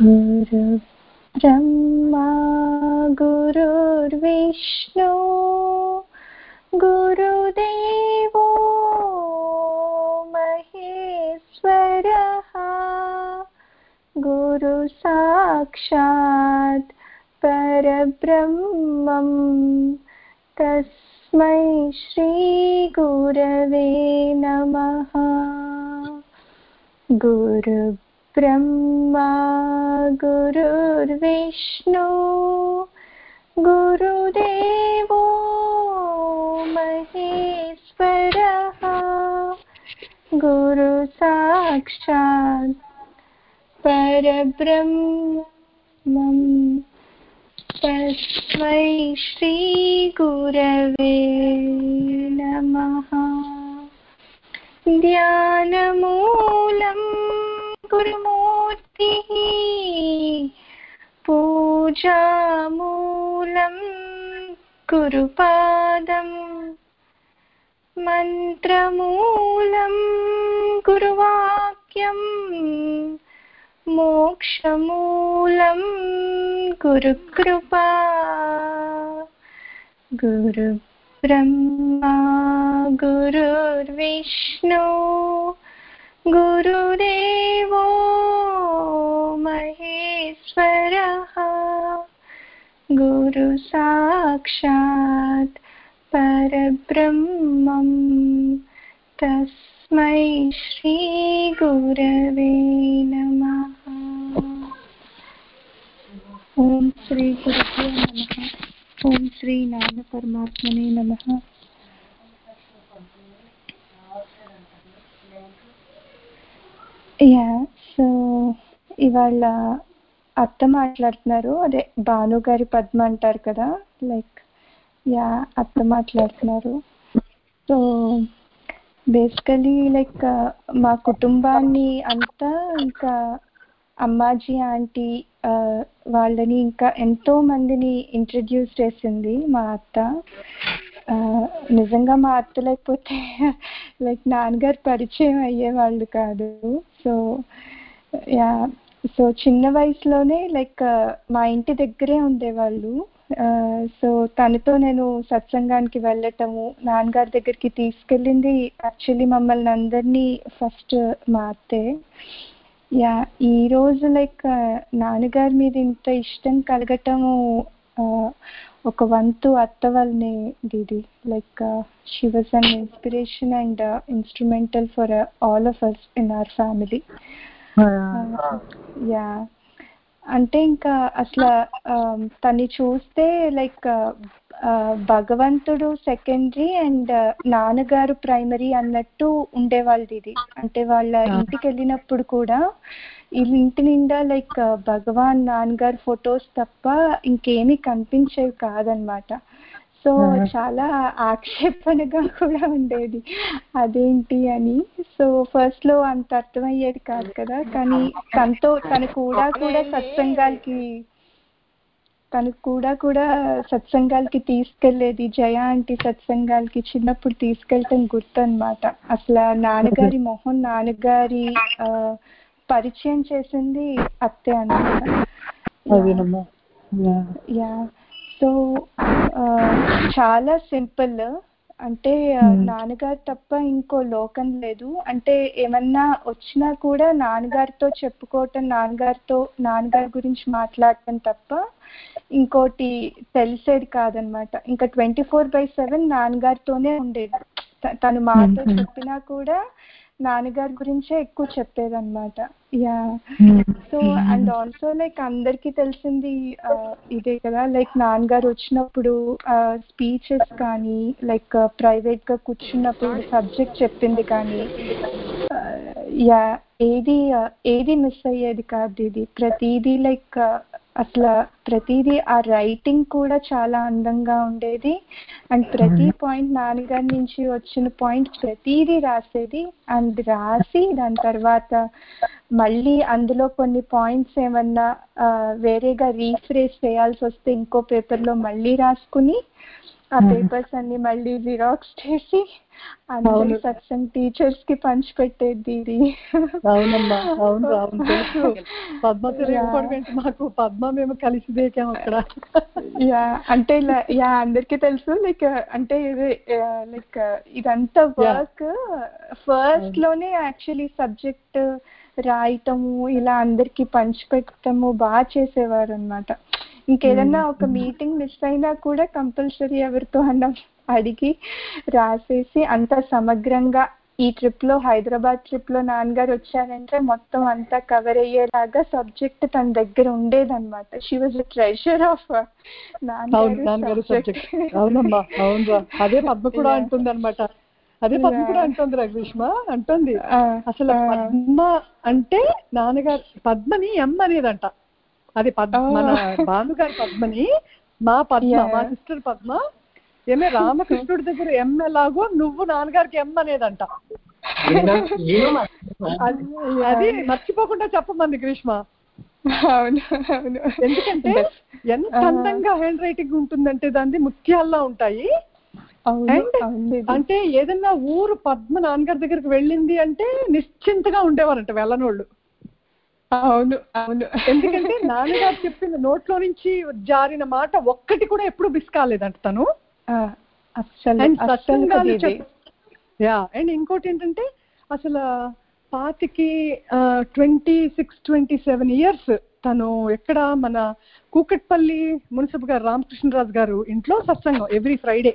गुरु ब्रह्मा गुरुर्विष्णु गुरुदेवो महेश्वरः गुरु साक्षात् परब्रह्मं तस्मै श्री गुरवे नमः। गुरु ब्रह्मा गुरुर्विष्णु गुरुदेवो महेश्वरः गुरु साक्षात् परब्रह्मं तस्मै श्री गुरवे नमः। ध्यानमूलं गुरुमूर्तिः पूजामूलं गुरुपादं मन्त्रमूलं गुरुवाक्यं मोक्षमूलं गुरुकृपा। गुरु ब्रह्मा गुरुर्विष्णु गुरुदेवो महेश्वरः गुरु साक्षात् परब्रह्मं तस्मै श्री गुरवे नमः। ओम श्री गुरुभ्यो नमः। ओम श्री नाम परमात्मने नमः। సో ఇవాళ అత్త మాట్లాడుతున్నారు, అదే భానుగారి పద్మ అంటారు కదా, లైక్ అత్త మాట్లాడుతున్నారు. సో బేసికలీ లైక్ మా కుటుంబాన్ని అంతా ఇంకా అమ్మాజీ ఆంటీ వాళ్ళని ఇంకా ఎంతో మందిని ఇంట్రడ్యూస్ చేసింది మా అత్త. నిజంగా మా అత్త లేకపోతే లైక్ నాన్నగారు పరిచయం అయ్యేవాళ్ళు కాదు. సో చిన్న వయసులోనే లైక్ మా ఇంటి దగ్గరే ఉండేవాళ్ళు. సో తనతో నేను సత్సంగానికి వెళ్ళటము, నాన్నగారి దగ్గరికి తీసుకెళ్ళింది యాక్చువల్లీ మమ్మల్ని అందరినీ ఫస్ట్ మా అత్తే. ఈ రోజు లైక్ నాన్నగారి మీద ఇంత ఇష్టం కలగటము ఒక వంతు అత్త వల్లనే దీది. Like she was an inspiration and instrumental for all of us in our family. అంటే ఇంకా అసలు తన్ని చూస్తే లైక్ భగవంతుడు సెకండరీ అండ్ నాన్నగారు ప్రైమరీ అన్నట్టు ఉండేవాళ్ళు ఇది. అంటే వాళ్ళ ఇంటికి వెళ్ళినప్పుడు కూడా ఇంటి నిండా లైక్ భగవాన్ నాన్నగారు ఫొటోస్ తప్ప ఇంకేమీ కనిపించేవి కాదనమాట. సో చాలా ఆక్షేపణగా కూడా ఉండేది అదేంటి అని. సో ఫస్ట్ లో అంత అర్థమయ్యేది కాదు కదా, కానీ తను కూడా సత్సంగాలకి తీసుకెళ్లేది. జయ ఆంటీ సత్సంగాలకి చిన్నప్పుడు తీసుకెళ్ళటం గుర్తు అనమాట. అసలు నాన్నగారి మొహం, నాన్నగారి పరిచయం చేసింది అత్తే అన్నమాట. సో చాలా సింపుల్. అంటే నాన్నగారు తప్ప ఇంకో లోకం లేదు. అంటే ఏమన్నా వచ్చినా కూడా నాన్నగారితో చెప్పుకోవటం, నాన్నగారి గురించి మాట్లాడటం తప్ప ఇంకోటి తెలిసేది కాదనమాట. ఇంకా 24/7 నాన్నగారితోనే ఉండేది. తను మాతో చెప్పినా కూడా నాన్నగారి గురించే ఎక్కువ చెప్పేదన్నమాట. సో అండ్ ఆల్సో లైక్ అందరికీ తెలిసింది ఇదే కదా, లైక్ నాన్నగారు వచ్చినప్పుడు స్పీచెస్ కానీ, లైక్ ప్రైవేట్ గా కూర్చున్నప్పుడు సబ్జెక్ట్ చెప్పింది కానీ ఏది మిస్ అయ్యేది కాదు ఇది. ప్రతిదీ లైక్ అసలు ప్రతిదీ ఆ రైటింగ్ కూడా చాలా అందంగా ఉండేది. అండ్ ప్రతి పాయింట్ నాన్నగారి నుంచి వచ్చిన పాయింట్ ప్రతిదీ రాసేది. అండ్ రాసి దాని తర్వాత మళ్ళీ అందులో కొన్ని పాయింట్స్ ఏమన్నా వేరేగా రీఫ్రేజ్ చేయాల్సి వస్తే ఇంకో పేపర్లో మళ్ళీ రాసుకుని ఆ పేపర్స్ అన్ని మళ్ళీ జిరాక్స్ చేసి అందరి సత్సంగ్ టీచర్స్ కి పంచిపెట్టేది ఇది. అవునమ్మా, అవును అవును తెలుసు. పద్మశ్రీ ఇంపార్టెంట్ మాకు. పద్మ మేము కలిసి దేకాం అక్కడ. అంటే ఇలా అందరికి తెలుసు. లైక్ అంటే ఇది లైక్ ఇదంతా వర్క్ ఫస్ట్ లోనే యాక్చువల్లీ సబ్జెక్ట్ రాయటము ఇలా అందరికి పంచిపెట్టము బాగా చేసేవారు అనమాట. ఇంకేదన్నా ఒక మీటింగ్ మిస్ అయినా కూడా కంపల్సరీ ఎవరితో అన్నా అడిగి రాసేసి అంతా సమగ్రంగా ఈ ట్రిప్ లో హైదరాబాద్ ట్రిప్ లో నాన్నగారు వచ్చారంటే మొత్తం అంతా కవర్ అయ్యేలాగా సబ్జెక్ట్ తన దగ్గర ఉండేదన్నమాట. She was the treasure of నాన్నగారు సబ్జెక్ట్. అవునమ్మా, అవునరా. అదే పద్మ కూడా అంటుంది అనమాట. అదే పద్మ కూడా అంటుంది గ్రీష్మ అంటుంది. అసలు పద్మ అంటే నాన్నగారు పద్మని ఎం అనేదంట. అది మన భానుగారి పద్మని మా పద్మ, మా సిస్టర్ పద్మ ఏమే రామకృష్ణుడి దగ్గర ఎం ఎలాగో నువ్వు నాన్నగారికి ఎం అనేదంట. అది మర్చిపోకుండా చెప్పమంది గ్రీష్మ. అవును అవును. ఎందుకంటే ఎంత అందంగా హ్యాండ్ రైటింగ్ ఉంటుందంటే దాన్ని ముత్యాల్లో ఉంటాయి. అంటే ఏదన్నా ఊరు పద్మ నాన్నగారి దగ్గరికి వెళ్ళింది అంటే నిశ్చింతగా ఉండేవారంట వెళ్ళనోళ్ళు. అవును అవును. ఎందుకంటే నాన్నగారు చెప్పిన నోట్లో నుంచి జారిన మాట ఒక్కటి కూడా ఎప్పుడు మిస్ కాలేదంట తను. అండ్ ఇంకోటి ఏంటంటే అసలు 26-27 years తను ఎక్కడ మన కూకట్పల్లి మున్సిపల్ గారు రామకృష్ణరాజు గారు ఇంట్లో సత్సంగం ఎవ్రీ ఫ్రైడే.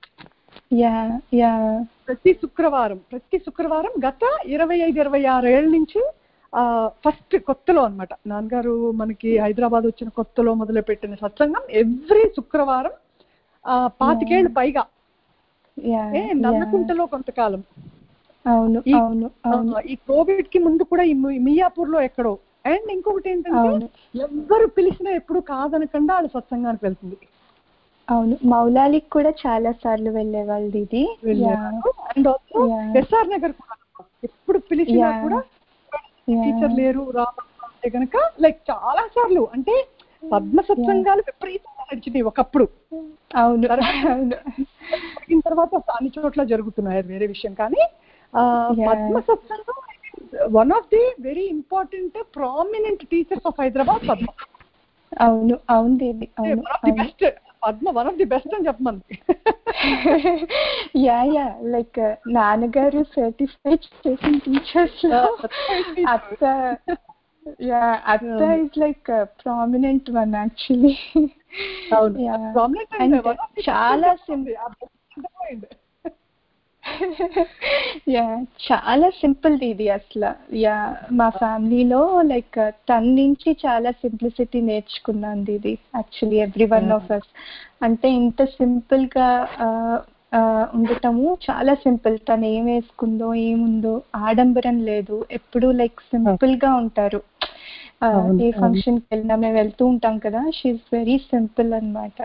ప్రతి శుక్రవారం గత 25-26 ఏళ్ళ నుంచి ఫస్ట్ కొత్తలో అనమాట. నాన్నగారు మనకి హైదరాబాద్ వచ్చిన కొత్తలో మొదలు పెట్టిన సత్సంగం ఎవ్రీ శుక్రవారం 25 ఏళ్ళు పైగా. నల్లకుంటలో కొంతకాలం. ఈ కోవిడ్ కి ముందు కూడా ఈ మియాపూర్ లో ఎక్కడో. అండ్ ఇంకొకటి ఏంటంటే ఎవ్వరు పిలిచినా ఎప్పుడు కాదనకుండా వాళ్ళ సత్సంగానికి వెళ్తుంది. అవును, మౌలాలికి కూడా చాలా సార్లు వెళ్ళేవాళ్ళు ఇది. అండ్ ఆల్సో ఎస్ఆర్ నగర్ కూడా ఎప్పుడు పిలిచినా కూడా టీచర్ లేరు రామంటే కనుక లైక్ చాలా సార్లు. అంటే పద్మ సత్సంగాలు విపరీతంగా నడిచినాయి ఒకప్పుడు. అవును తర్వాత అన్ని చోట్ల జరుగుతున్నాయి, అది వేరే విషయం. కానీ పద్మ సత్సంగం one of the very important prominent teachers of Hyderabad Padma. అవును అవును Devi. Best Padma one of the best అని చెప్పమంది. లైక్ నాన్నగారు సర్టిఫైడ్ చేసిన టీచర్స్ లో అత్త is like prominent one actually. చాలా చాలా సింపుల్ ఇది అసలు. మా ఫ్యామిలీలో లైక్ తన నుంచి చాలా సింప్లిసిటీ నేర్చుకున్నాను ఇది actually every one of us. అంటే ఇంత సింపుల్ గా ఉండటము చాలా సింపుల్. తను ఏం వేసుకుందో ఏముందో ఆడంబరం లేదు, ఎప్పుడు లైక్ సింపుల్ గా ఉంటారు. ఏ ఫంక్షన్ కి వెళ్ళినా మేము వెళ్తూ ఉంటాం కదా, షీఈస్ వెరీ సింపుల్ అన్నమాట.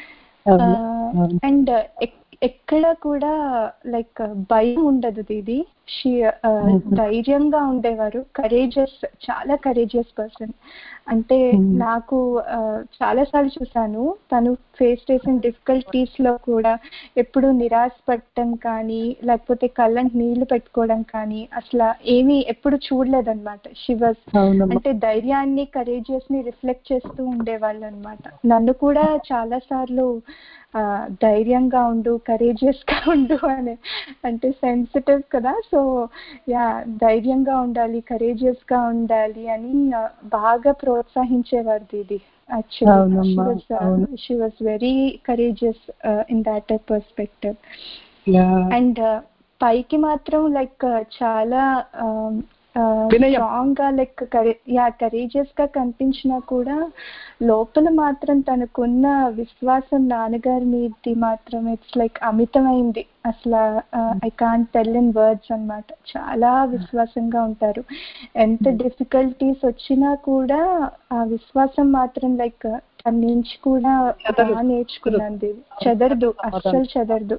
అండ్ ఎక్కడ కూడా లైక్ భయం ఉండదు దీది. ధైర్యంగా ఉండేవారు, కరేజియస్, చాలా కరేజియస్ పర్సన్. అంటే నాకు చాలా సార్లు చూసాను తను ఫేస్ చేసిన డిఫికల్టీస్ లో కూడా ఎప్పుడు నిరాశపడటం కానీ లేకపోతే కళ్ళంటి నీళ్లు పెట్టుకోవడం కానీ అసలు ఏమీ ఎప్పుడు చూడలేదన్నమాట. షీ వాజ్ అంటే ధైర్యాన్ని కరేజియస్ ని రిఫ్లెక్ట్ చేస్తూ ఉండేవాళ్ళు అనమాట. నన్ను కూడా చాలా సార్లు ధైర్యంగా ఉండు, కరేజియస్ గా ఉండు అని, అంటే సెన్సిటివ్ కదా, సో ధైర్యంగా ఉండాలి, కరేజియస్ గా ఉండాలి అని బాగా ప్రోత్సహించేవారు దీది. Actually she was very courageous in that perspective. And పైకి మాత్రం లైక్ చాలా స్ట్రాంగ్ గా లైక్ కరేజియస్ గా కనిపించినా కూడా లోపల మాత్రం తనకున్న విశ్వాసం నాన్నగారి మీది మాత్రం ఇట్స్ లైక్ అమితమైంది. అసలు I can't tell in words అన్నమాట. చాలా విశ్వాసంగా ఉంటారు. ఎంత డిఫికల్టీస్ వచ్చినా కూడా ఆ విశ్వాసం మాత్రం లైక్ తన నుంచి కూడా నేర్చుకున్నాను. చెదరదు, అస్సలు చెదరదు.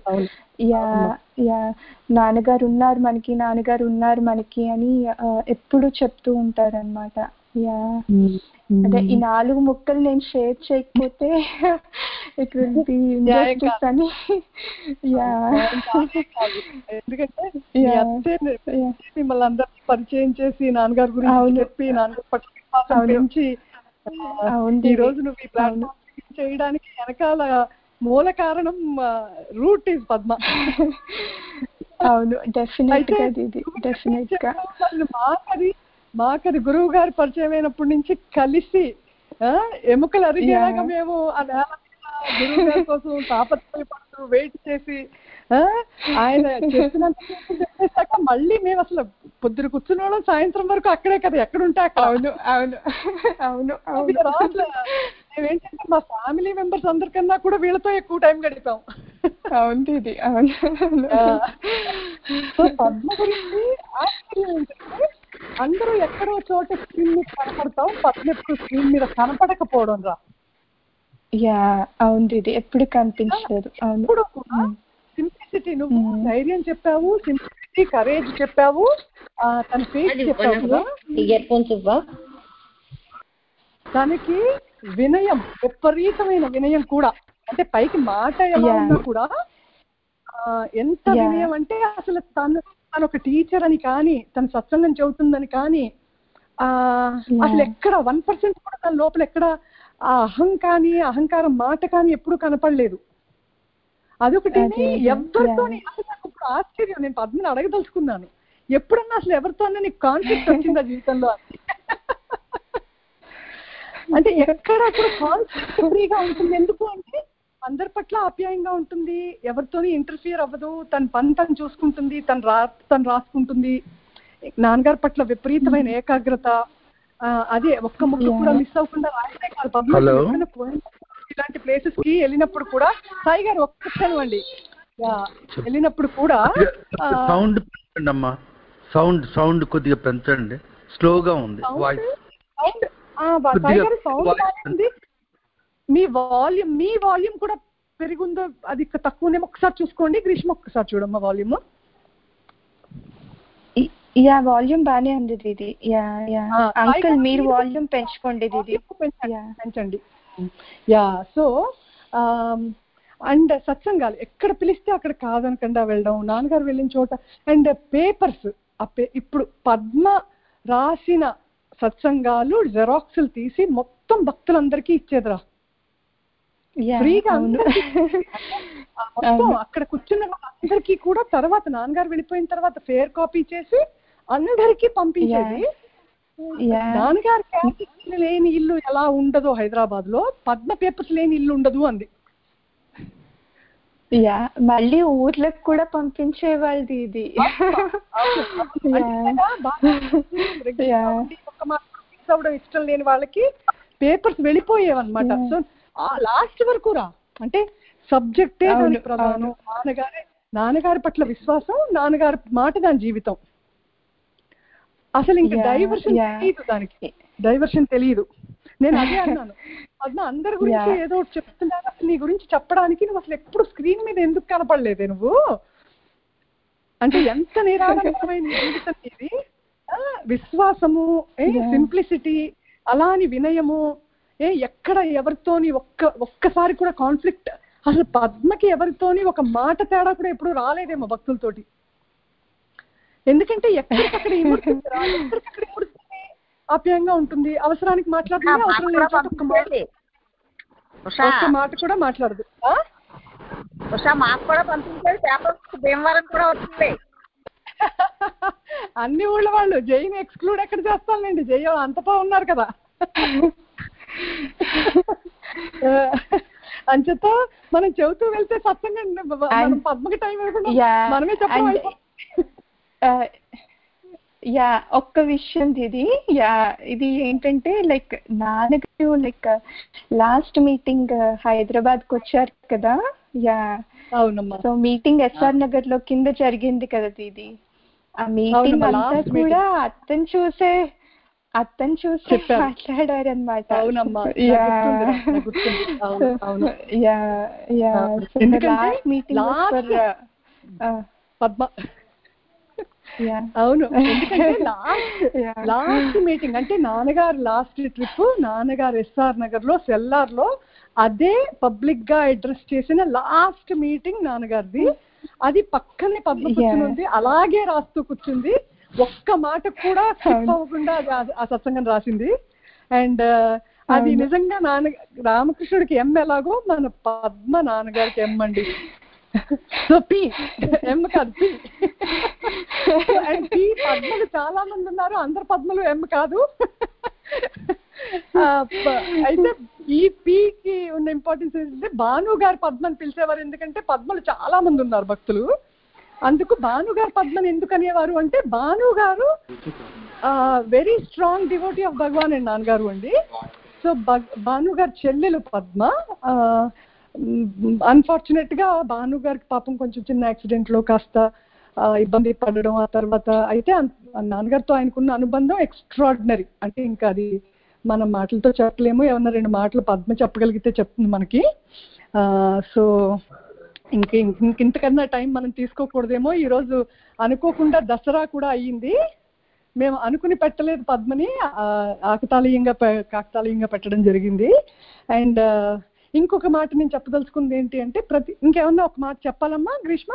నాన్నగారు ఉన్నారు మనకి, నాన్నగారు ఉన్నారు మనకి అని ఎప్పుడు చెప్తూ ఉంటారన్నమాట. యా అదే ఈ 4 ముక్కలు నేను షేర్ చేయకపోతే ఇట్ విల్ బి ఇంజస్టిస్ అని. యా ఎందుకంటే మిమ్మల్ని అందరినీ పరిచయం చేసి నాన్నగారి గురించి చెప్పి నాన్నగారి పట్ల గురించి ఈ రోజు నువ్వు ఈ ప్లాట్ఫామ్ చేయడానికి వెనకాల మూల కారణం రూట్ ఈజ్ పద్మ. అవును, డెఫినెట్ గా ఇది డెఫినెట్ గా మాకది గురువు గారు పరిచయం అయినప్పటి నుంచి కలిసి ఎముకలు అరిగేలాగా మేము ఆ నేల గురువు గారి కోసం తాపత్రయపడుతూ వెయిట్ చేసి ఆయన చెప్పినాక మళ్ళీ మేము అసలు పొద్దున కూర్చున్న సాయంత్రం వరకు అక్కడే కదా, ఎక్కడుంటే అక్కడ. అవును అవును అవును అవును. మేమేంటంటే మా ఫ్యామిలీ మెంబర్స్ అందరికన్నా కూడా వీళ్ళతో ఎక్కువ టైం గడిపాం. అవును ఇది అవును. సో పద్మ గురించి ఆశ్చర్యం ఏంటంటే అందరూ ఎక్కడో చోట స్క్రీన్ మీద కనపడతాం, పద్మ ఎప్పుడు స్క్రీన్ మీద కనపడకపోవడం రా. యా అవును ఇది ఎప్పుడు కనిపించలేదు. ఎప్పుడు కూడా సింప్లిసిటీ, నువ్వు ధైర్యం చెప్పావు, సింప్లిసిటీ కరేజ్ చెప్పావు, తన ఫేస్ చెప్పావు కదా. తనకి వినయం, విపరీతమైన వినయం కూడా. అంటే పైకి మాట ఎలా ఉన్నా కూడా ఎంత వినయం అంటే అసలు తను ఒక టీచర్ అని కానీ, తన సత్సంగం చెబుతుందని కానీ అసలు ఎక్కడ 1% కూడా తన లోపల ఎక్కడ ఆ అహంకారం మాట కానీ ఎప్పుడు కనపడలేదు. అదొకటి ఎవరితోని అసలు నాకు ఇప్పుడు ఆశ్చర్యం, నేను పద్మని అడగదలుచుకున్నాను, ఎప్పుడన్నా అసలు ఎవరితోనే నీకు కాన్ఫ్లిక్ట్ వచ్చిందా జీవితంలో? అంటే ఎక్కడ కూడా కాన్ఫ్లిక్ట్ ఫ్రీగా ఉంటుంది. ఎందుకు అంటే అందరి పట్ల ఆప్యాయంగా ఉంటుంది, ఎవరితోని ఇంటర్ఫియర్ అవ్వదు, తన పని తను చూసుకుంటుంది, తను రాసుకుంటుంది. నాన్నగారి పట్ల విపరీతమైన ఏకాగ్రత, అదే ఒక్క ముక్క కూడా మిస్ అవ్వకుండా రాయటే కాదు. పద్మ ఇలాంటి ప్లేసెస్ కి వెళ్ళినప్పుడు కూడా, సాయి గారు ఒక్క క్షణం అండి, వెళ్ళినప్పుడు కూడా సౌండ్ పెంచండి అమ్మా, సౌండ్ కొద్దిగా పెంచండి, స్లోగా ఉంది వాయిస్. సాయి గారు సౌండ్ బాగుంది, మీ వాల్యూమ్ కూడా పెరుగుందో అది తక్కువనేమో ఒకసారి చూసుకోండి. గ్రీష్మ ఒక్కసారి చూడమ్మా వాల్యూమ్. యా వాల్యూమ్ బానే ఉంది ఇది. యా యా అంకుల్ మీరు వాల్యూమ్ పెంచుకోండి ఇది పెంచండి. యా సో అండ్ సత్సంగాలు ఎక్కడ పిలిస్తే అక్కడ కాదనకుండా వెళ్ళడం, నాన్నగారు వెళ్ళిన చోట. అండ్ పేపర్స్ ఇప్పుడు పద్మ రాసిన సత్సంగాలు జెరాక్స్లు తీసి మొత్తం భక్తులందరికీ ఇచ్చేదిరా ఫ్రీగా. మొత్తం అక్కడ కూర్చున్న వాళ్ళందరికీ కూడా తర్వాత నాన్నగారు వెళ్ళిపోయిన తర్వాత ఫేర్ కాపీ చేసి అందరికీ పంపించేది. నాన్నగారి క్యాసెట్స్ లేని ఇల్లు ఎలా ఉండదో హైదరాబాద్ లో, పద్మ పేపర్స్ లేని ఇల్లు ఉండదు అంది. యా మళ్ళీ ఊర్లకు కూడా పంపించేవాళ్ళది ఇది. ఇష్టం లేని వాళ్ళకి పేపర్స్ వెళ్ళిపోయేవన్నమాట. సో లాస్ట్ వరకు రా, అంటే సబ్జెక్టే దాని ప్రధానం, నాన్నగారి పట్ల విశ్వాసం, నాన్నగారి మాట దాని జీవితం. అసలు ఇంకా డైవర్షన్ తెలియదు, దానికి డైవర్షన్ తెలియదు. నేను అదే అన్నాను, పద్మ అందరి గురించి ఏదో ఒకటి చెప్తున్నాను, అసలు నీ గురించి చెప్పడానికి నువ్వు అసలు ఎప్పుడు స్క్రీన్ మీద ఎందుకు కనపడలేదే నువ్వు? అంటే ఎంత నిరాడంబరమైన జీవితం ఇది. విశ్వాసము, సింప్లిసిటీ, అలాని వినయము, ఎక్కడ ఎవరితోని ఒక్కసారి కూడా కాన్ఫ్లిక్ట్. అసలు పద్మకి ఎవరితోని ఒక మాట తేడా కూడా ఎప్పుడు రాలేదేమో భక్తులతోటి. ఎందుకంటే ఎక్కడికక్కడ ఇముడుతుంది, ఆప్యాయంగా ఉంటుంది, అవసరానికి మాట్లాడుతుంది, అవసరం లేని ఒక్క మాట కూడా మాట్లాడదు. మాకు కూడా పంపించేది పేపర్, భీమవరం కూడా వచ్చింది. అన్ని ఊళ్ళ వాళ్ళు, జైని ఎక్స్క్లూడ్ ఎక్కడ చేస్తానండి, జయ అంతపా ఉన్నారు కదా. అంచేత మనం చెబుతూ వెళ్తే సత్సంగా పద్మకి టైం ఇవ్వకుండా మనమే చెప్పడం. యా ఒక్క విషయం ఇది ఏంటంటే లైక్ నాన్నగారు లైక్ లాస్ట్ మీటింగ్ హైదరాబాద్ కు వచ్చారు కదా. యా అవునమ్మా. సో మీటింగ్ ఎస్ఆర్ నగర్ లో కింద జరిగింది కదా ఇది. ఆ మీటింగ్ అంతా కూడా అతను చూసే మాట్లాడారు అనమాట. పద్మ అవును, ఎందుకంటే లాస్ట్ మీటింగ్ అంటే నాన్నగారు లాస్ట్ ట్రిప్ నాన్నగారు ఎస్ఆర్ నగర్ లో సెల్లార్ లో అదే పబ్లిక్ గా అడ్రస్ చేసిన లాస్ట్ మీటింగ్ నాన్నగారిది. అది పక్కనే పద్మ కూర్చుని ఉంది, అలాగే రాస్తూ కూర్చుంది, ఒక్క మాట కూడా స్కిప్ అవ్వకుండా ఆ సత్సంగం రాసింది. అండ్ అది నిజంగా రామకృష్ణుడికి ఎం ఎలాగో మన పద్మ నాన్నగారికి ఎం అండి. సో పి ఎం కాదు, పి. అండ్ పి పద్మలు చాలా మంది ఉన్నారు, అందరు పద్మలు ఎం కాదు. అయితే ఈ పీకి ఉన్న ఇంపార్టెన్స్ ఏంటంటే భాను గారు పద్మని పిలిచేవారు, ఎందుకంటే పద్మలు చాలా మంది ఉన్నారు భక్తులు. అందుకు భాను గారు పద్మని ఎందుకు అనేవారు అంటే భాను గారు very strong devotee of Bhagavan and నాన్నగారు అండి. సో భాను గారు చెల్లెలు పద్మ. అన్ఫార్చునేట్ గా భాను గారికి పాపం కొంచెం చిన్న యాక్సిడెంట్ లో కాస్త ఇబ్బంది పడడం, ఆ తర్వాత అయితే నాన్నగారితో ఆయనకున్న అనుబంధం ఎక్స్ట్రాడినరీ. అంటే ఇంకా అది మనం మాటలతో చెప్పలేము, ఏమన్నా 2 మాటలు పద్మ చెప్పగలిగితే చెప్తుంది మనకి. సో ఇంతకన్నా టైం మనం తీసుకోకూడదేమో. ఈరోజు అనుకోకుండా దసరా కూడా అయ్యింది, మేము అనుకుని పెట్టలేదు పద్మని, కాకతాళీయంగా పెట్టడం జరిగింది. అండ్ ఇంకొక మాట నేను చెప్పదలుచుకుంది ఏంటి అంటే ఇంకేమన్నా ఒక మాట చెప్పాలమ్మా గ్రీష్మ?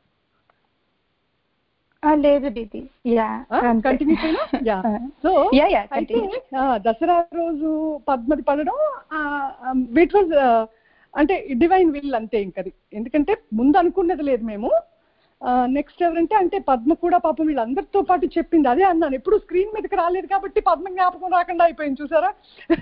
లేదు దీది, కంటిన్యూ చేయనా? సో అయితే దసరా రోజు పద్మది పడడం విట్ వాజ్ అంటే డివైన్ విల్ అంతే ఇంకది. ఎందుకంటే ముందు అనుకున్నది లేదు మేము. నెక్స్ట్ ఎవరంటే అంటే పద్మ కూడా పాపం వీళ్ళందరితో పాటు చెప్పింది. అదే అన్నాను, ఎప్పుడు స్క్రీన్ మీదకి రాలేదు కాబట్టి పద్మ జ్ఞాపకం రాకుండా అయిపోయింది, చూసారా?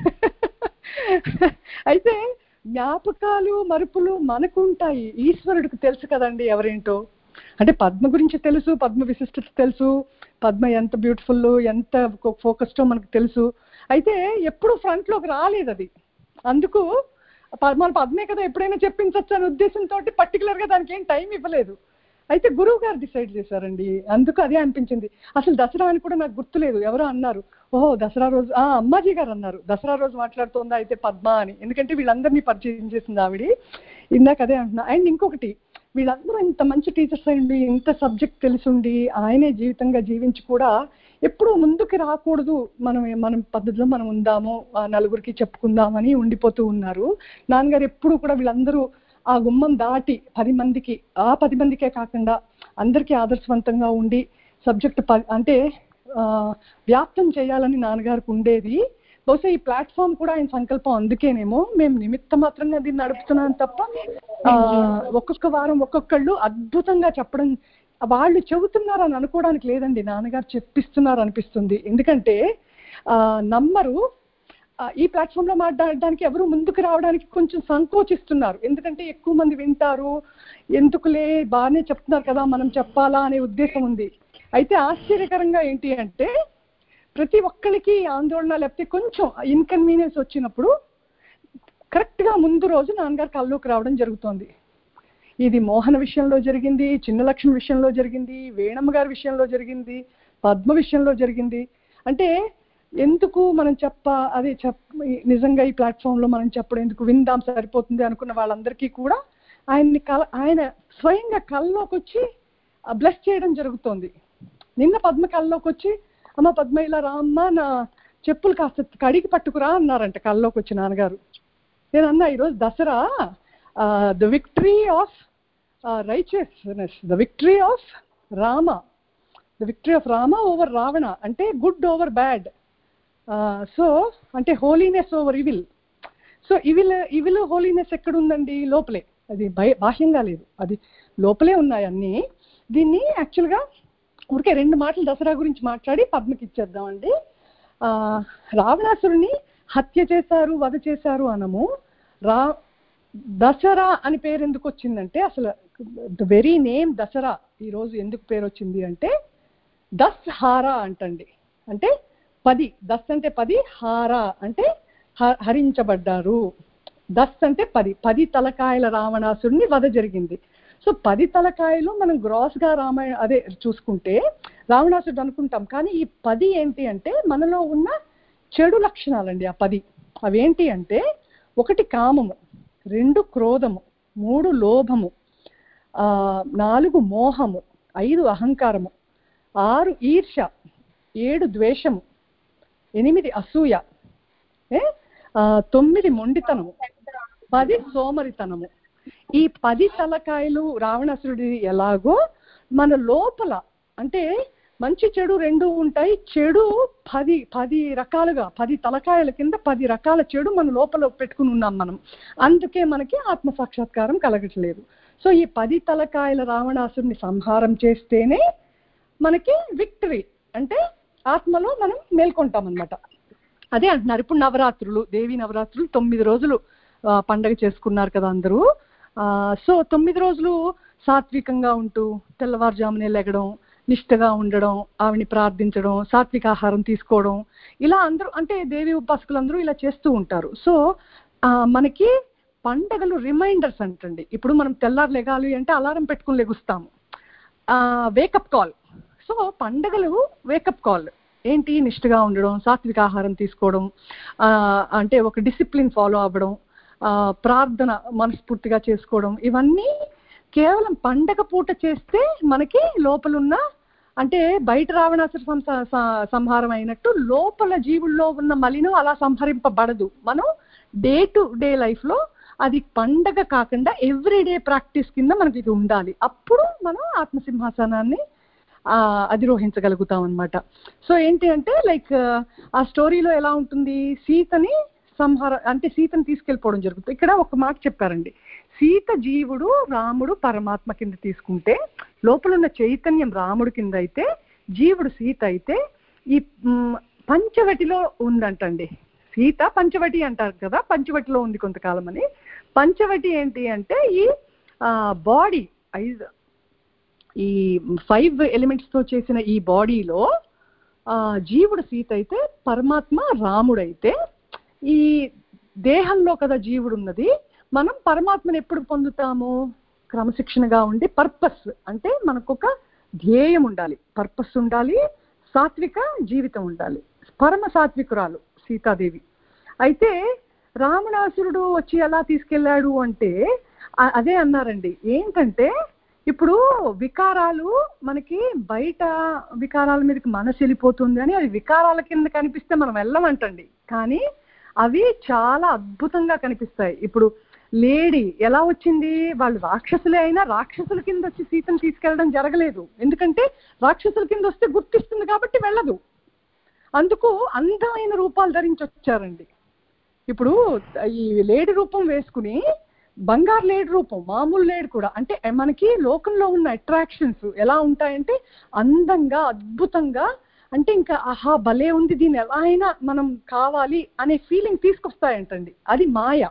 అయితే జ్ఞాపకాలు మరుపులు మనకుంటాయి, ఈశ్వరుడికి తెలుసు కదండి ఎవరేంటో. అంటే పద్మ గురించి తెలుసు, పద్మ విశిష్టత తెలుసు, పద్మ ఎంత బ్యూటిఫుల్, ఎంత ఫోకస్డో మనకు తెలుసు. అయితే ఎప్పుడు ఫ్రంట్ లోకి రాలేదు అది. అందుకు మన పద్మే కదా ఎప్పుడైనా చెప్పించవచ్చు అనే ఉద్దేశంతో పర్టికులర్ గా దానికి ఏం టైం ఇవ్వలేదు. అయితే గురువు గారు డిసైడ్ చేశారండి, అందుకు అదే అనిపించింది. అసలు దసరా అని కూడా నాకు గుర్తులేదు, ఎవరో అన్నారు, ఓహో దసరా రోజు అమ్మాజీ గారు అన్నారు దసరా రోజు మాట్లాడుతుందా అయితే పద్మ అని. ఎందుకంటే వీళ్ళందరినీ పరిచయం చేసింది ఆవిడ, ఇందాక అదే అంటున్నా. అండ్ ఇంకొకటి, వీళ్ళందరూ ఇంత మంచి టీచర్స్ అయ్యండి, ఇంత సబ్జెక్ట్ తెలుసుండి ఆయనే జీవితంగా జీవించి కూడా ఎప్పుడు ముందుకు రాకూడదు, మనం పద్ధతిలో మనం ఉందాము, నలుగురికి చెప్పుకుందామని ఉండిపోతూ ఉన్నారు. నాన్నగారు ఎప్పుడు కూడా వీళ్ళందరూ ఆ గుమ్మం దాటి 10 మందికి, ఆ 10 మందికే కాకుండా అందరికీ ఆదర్శవంతంగా ఉండి సబ్జెక్ట్ అంటే వ్యాప్తం చేయాలని నాన్నగారికి ఉండేది. బహుశా ఈ ప్లాట్ఫామ్ కూడా ఆయన సంకల్పం, అందుకేనేమో మేము నిమిత్త మాత్రంగా దీన్ని నడుపుతున్నాను తప్ప ఒక్కొక్క వారం ఒక్కొక్కళ్ళు అద్భుతంగా చెప్పడం, వాళ్ళు చెబుతున్నారు అని అనుకోవడానికి లేదండి, నాన్నగారు చెప్పిస్తున్నారు అనిపిస్తుంది. ఎందుకంటే నమ్మరు, ఈ ప్లాట్ఫామ్ లో మాట్లాడడానికి ఎవరు ముందుకు రావడానికి కొంచెం సంకోచిస్తున్నారు. ఎందుకంటే ఎక్కువ మంది వింటారు, ఎందుకులే బాగానే చెప్తున్నారు కదా మనం చెప్పాలా అనే ఉద్దేశం ఉంది. అయితే ఆశ్చర్యకరంగా ఏంటి అంటే ప్రతి ఒక్కరికి ఆందోళన లేకపోతే కొంచెం ఇన్కన్వీనియన్స్ వచ్చినప్పుడు కరెక్ట్ గా ముందు రోజు నాన్నగారు కల్లోకి రావడం జరుగుతోంది. ఇది మోహన విషయంలో జరిగింది, చిన్నలక్ష్మి విషయంలో జరిగింది, వేణమ్మ గారి విషయంలో జరిగింది, పద్మ విషయంలో జరిగింది. అంటే ఎందుకు మనం నిజంగా ఈ ప్లాట్ఫామ్ లో మనం చెప్పడం ఎందుకు, విందాం సరిపోతుంది అనుకున్న వాళ్ళందరికీ కూడా ఆయన స్వయంగా కల్లోకి వచ్చి బ్లెస్ చేయడం జరుగుతోంది. నిన్న పద్మ కల్లోకి వచ్చి, అమ్మ పద్మ ఇలా రా అమ్మ, నా చెప్పులు కాస్త కడిగి పట్టుకురా అన్నారంట కల్లోకి వచ్చి నాన్నగారు. నేను అన్నా ఈరోజు Dasara the victory of righteousness, the victory of Rama over Ravana, అంటే గుడ్ ఓవర్ బ్యాడ్. సో అంటే holiness over evil. So evil holiness ఎక్కడుందండి? లోపలే, అది బాహ్యంగా లేదు, అది లోపలే ఉన్నాయి అన్నీ. దీన్ని యాక్చువల్గా ఊరికే 2 మాటలు దసరా గురించి మాట్లాడి పద్మకి ఇచ్చేద్దామండి. రావణాసురుని హత్య చేశారు, వధ చేశారు అనము. దసరా అని పేరు ఎందుకు వచ్చిందంటే, అసలు ద వెరీ నేమ్ దసరా ఈరోజు ఎందుకు పేరు వచ్చింది అంటే, దస్ హారా అంటండి, అంటే 10, దస్ అంటే 10, హారా అంటే హరించబడ్డారు. దస్ అంటే 10 తలకాయల రావణాసురుని వధ జరిగింది. సో 10 తలకాయలు మనం గ్రాస్ గా అదే చూసుకుంటే రావణాసురుడు అనుకుంటాం, కానీ ఈ 10 ఏంటి అంటే మనలో ఉన్న చెడు లక్షణాలండి. ఆ 10 అవేంటి అంటే, 1 కామము, 2 క్రోధము, 3 లోభము, 4 మోహము, 5 అహంకారము, 6 ఈర్ష్య, 7 ద్వేషము, 8 అసూయ, 9 మొండితనము, 10 సోమరితనము. ఈ 10 తలకాయలు రావణాసురుడి ఎలాగో మన లోపల అంటే మంచి చెడు 2 ఉంటాయి. చెడు 10 రకాలుగా 10 తలకాయల కింద 10 రకాల చెడు మన లోపల పెట్టుకుని ఉన్నాం మనం. అందుకే మనకి ఆత్మ సాక్షాత్కారం కలగట్లేదు. సో ఈ 10 తలకాయల రావణాసురుని సంహారం చేస్తేనే మనకి విక్టరీ, అంటే ఆత్మలో మనం మేల్కొంటాం అన్నమాట. అదే అంటున్నారు. ఇప్పుడు నవరాత్రులు, దేవి నవరాత్రులు 9 రోజులు పండగ చేసుకున్నారు కదా అందరూ. సో 9 రోజులు సాత్వికంగా ఉంటూ తెల్లవారుజామునే లెగడం, నిష్ఠగా ఉండడం, ఆవిని ప్రార్థించడం, సాత్విక ఆహారం తీసుకోవడం, ఇలా అందరూ అంటే దేవి ఉపాసకులందరూ ఇలా చేస్తూ ఉంటారు. సో మనకి పండగలు రిమైండర్స్ అంటండి. ఇప్పుడు మనం తెల్లారు లెగాలి అంటే అలారం పెట్టుకుని లెగుస్తాము, వేకప్ కాల్. సో పండగలు వేకప్ కాల్. ఏంటి? నిష్ఠగా ఉండడం, సాత్విక ఆహారం తీసుకోవడం, అంటే ఒక డిసిప్లిన్ ఫాలో అవ్వడం, ప్రార్థన మనస్ఫూర్తిగా చేసుకోవడం, ఇవన్నీ కేవలం పండగ పూట చేస్తే మనకి లోపలున్న అంటే బయట రావణాసుర సంహారం అయినట్టు లోపల జీవుల్లో ఉన్న మలినం అలా సంహరింపబడదు. మనం డే టు డే లైఫ్ లో అది పండగ కాకుండా ఎవ్రీడే ప్రాక్టీస్ కింద మనకి ఇది ఉండాలి. అప్పుడు మనం ఆత్మసింహాసనాన్ని అధిరోహించగలుగుతాం అనమాట. సో ఏంటి అంటే లైక్ ఆ స్టోరీలో ఎలా ఉంటుంది, సీతని అంటే సీతను తీసుకెళ్ళిపోవడం జరుగుతుంది. ఇక్కడ ఒక మాట చెప్పారండి, సీత జీవుడు, రాముడు పరమాత్మ కింద తీసుకుంటే, లోపల ఉన్న చైతన్యం రాముడు కింద అయితే, జీవుడు సీత అయితే, ఈ పంచవటిలో ఉందంటండి. సీత పంచవటి అంటారు కదా, పంచవటిలో ఉంది కొంతకాలం అని. పంచవటి ఏంటి అంటే ఈ బాడీ, ఈ 5 ఎలిమెంట్స్ తో చేసిన ఈ బాడీలో జీవుడు సీత అయితే, పరమాత్మ రాముడైతే, ఈ దేహంలో కదా జీవుడు ఉన్నది. మనం పరమాత్మను ఎప్పుడు పొందుతాము? క్రమశిక్షణగా ఉండి పర్పస్ అంటే మనకు ఒక ధ్యేయం ఉండాలి, పర్పస్ ఉండాలి, సాత్విక జీవితం ఉండాలి. పరమ సాత్వికురాలు సీతాదేవి. అయితే రావణాసురుడు వచ్చి ఎలా తీసుకెళ్లాడు అంటే అదే అన్నారండి. ఏంటంటే ఇప్పుడు వికారాలు మనకి బయట వికారాల మీదకి మనసు వెళ్ళిపోతుంది అని, అది వికారాల కింద కనిపిస్తే మనం వెళ్ళమంటండి, కానీ అవి చాలా అద్భుతంగా కనిపిస్తాయి. ఇప్పుడు లేడీ ఎలా వచ్చింది? వాళ్ళు రాక్షసులే అయినా రాక్షసుల కింద వచ్చి సీతను తీసుకెళ్ళడం జరగలేదు. ఎందుకంటే రాక్షసుల కింద వస్తే గుర్తిస్తుంది కాబట్టి వెళ్ళదు. అందుకు అందమైన రూపాలు ధరించి వచ్చారండి. ఇప్పుడు ఈ లేడీ రూపం వేసుకుని, బంగారు లేడీ రూపం, మామూలు లేడీ కూడా, అంటే మనకి లోకంలో ఉన్న అట్రాక్షన్స్ ఎలా ఉంటాయంటే అందంగా అద్భుతంగా, అంటే ఇంకా ఆహా భలే ఉంది, దీన్ని ఎలా అయినా మనం కావాలి అనే ఫీలింగ్ తీసుకొస్తాయంటండి. అది మాయ.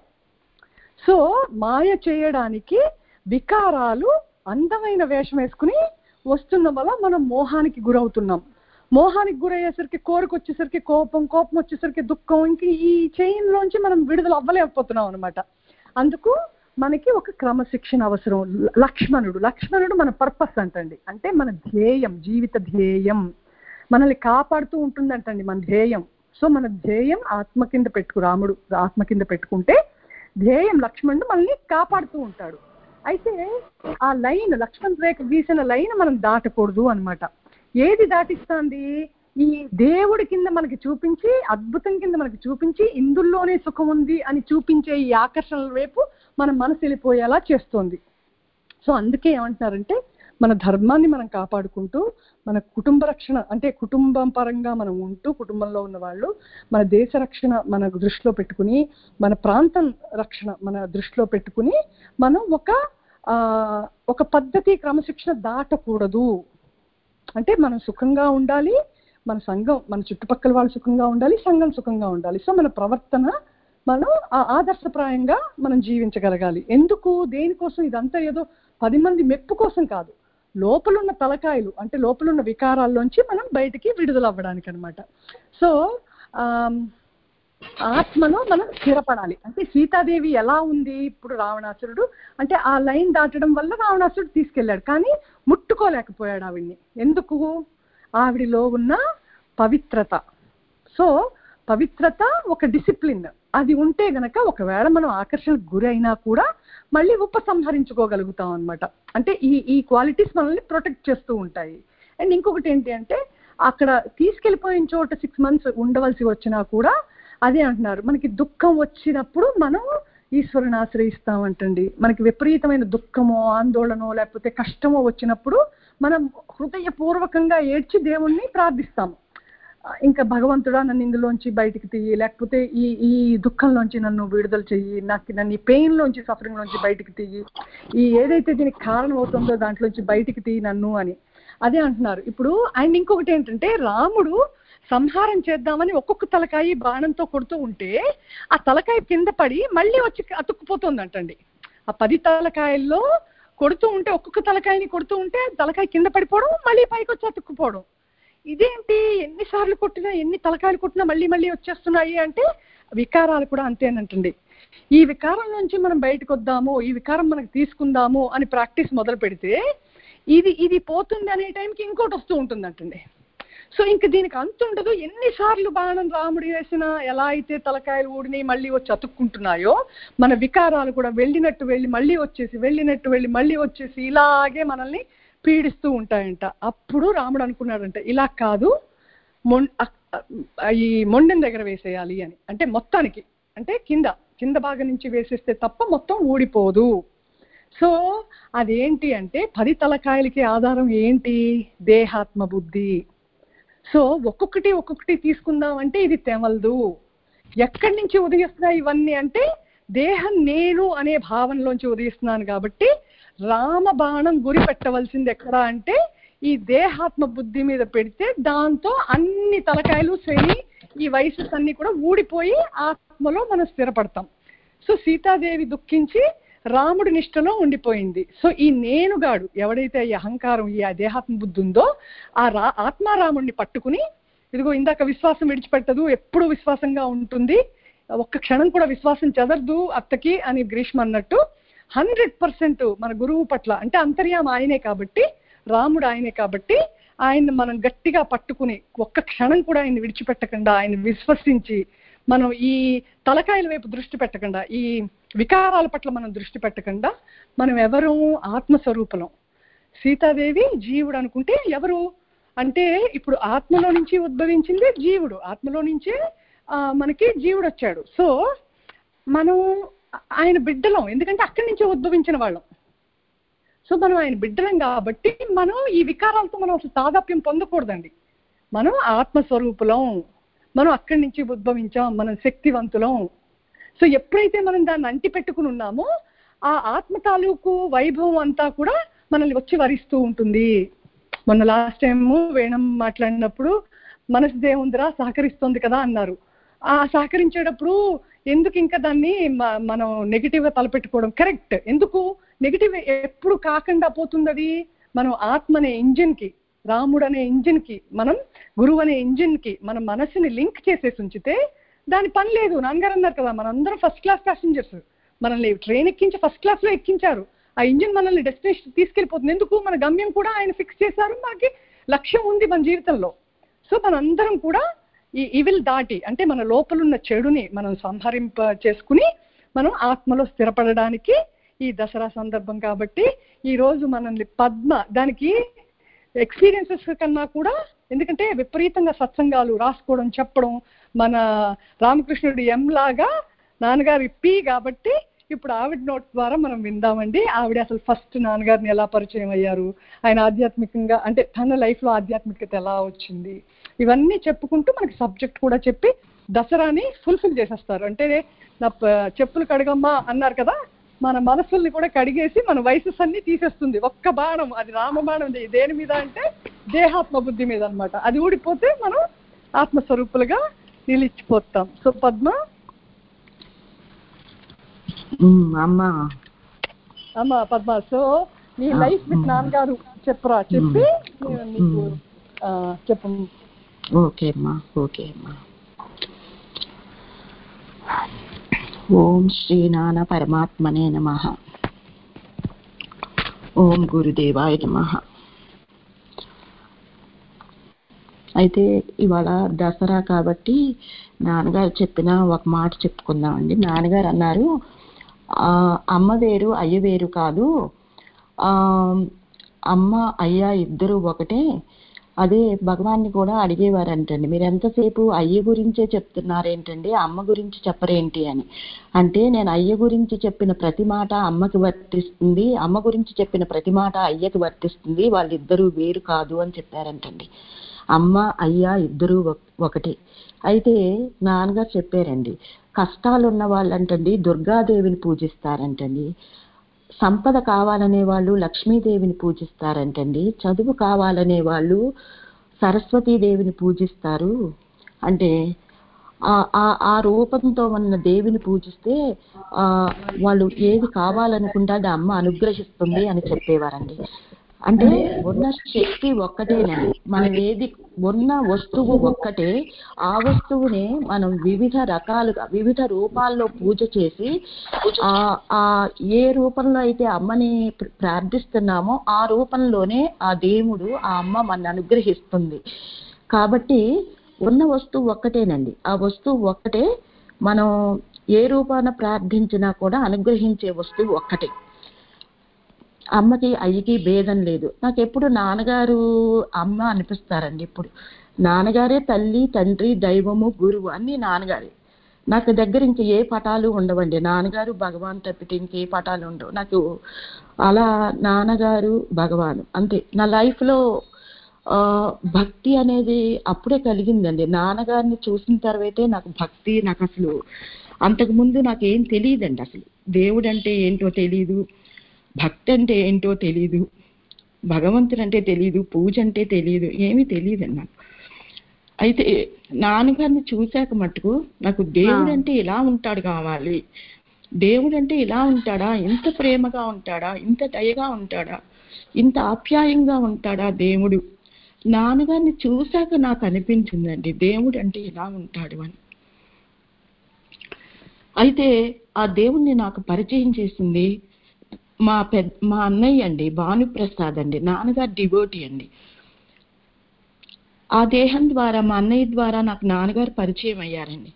సో మాయ చేయడానికి వికారాలు అందమైన వేషం వేసుకుని వస్తున్న వల్ల మనం మోహానికి గురవుతున్నాం. మోహానికి గురయ్యేసరికి కోరిక వచ్చేసరికి కోపం, కోపం వచ్చేసరికి దుఃఖం, ఇంక ఈ చైన్ లోంచి మనం విడుదల అవ్వలేకపోతున్నాం అనమాట. అందుకు మనకి ఒక క్రమశిక్షణ అవసరం. లక్ష్మణుడు మన పర్పస్ అంటండి, అంటే మన ధ్యేయం, జీవిత ధ్యేయం మనల్ని కాపాడుతూ ఉంటుందంటండి మన ధ్యేయం. సో మన ధ్యేయం ఆత్మ కింద రాముడు ఆత్మ కింద పెట్టుకుంటే ధ్యేయం లక్ష్మణుడు మనల్ని కాపాడుతూ ఉంటాడు. అయితే ఆ లైన్, లక్ష్మణ్ రేఖ గీసిన లైన్ మనం దాటకూడదు అనమాట. ఏది దాటిస్తుంది? ఈ దేవుడి కింద మనకి చూపించి, అద్భుతం కింద మనకి చూపించి, ఇందులోనే సుఖం ఉంది అని చూపించే ఈ ఆకర్షణల వైపు మన మనసు వెళ్ళిపోయేలా చేస్తుంది. సో అందుకే ఏమంటున్నారంటే మన ధర్మాన్ని మనం కాపాడుకుంటూ, మన కుటుంబ రక్షణ అంటే కుటుంబం పరంగా మనం ఉంటూ, కుటుంబంలో ఉన్న వాళ్ళు మన దేశ రక్షణ మన దృష్టిలో పెట్టుకుని, మన ప్రాంతం రక్షణ మన దృష్టిలో పెట్టుకుని, మనం ఒక పద్ధతి క్రమశిక్షణ దాటకూడదు. అంటే మనం సుఖంగా ఉండాలి, మన సంఘం, మన చుట్టుపక్కల వాళ్ళు సుఖంగా ఉండాలి, సంఘం సుఖంగా ఉండాలి. సో మన ప్రవర్తన మనం ఆదర్శప్రాయంగా మనం జీవించగలగాలి. ఎందుకు? దేనికోసం? ఇదంతా ఏదో 10 మంది మెప్పు కోసం కాదు, లోపలున్న తలకాయలు అంటే లోపలున్న వికారాల్లోంచి మనం బయటికి విడుదల అవ్వడానికి అనమాట. సో ఆత్మలో మనం స్థిరపడాలి. అంటే సీతాదేవి ఎలా ఉంది? ఇప్పుడు రావణాసురుడు అంటే ఆ లైన్ దాటడం వల్ల రావణాసురుడు తీసుకెళ్లాడు, కానీ ముట్టుకోలేకపోయాడు ఆవిడ్ని. ఎందుకు? ఆవిడిలో ఉన్న పవిత్రత. సో పవిత్రత ఒక డిసిప్లిన్, అది ఉంటే గనక ఒకవేళ మనం ఆకర్షణకు గురైనా కూడా మళ్ళీ ఉపసంహరించుకోగలుగుతాం అనమాట. అంటే ఈ క్వాలిటీస్ మనల్ని ప్రొటెక్ట్ చేస్తూ ఉంటాయి. అండ్ ఇంకొకటి ఏంటి అంటే అక్కడ తీసుకెళ్ళిపోయిన చోట 6 months ఉండవలసి వచ్చినా కూడా అదే అంటున్నారు, మనకి దుఃఖం వచ్చినప్పుడు మనం ఈశ్వరుని ఆశ్రయిస్తామంటండి. మనకి విపరీతమైన దుఃఖమో ఆందోళనో లేకపోతే కష్టమో వచ్చినప్పుడు మనం హృదయపూర్వకంగా ఏడ్చి దేవుణ్ణి ప్రార్థిస్తాము. ఇంకా భగవంతుడా నన్ను ఇందులోంచి బయటికి తీయి, లేకపోతే ఈ దుఃఖంలోంచి నన్ను విడుదల చెయ్యి, నన్ను ఈ పెయిన్ లోంచి సఫరింగ్ లోంచి బయటికి తీయి, ఈ ఏదైతే దీనికి కారణం అవుతుందో దాంట్లోంచి బయటికి తీయి నన్ను అని అదే అంటున్నారు. ఇప్పుడు అండ్ ఇంకొకటి ఏంటంటే రాముడు సంహారం చేద్దామని ఒక్కొక్క తలకాయ బాణంతో కొడుతూ ఉంటే ఆ తలకాయ కింద పడి మళ్ళీ వచ్చి అతుక్కుపోతుందంటండి. ఆ 10 తలకాయల్లో కొడుతూ ఉంటే ఒక్కొక్క తలకాయని కొడుతూ ఉంటే తలకాయ కింద పడిపోవడం, మళ్ళీ పైకి వచ్చి అతుక్కుపోవడం. ఇదేంటి ఎన్నిసార్లు కొట్టినా ఎన్ని తలకాయలు కొట్టినా మళ్ళీ మళ్ళీ వచ్చేస్తున్నాయి అంటే వికారాలు కూడా అంతేనంటండి. ఈ వికారం నుంచి మనం బయటకు వద్దాము, ఈ వికారం మనకు తీసుకుందాము అని ప్రాక్టీస్ మొదలు పెడితే ఇది పోతుంది అనే టైంకి ఇంకోటి వస్తూ ఉంటుందంటండి. సో ఇంక దీనికి అంతుండదు. ఎన్నిసార్లు బాణం రాముడు వేసినా ఎలా అయితే తలకాయలు ఊడిని మళ్ళీ వచ్చి అతుక్కుంటున్నాయో మన వికారాలు కూడా వెళ్ళినట్టు వెళ్ళి మళ్ళీ వచ్చేసి, వెళ్ళినట్టు వెళ్ళి మళ్ళీ వచ్చేసి ఇలాగే మనల్ని పీడిస్తూ ఉంటాయంట. అప్పుడు రాముడు అనుకున్నాడంట, ఇలా కాదు ఈ మొండెం దగ్గర వేసేయాలి అని. అంటే మొత్తానికి అంటే కింద భాగం నుంచి వేసేస్తే తప్ప మొత్తం ఊడిపోదు. సో అదేంటి అంటే 10 తలకాయలకి ఆధారం ఏంటి? దేహాత్మ బుద్ధి. సో ఒక్కొక్కటి తీసుకుందాం అంటే ఇది తెమలదు. ఎక్కడి నుంచి ఉదయిస్తున్నాయి ఇవన్నీ అంటే దేహం నేను అనే భావనలోంచి ఉదయిస్తున్నాను. కాబట్టి రామబాణం గురి పెట్టవలసింది ఎక్కడ అంటే ఈ దేహాత్మ బుద్ధి మీద పెడితే దాంతో అన్ని తలకాయలు శని ఈ వయస్సు అన్ని కూడా ఊడిపోయి ఆత్మలో మనం స్థిరపడతాం. సో సీతాదేవి దుఃఖించి రాముడి నిష్టలో ఉండిపోయింది. సో ఈ నేనుగాడు ఎవడైతే ఈ అహంకారం ఈ దేహాత్మ బుద్ధి ఉందో ఆ ఆత్మారాముడిని పట్టుకుని ఇదిగో ఇందాక విశ్వాసం విడిచిపెట్టదు, ఎప్పుడు విశ్వాసంగా ఉంటుంది, ఒక్క క్షణం కూడా విశ్వాసం చెదరదు అత్తకి అని గ్రీష్మ అన్నట్టు 100% మన గురువు పట్ల అంటే అంతర్యామ ఆయనే కాబట్టి, రాముడు ఆయనే కాబట్టి ఆయన్ని మనం గట్టిగా పట్టుకుని ఒక్క క్షణం కూడా ఆయన్ని విడిచిపెట్టకుండా ఆయన విశ్వసించి మనం ఈ తలకాయల వైపు దృష్టి పెట్టకుండా ఈ వికారాల పట్ల మనం దృష్టి పెట్టకుండా మనం ఎవరు? ఆత్మస్వరూపం. సీతాదేవి జీవుడు అనుకుంటే ఎవరు అంటే ఇప్పుడు ఆత్మలో నుంచి ఉద్భవించింది జీవుడు, ఆత్మలో నుంచే మనకి జీవుడు వచ్చాడు. సో మనం ఆయన బిడ్డలం, ఎందుకంటే అక్కడి నుంచే ఉద్భవించిన వాళ్ళం. సో మనం ఆయన బిడ్డలం కాబట్టి మనం ఈ వికారాలతో మనం అసలు తాదాప్యం పొందకూడదండి. మనం ఆత్మస్వరూపులం, మనం అక్కడి నుంచి ఉద్భవించాం, మనం శక్తివంతులం. సో ఎప్పుడైతే మనం దాన్ని అంటి పెట్టుకుని ఉన్నామో ఆ ఆత్మ తాలూకు వైభవం అంతా కూడా మనల్ని వచ్చి వరిస్తూ ఉంటుంది. మొన్న లాస్ట్ టైము వేణం మాట్లాడినప్పుడు మనసు దేవుందిరా సహకరిస్తుంది కదా అన్నారు. ఆ సహకరించేటప్పుడు ఎందుకు ఇంకా దాన్ని మనం నెగిటివ్ గా తలపెట్టుకోవడం కరెక్ట్? ఎందుకు నెగిటివ్ ఎప్పుడు కాకుండా పోతుంది? అది మనం ఆత్మ అనే ఇంజిన్ కి, రాముడు అనే ఇంజిన్ కి, మనం గురువు అనే ఇంజిన్ కి మన మనసుని లింక్ చేసేసి ఉంచితే దాని పని లేదు. నాన్నగారు అన్నారు కదా మనందరం ఫస్ట్ క్లాస్ ప్యాసింజర్స్, మనల్ని ట్రైన్ ఎక్కించి ఫస్ట్ క్లాస్ లో ఎక్కించారు. ఆ ఇంజిన్ మనల్ని డెస్టినేషన్ తీసుకెళ్ళిపోతుంది. ఎందుకు? మన గమ్యం కూడా ఆయన ఫిక్స్ చేశారు, మనకి లక్ష్యం ఉంది మన జీవితంలో. సో మనందరం కూడా ఈ ఈవిల్ దాటి అంటే మన లోపలున్న చెడుని మనం సంహరింప చేసుకుని మనం ఆత్మలో స్థిరపడడానికి ఈ దసరా సందర్భం. కాబట్టి ఈ రోజు మనల్ని పద్మ దానికి ఎక్స్పీరియన్సెస్ కన్నా కూడా, ఎందుకంటే విపరీతంగా సత్సంగాలు రాసుకోవడం చెప్పడం, మన రామకృష్ణుడు ఎం లాగా నాన్నగారి పి కాబట్టి ఇప్పుడు ఆవిడ నోట్ ద్వారా మనం విందామండి. ఆవిడ అసలు ఫస్ట్ నాన్నగారిని ఎలా పరిచయం అయ్యారు, ఆయన ఆధ్యాత్మికంగా అంటే తన లైఫ్ లో ఆధ్యాత్మికత ఎలా వచ్చింది, ఇవన్నీ చెప్పుకుంటూ మనకి సబ్జెక్ట్ కూడా చెప్పి దసరాని ఫుల్ఫిల్ చేసేస్తారు. అంటే నా చెప్పులు కడగమ్మా అన్నారు కదా, మన మనసుల్ని కూడా కడిగేసి మన వయసెస్ అన్ని తీసేస్తుంది ఒక్క బాణం. అది రామబాణం. దేని మీద అంటే దేహాత్మ బుద్ధి మీద అన్నమాట. అది ఊడిపోతే మనం ఆత్మస్వరూపులుగా నిలిచిపోతాం. సో పద్మ అమ్మా పద్మ, సో నీ లైఫ్ విత్ నాన్నగారు చెప్పరా, చెప్పి నీకు చెప్పు. ఓకే అమ్మా, ఓకే అమ్మా. ఓం శ్రీనాథ పరమాత్మనే నమః. ఓం గురుదేవాయ నమః. అయితే ఇవాళ దసరా కాబట్టి నాన్నగారు చెప్పిన ఒక మాట చెప్పుకుందామండి. నాన్నగారు అన్నారు, అమ్మ వేరు అయ్య వేరు కాదు, అమ్మ అయ్య ఇద్దరు ఒకటే, అదే భగవాన్ని కూడా అడిగేవారంటండి, మీరు ఎంతసేపు అయ్య గురించే చెప్తున్నారేంటండి, అమ్మ గురించి చెప్పరేంటి అని. అంటే నేను అయ్య గురించి చెప్పిన ప్రతి మాట అమ్మకి వర్తిస్తుంది, అమ్మ గురించి చెప్పిన ప్రతి మాట అయ్యకి వర్తిస్తుంది, వాళ్ళిద్దరూ వేరు కాదు అని చెప్పారంటండి. అమ్మ అయ్య ఇద్దరూ ఒకటే. అయితే నాన్నగారు చెప్పారండి, కష్టాలు ఉన్న వాళ్ళంటండి దుర్గాదేవిని పూజిస్తారంటండి, సంపద కావాలనే వాళ్ళు లక్ష్మీదేవిని పూజిస్తారంటండి, చదువు కావాలనే వాళ్ళు సరస్వతీదేవిని పూజిస్తారు. అంటే ఆ రూపంతో ఉన్న దేవిని పూజిస్తే వాళ్ళు ఏది కావాలనుకుంటే అమ్మ అనుగ్రహిస్తుంది అని చెప్పేవారండి. అంటే ఉన్న శక్తి ఒక్కటేనండి, మనం ఏది ఉన్న వస్తువు ఒక్కటే, ఆ వస్తువునే మనం వివిధ రకాలుగా వివిధ రూపాల్లో పూజ చేసి ఆ ఏ రూపంలో అయితే అమ్మని ప్రార్థిస్తున్నామో ఆ రూపంలోనే ఆ దేవుడు ఆ అమ్మ మన అనుగ్రహిస్తుంది. కాబట్టి ఉన్న వస్తువు ఒక్కటేనండి, ఆ వస్తువు ఒక్కటే, మనం ఏ రూపాన ప్రార్థించినా కూడా అనుగ్రహించే వస్తువు ఒక్కటే. అమ్మకి అయ్యకి భేదం లేదు. నాకు ఎప్పుడు నాన్నగారు అమ్మ అనిపిస్తారండి. ఇప్పుడు నాన్నగారే తల్లి తండ్రి దైవము గురువు అన్ని నాన్నగారే. నాకు దగ్గర ఇంక ఏ పటాలు ఉండవండి, నాన్నగారు భగవాన్ తప్పితే ఇంకే పటాలు ఉండవు నాకు. అలా నాన్నగారు భగవాను అంతే. నా లైఫ్లో భక్తి అనేది అప్పుడే కలిగిందండి, నాన్నగారిని చూసిన తర్వాతే నాకు భక్తి. నాకు అసలు అంతకుముందు నాకేం తెలియదండి, అసలు దేవుడు అంటే ఏంటో తెలీదు, భక్తి అంటే ఏంటో తెలీదు, భగవంతుడు అంటే తెలీదు, పూజ అంటే తెలీదు, ఏమీ తెలియదండి నాకు. అయితే నాన్నగారిని చూశాక మటుకు నాకు దేవుడు అంటే ఇలా ఉంటాడు కావాలి, దేవుడు అంటే ఇలా ఉంటాడా, ఇంత ప్రేమగా ఉంటాడా, ఇంత దయగా ఉంటాడా, ఇంత ఆప్యాయంగా ఉంటాడా దేవుడు. నాన్నగారిని చూశాక నాకు అనిపించిందండి దేవుడు అంటే ఇలా ఉంటాడు అని. అయితే ఆ దేవుణ్ణి నాకు పరిచయం చేసింది మా అన్నయ్య అండి, భానుప్రసాద్ అండి, నాన్నగారు డివోటీ అండి. ఆ దేహం ద్వారా మా అన్నయ్య ద్వారా నాకు నాన్నగారు పరిచయం అయ్యారండి.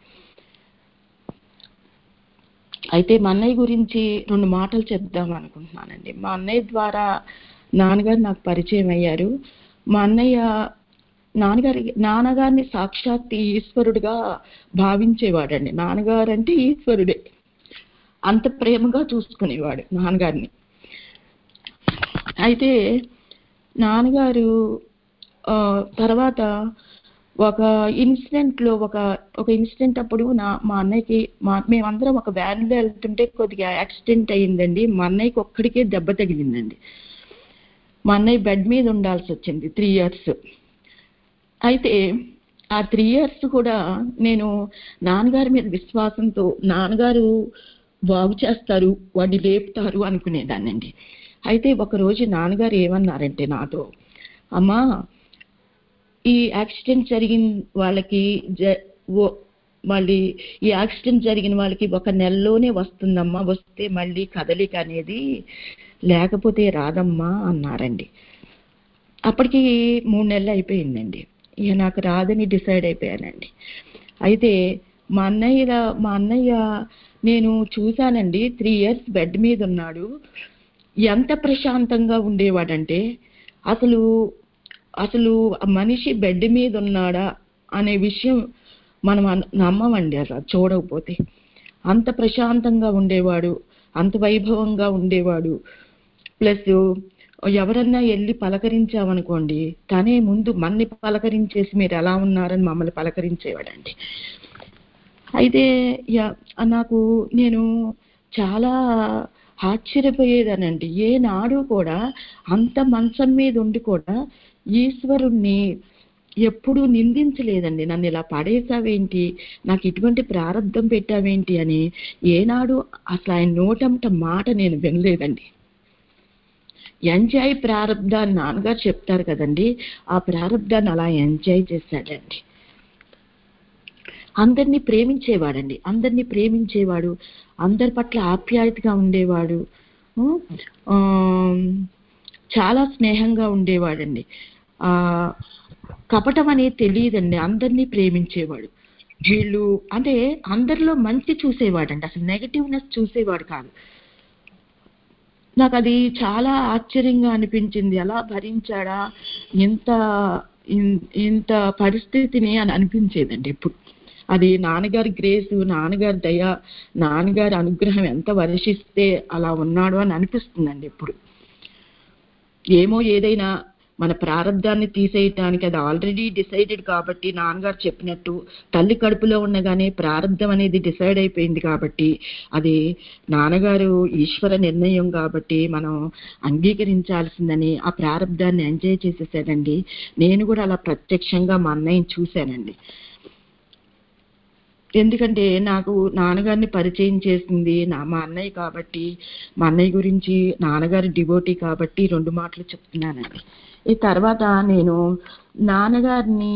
అయితే మా అన్నయ్య గురించి 2 మాటలు చెప్దాం అనుకుంటున్నానండి. మా అన్నయ్య ద్వారా నాన్నగారు నాకు పరిచయం అయ్యారు. మా అన్నయ్య నాన్నగారిని సాక్షాత్ ఈశ్వరుడిగా భావించేవాడండి. నాన్నగారు అంటే ఈశ్వరుడే, అంత ప్రేమగా చూసుకునేవాడు నాన్నగారిని. అయితే నాన్నగారు తర్వాత ఒక ఇన్సిడెంట్లో ఒక ఇన్సిడెంట్ అప్పుడు మా అన్నయ్యకి మేమందరం ఒక వ్యాన్లో వెళ్తుంటే కొద్దిగా యాక్సిడెంట్ అయ్యిందండి. మా అన్నయ్యకి ఒక్కడికే దెబ్బ తగిలిందండి. మా అన్నయ్య బెడ్ మీద ఉండాల్సి వచ్చింది 3 years. అయితే ఆ 3 years కూడా నేను నాన్నగారి మీద విశ్వాసంతో నాన్నగారు బాగు చేస్తారు, వాడిని లేపుతారు అనుకునేదాన్నండి. అయితే ఒకరోజు నాన్నగారు ఏమన్నారంటే నాతో, అమ్మా ఈ యాక్సిడెంట్ జరిగిన వాళ్ళకి మళ్ళీ ఈ యాక్సిడెంట్ జరిగిన వాళ్ళకి 1 నెలలోనే వస్తుందమ్మా, వస్తే మళ్ళీ కదలిక అనేది లేకపోతే రాదమ్మా అన్నారండి. అప్పటికి 3 నెలలు అయిపోయిందండి. ఇక నాకు రాదని డిసైడ్ అయిపోయానండి. అయితే మా అన్నయ్య నేను చూశానండి, 3 years బెడ్ మీద ఉన్నాడు. ఎంత ప్రశాంతంగా ఉండేవాడంటే అసలు మనిషి బెడ్ మీద ఉన్నాడా అనే విషయం మనం నమ్మమండి అసలు చూడకపోతే. అంత ప్రశాంతంగా ఉండేవాడు, అంత వైభవంగా ఉండేవాడు. ప్లస్ ఎవరన్నా వెళ్ళి పలకరించామనుకోండి, తనే ముందు మన్ని పలకరించేసి మీరు ఎలా ఉన్నారని మమ్మల్ని పలకరించేవాడండి. అయితే నేను చాలా ఆశ్చర్యపోయేదానండి. ఏనాడు కూడా అంత మంచం మీద ఉండి కూడా ఈశ్వరుణ్ణి ఎప్పుడూ నిందించలేదండి. నన్ను ఇలా పడేసావేంటి, నాకు ఇటువంటి ప్రారంధం పెట్టావేంటి అని ఏనాడు అసలు ఆయన నోటంట మాట నేను వినలేదండి. ఎంజాయ్ ప్రారంధాన్ని నాన్నగారు చెప్తారు కదండి, ఆ ప్రారంధాన్ని అలా ఎంజాయ్ చేశాడండి. అందరినీ ప్రేమించేవాడండి, అందరినీ ప్రేమించేవాడు, అందరి పట్ల ఆప్యాయతగా ఉండేవాడు, చాలా స్నేహంగా ఉండేవాడండి. కపటం అనేది తెలియదండి, అందరినీ ప్రేమించేవాడు. వీళ్ళు అంటే అందరిలో మంచి చూసేవాడండి, అసలు నెగటివ్నెస్ చూసేవాడు కాదు. నాకు అది చాలా ఆశ్చర్యంగా అనిపించింది. ఎలా భరించాడా, ఎంత ఇంత పరిస్థితిని అని అనిపించేదండి ఇప్పుడు. అది నాన్నగారి గ్రేసు, నాన్నగారి దయ, నాన్నగారి అనుగ్రహం ఎంత వర్షిస్తే అలా ఉన్నాడు అని అనిపిస్తుందండి ఇప్పుడు. ఏమో ఏదైనా మన ప్రారంధాన్ని తీసేయటానికి అది ఆల్రెడీ డిసైడెడ్ కాబట్టి, నాన్నగారు చెప్పినట్టు తల్లి కడుపులో ఉండగానే ప్రారంధం అనేది డిసైడ్ అయిపోయింది కాబట్టి, అది నాన్నగారు ఈశ్వర నిర్ణయం కాబట్టి మనం అంగీకరించాల్సిందని ఆ ప్రారంధాన్ని ఎంజాయ్ చేసేసానండి. నేను కూడా అలా ప్రత్యక్షంగా మా అన్నయ్యని చూశానండి. ఎందుకంటే నాకు నాన్నగారిని పరిచయం చేసింది మా అన్నయ్య కాబట్టి, మా అన్నయ్య గురించి నాన్నగారి డివోటీ కాబట్టి 2 మాటలు చెప్తున్నానండి. ఈ తర్వాత నేను నాన్నగారిని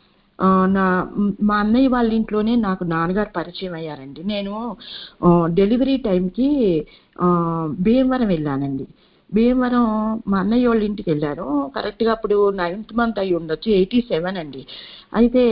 మా అన్నయ్య వాళ్ళ ఇంట్లోనే నాకు నాన్నగారు పరిచయం అయ్యారండి. నేను డెలివరీ టైంకి భీమవరం వెళ్ళానండి. భీమవరం మా అన్నయ్య వాళ్ళ ఇంటికి వెళ్ళాను. కరెక్ట్గా అప్పుడు 9th month అయి ఉండొచ్చు, 87 అండి. అయితే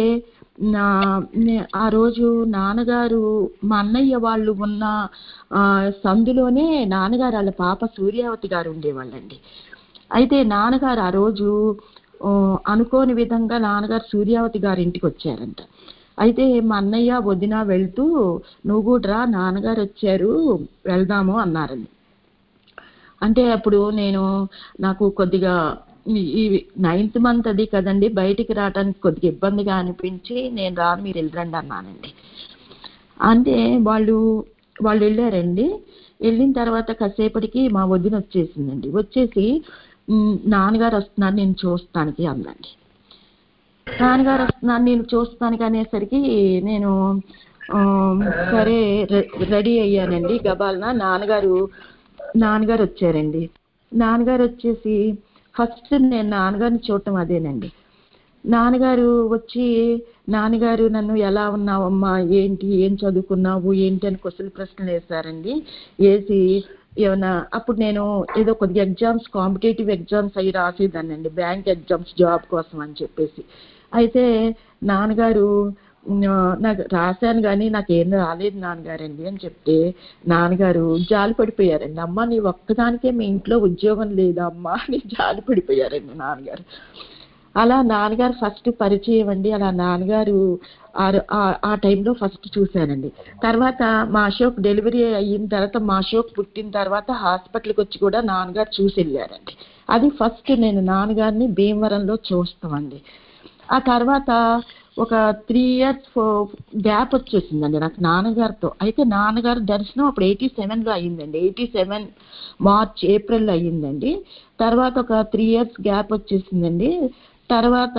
ఆ రోజు నాన్నగారు మా అన్నయ్య వాళ్ళు ఉన్న సందులోనే నాన్నగారు వాళ్ళ పాప సూర్యావతి గారు ఉండేవాళ్ళండి. అయితే నాన్నగారు ఆ రోజు అనుకోని విధంగా నాన్నగారు సూర్యావతి గారి ఇంటికి వచ్చారంట. అయితే మా అన్నయ్య వదిన వెళ్తూ నువ్వు కూడా నాన్నగారు వచ్చారు వెళ్దాము అన్నారండి. అంటే అప్పుడు నాకు కొద్దిగా ఈ 9th month అది కదండి, బయటికి రావడానికి కొద్దిగా ఇబ్బందిగా అనిపించి నేను రాను మీరు వెళ్ళరండి అన్నానండి. అంటే వాళ్ళు వెళ్ళారండి. వెళ్ళిన తర్వాత కాసేపటికి మా వదిన వచ్చేసిందండి. వచ్చేసి నాన్నగారు వస్తున్నారు నేను చూస్తానికి అందండి. నాన్నగారు వస్తున్నారు నేను చూస్తానికి అనేసరికి నేను సరే రెడీ అయ్యానండి. గబాల్నా నాన్నగారు వచ్చారండి. నాన్నగారు వచ్చేసి ఫస్ట్ నేను నాన్నగారిని చూడటం అదేనండి. నాన్నగారు వచ్చి నాన్నగారు నన్ను ఎలా ఉన్నావమ్మా, ఏంటి, ఏం చదువుకున్నావు, ఏంటి అని ప్రశ్నలు వేశారండి. వేసి ఏమన్నా అప్పుడు నేను ఏదో కొద్దిగా ఎగ్జామ్స్, కాంపిటేటివ్ ఎగ్జామ్స్ అవి రాసేదానండి, బ్యాంక్ ఎగ్జామ్స్ జాబ్ కోసం అని చెప్పేసి. అయితే నాన్నగారు నాకు రాశాను కానీ నాకేం రాలేదు నాన్నగారండి అని చెప్తే నాన్నగారు జాలి పడిపోయారండి. అమ్మ నీ ఒక్కదానికే మీ ఇంట్లో ఉద్యోగం లేదా అమ్మా అని జాలి పడిపోయారండి నాన్నగారు. అలా నాన్నగారు ఫస్ట్ పరిచయం అండి. అలా నాన్నగారు ఆ టైంలో ఫస్ట్ చూశానండి. తర్వాత మా అశోక్ డెలివరీ అయిన తర్వాత, మా అశోక్ పుట్టిన తర్వాత హాస్పిటల్కి వచ్చి కూడా నాన్నగారు చూసి వెళ్ళారండి. అది ఫస్ట్ నేను నాన్నగారిని భీమవరంలో చూస్తామండి. ఆ తర్వాత ఒక 3 years గ్యాప్ వచ్చేసిందండి నాకు నాన్నగారితో. అయితే నాన్నగారు దర్శనం అప్పుడు 87లో అయ్యిందండి. 87 March, April అయ్యిందండి. తర్వాత ఒక 3 years గ్యాప్ వచ్చేసిందండి. తర్వాత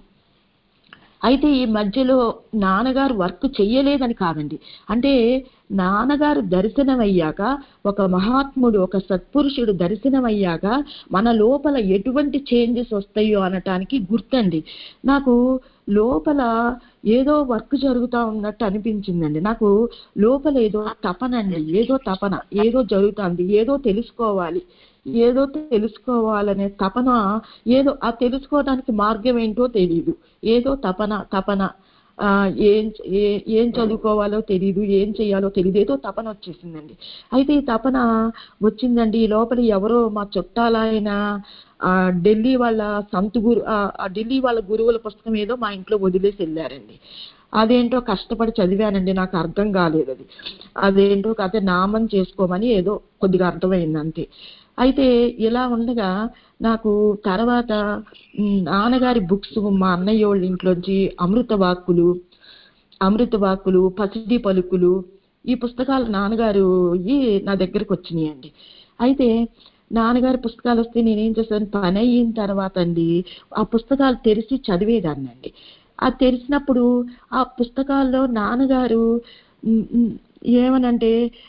అయితే ఈ మధ్యలో నాన్నగారు వర్క్ చెయ్యలేదని కాదండి, అంటే నాన్నగారు దర్శనం అయ్యాక, ఒక మహాత్ముడు, ఒక సత్పురుషుడు దర్శనం అయ్యాక మన లోపల ఎటువంటి చేంజెస్ వస్తాయో అనటానికి గుర్తండి. నాకు లోపల ఏదో వర్క్ జరుగుతూ ఉన్నట్టు అనిపించిందండి. నాకు లోపల ఏదో తపనండి, ఏదో తపన, ఏదో జరుగుతుంది, ఏదో తెలుసుకోవాలనే తపన, ఏదో ఆ తెలుసుకోవడానికి మార్గం ఏంటో తెలియదు, ఏదో తపన ఏం చదువుకోవాలో తెలియదు, ఏం చేయాలో తెలియదు, ఏదో తపన వచ్చేసిందండి. అయితే ఈ తపన వచ్చిందండి. ఈ లోపల ఎవరో మా చుట్టాలైన ఢిల్లీ వాళ్ళ ఢిల్లీ వాళ్ళ గురువుల పుస్తకం ఏదో మా ఇంట్లో వదిలేసి వెళ్ళారండి. అదేంటో కష్టపడి చదివానండి, నాకు అర్థం కాలేదు. అదేంటో కథ నామం చేసుకోమని ఏదో కొద్దిగా అర్థమైంది అంతే. అయితే ఇలా ఉండగా నాకు తర్వాత నాన్నగారి బుక్స్ మా అన్నయ్య వాళ్ళ ఇంట్లోంచి అమృత వాక్కులు, పసిడి పలుకులు, ఈ పుస్తకాలు నాన్నగారు నా దగ్గరకు వచ్చినాయండి. అయితే నాన్నగారి పుస్తకాలు వస్తే నేనేం చేశాను, పని అయిన తర్వాత అండి ఆ పుస్తకాలు తెరిచి చదివేదాన్నండి. ఆ తెరిచినప్పుడు ఆ పుస్తకాల్లో నాన్నగారు ఏమనంటే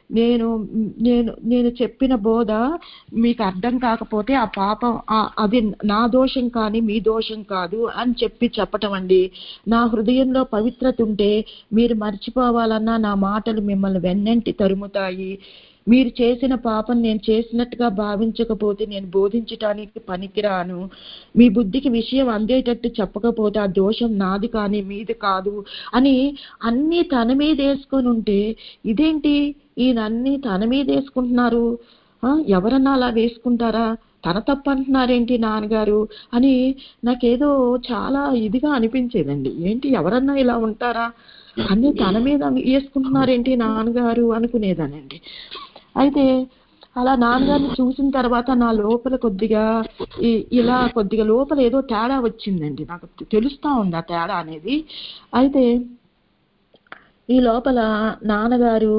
నేను చెప్పిన బోధ మీకు అర్థం కాకపోతే ఆ పాపం అది నా దోషం కానీ మీ దోషం కాదు అని చెప్పటం అండి. నా హృదయంలో పవిత్రత ఉంటే మీరు మర్చిపోవాలన్నా నా మాటలు మిమ్మల్ని వెన్నంటి తరుముతాయి. మీరు చేసిన పాపం నేను చేసినట్టుగా భావించకపోతే నేను బోధించటానికి పనికిరాను. మీ బుద్ధికి విషయం అందేటట్టు చెప్పకపోతే ఆ దోషం నాది కానీ మీది కాదు అని అన్నీ తన మీద వేసుకొని ఉంటే, ఇదేంటి ఈయన అన్నీ తన మీద వేసుకుంటున్నారు, ఎవరన్నా అలా వేసుకుంటారా, తన తప్పు అంటున్నారేంటి నాన్నగారు అని నాకేదో చాలా ఇదిగా అనిపించేదండి. ఏంటి ఎవరన్నా ఇలా ఉంటారా, అన్ని తన మీద వేసుకుంటున్నారేంటి నాన్నగారు అనుకునేదానండి. అయితే అలా నాన్నగారిని చూసిన తర్వాత నా లోపల కొద్దిగా ఇలా కొద్దిగా లోపల ఏదో తేడా వచ్చిందండి. నాకు తెలుస్తా ఉంది ఆ తేడా అనేది. అయితే ఈ లోపల నాన్నగారు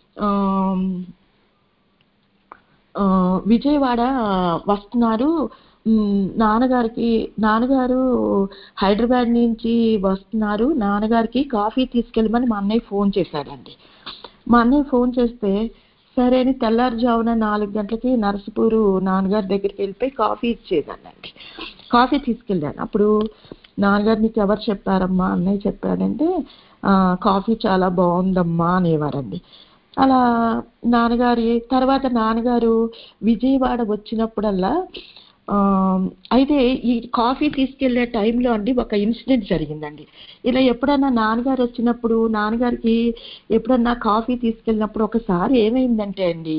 విజయవాడ వస్తున్నారు. నాన్నగారు హైదరాబాద్ నుంచి వస్తున్నారు, నాన్నగారికి కాఫీ తీసుకెళ్ళమని మా అన్నయ్య ఫోన్ చేశాడండి. మా అన్నయ్య ఫోన్ చేస్తే సరే అని తెల్లారుజామున 4 గంటలకి నరసపూరు నాన్నగారి దగ్గరికి వెళ్ళిపోయి కాఫీ ఇచ్చేదానండి. కాఫీ తీసుకెళ్ళాను. అప్పుడు నాన్నగారు నీకు ఎవరు చెప్పారమ్మా, అన్నయ్య చెప్పాడంటే కాఫీ చాలా బాగుందమ్మా అనేవారండి. అలా నాన్నగారు విజయవాడ వచ్చినప్పుడల్లా అయితే ఈ కాఫీ తీసుకెళ్లే టైంలో అండి ఒక ఇన్సిడెంట్ జరిగిందండి. ఇలా ఎప్పుడన్నా నాన్నగారు వచ్చినప్పుడు, నాన్నగారికి ఎప్పుడన్నా కాఫీ తీసుకెళ్ళినప్పుడు ఒకసారి ఏమైందంటే అండి,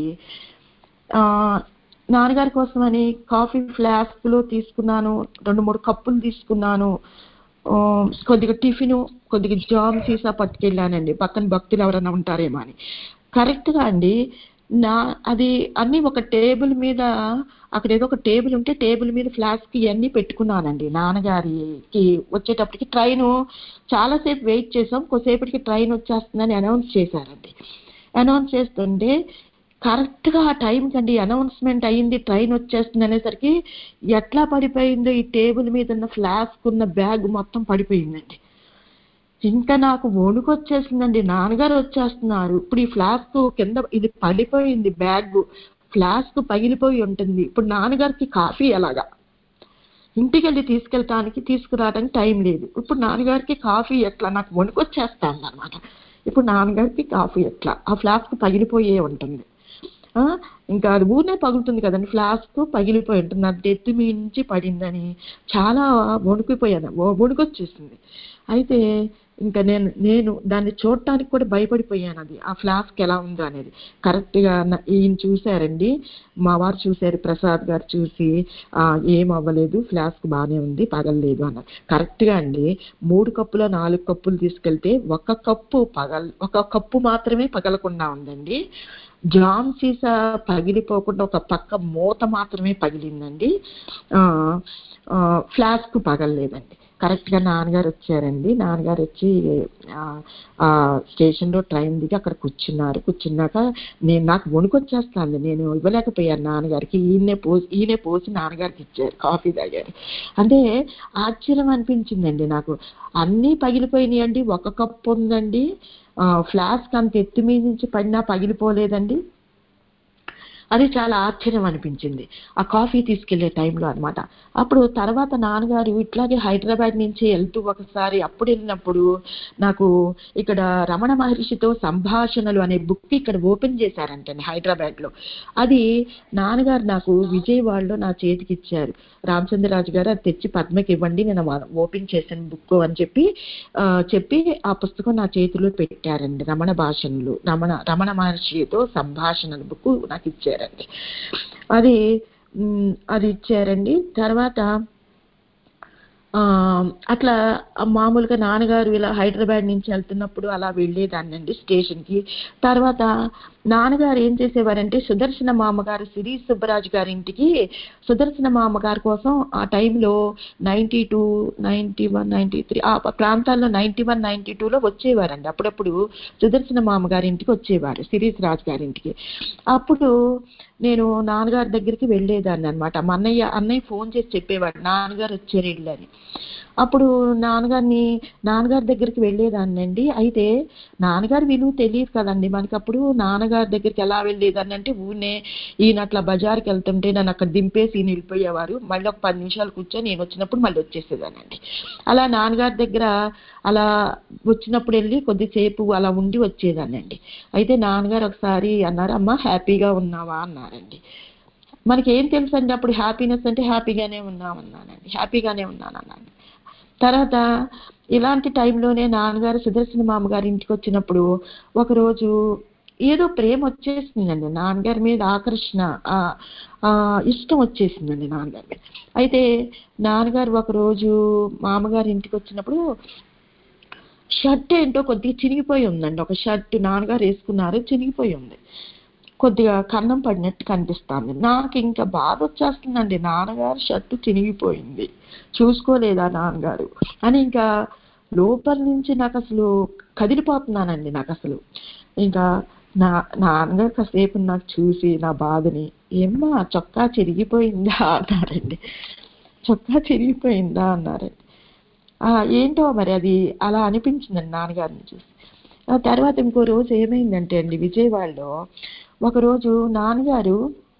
నాన్నగారి కోసమని కాఫీ ఫ్లాస్క్లో తీసుకున్నాను, 2-3 కప్పులు తీసుకున్నాను, కొద్దిగా టిఫిను, కొద్దిగా జామ్ సీసా పట్టుకెళ్ళానండి, పక్కన భక్తులు ఎవరైనా ఉంటారేమో అని. కరెక్ట్గా అండి అది అన్ని ఒక టేబుల్ మీద, అక్కడ ఏదో ఒక టేబుల్ ఉంటే టేబుల్ మీద ఫ్లాస్క్ ఇవన్నీ పెట్టుకున్నానండి. నాన్నగారికి వచ్చేటప్పటికి ట్రైను చాలాసేపు వెయిట్ చేసాం, కొద్దిసేపటికి ట్రైన్ వచ్చేస్తుందని అనౌన్స్ చేశారండి. అనౌన్స్ చేస్తుంటే కరెక్ట్గా ఆ టైంకి అండి అనౌన్స్మెంట్ అయ్యింది, ట్రైన్ వచ్చేస్తుంది అనేసరికి ఎట్లా పడిపోయిందో ఈ టేబుల్ మీద ఉన్న ఫ్లాస్క్ ఉన్న బ్యాగ్ మొత్తం పడిపోయిందండి. ఇంకా నాకు వణుకొచ్చేసిందండి. నాన్నగారు వచ్చేస్తున్నారు, ఇప్పుడు ఈ ఫ్లాస్క్ కింద ఇది పడిపోయింది, బ్యాగ్ ఫ్లాస్క్ పగిలిపోయి ఉంటుంది, ఇప్పుడు నాన్నగారికి కాఫీ ఎలాగా, ఇంటికి వెళ్ళి తీసుకురావడానికి టైం లేదు, ఇప్పుడు నాన్నగారికి కాఫీ ఎట్లా, నాకు వణుకొచ్చేస్తాను అనమాట. ఇప్పుడు నాన్నగారికి కాఫీ ఎట్లా, ఆ ఫ్లాస్క్ పగిలిపోయే ఉంటుంది, ఇంకా అది ఊరినే పగులుతుంది కదండి, ఫ్లాస్క్ పగిలిపోయి ఉంటుంది, అది ఎత్తి మించి పడిందని చాలా వణుకొచ్చేసింది. అయితే ఇంకా నేను దాన్ని చూడటానికి కూడా భయపడిపోయాను. అది ఆ ఫ్లాస్క్ ఎలా ఉందో అనేది కరెక్ట్గా ఈయన చూశారండి, మా వారు చూశారు, ప్రసాద్ గారు చూసి ఏం అవ్వలేదు, ఫ్లాస్క్ బాగానే ఉంది, పగలలేదు అన్నారు. కరెక్ట్గా అండి 3 కప్పులో 4 కప్పులు తీసుకెళ్తే ఒక కప్పు మాత్రమే పగలకుండా ఉందండి. జామ్ సీసా పగిలిపోకుండా ఒక పక్క మూత మాత్రమే పగిలిందండి, ఫ్లాస్క్ పగలలేదండి. కరెక్ట్గా నాన్నగారు వచ్చారండి. నాన్నగారు వచ్చి స్టేషన్లో ట్రైన్ దిగి అక్కడ కూర్చున్నాక నాకు వణుకొచ్చేస్తాను, నేను ఇవ్వలేకపోయాను నాన్నగారికి. ఈయనే పోసి నాన్నగారికి ఇచ్చారు, కాఫీ తాగారు. అంటే ఆశ్చర్యం అనిపించిందండి నాకు. అన్నీ పగిలిపోయినాయి అండి, ఒక కప్పు ఉందండి, ఫ్లాస్క్ అంత ఎత్తు మీద నుంచి పడినా పగిలిపోలేదండి. అది చాలా ఆశ్చర్యం అనిపించింది ఆ కాఫీ తీసుకెళ్లే టైంలో అనమాట. అప్పుడు తర్వాత నాన్నగారు ఇట్లాగే హైదరాబాద్ నుంచి వెళ్తూ ఒకసారి అప్పుడు వెళ్ళినప్పుడు నాకు ఇక్కడ రమణ మహర్షితో సంభాషణలు అనే బుక్ ఇక్కడ ఓపెన్ చేశారంటండి హైదరాబాద్లో. అది నాన్నగారు నాకు విజయవాడలో నా చేతికి ఇచ్చారు. రామచంద్రరాజు గారు అది తెచ్చి పద్మకి ఇవ్వండి, నేను ఓపెన్ చేశాను బుక్ అని చెప్పి ఆ పుస్తకం నా చేతిలో పెట్టారండి. రమణ మహర్షితో సంభాషణల బుక్ నాకు ఇచ్చారు. అది ఇచ్చారండి. తర్వాత అట్లా మామూలుగా నాన్నగారు ఇలా హైదరాబాద్ నుంచి వెళ్తున్నప్పుడు అలా వెళ్ళేదాన్నండి స్టేషన్కి. తర్వాత నాన్నగారు ఏం చేసేవారంటే సుదర్శన మామగారు సిరి సుబ్బరాజు గారి ఇంటికి సుదర్శన మామగారి కోసం ఆ టైంలో 92, 91, 93 ఆ ప్రాంతాల్లో 91, 92లో వచ్చేవారండి. అప్పుడప్పుడు సుదర్శన మామగారి ఇంటికి వచ్చేవారు, శిరీష్ రాజు గారి ఇంటికి. అప్పుడు నేను నాన్నగారి దగ్గరికి వెళ్ళేదాన్ని అనమాట. మా అన్నయ్య ఫోన్ చేసి చెప్పేవాడు నాన్నగారు వచ్చారు వెళ్ళని. అప్పుడు నాన్నగారి దగ్గరికి వెళ్ళేదాన్నండి. అయితే నాన్నగారి విలువ తెలియదు కదండి మనకి. అప్పుడు నాన్నగారి దగ్గరికి ఎలా వెళ్ళేదాన్ని అంటే ఈయన అట్లా బజార్కి వెళ్తుంటే నన్ను అక్కడ దింపేసి ఈయన వెళ్ళిపోయేవారు, మళ్ళీ ఒక 10 నిమిషాలు కూర్చొని నేను వచ్చినప్పుడు మళ్ళీ వచ్చేసేదానండి. అలా నాన్నగారి దగ్గర అలా వచ్చినప్పుడు వెళ్ళి కొద్దిసేపు అలా ఉండి వచ్చేదానండి. అయితే నాన్నగారు ఒకసారి అన్నారు, అమ్మ హ్యాపీగా ఉన్నావా అన్నారండి. మనకి ఏం తెలుసు అండి అప్పుడు హ్యాపీనెస్ అంటే, హ్యాపీగానే ఉన్నానన్నాను. తర్వాత ఇలాంటి టైంలోనే నాన్నగారు సుదర్శన మామగారి ఇంటికి వచ్చినప్పుడు ఒకరోజు ఏదో ప్రేమ వచ్చేసిందండి, నాన్నగారి మీద ఆకర్షణ, ఇష్టం వచ్చేసిందండి నాన్నగారి మీద. అయితే నాన్నగారు ఒకరోజు మామగారి ఇంటికి వచ్చినప్పుడు షర్ట్ ఏంటో కొద్దిగా చినిగిపోయి ఉందండి. ఒక షర్ట్ నాన్నగారు వేసుకున్నారు, చినిగిపోయి ఉంది, కొద్దిగా కన్నం పడినట్టు కనిపిస్తుంది. నాకు ఇంకా బాధ వచ్చేస్తుందండి, నాన్నగారు షర్టు చినిగిపోయింది, చూసుకోలేదా నాన్నగారు అని. ఇంకా లోపల నుంచి నాకు అసలు కదిలిపోతున్నానండి. నాకు అసలు ఇంకా నాన్నగారు కాసేపు నాకు చూసి నా బాధని, ఏమ్మా చొక్కా చిరిగిపోయిందా అన్నారండి. చొక్కా చిరిగిపోయిందా అన్నారండి. ఏంటో మరి అది అలా అనిపించిందండి నాన్నగారిని చూసి. తర్వాత ఇంకో రోజు ఏమైందంటే అండి, విజయవాడలో ఒకరోజు నాన్నగారు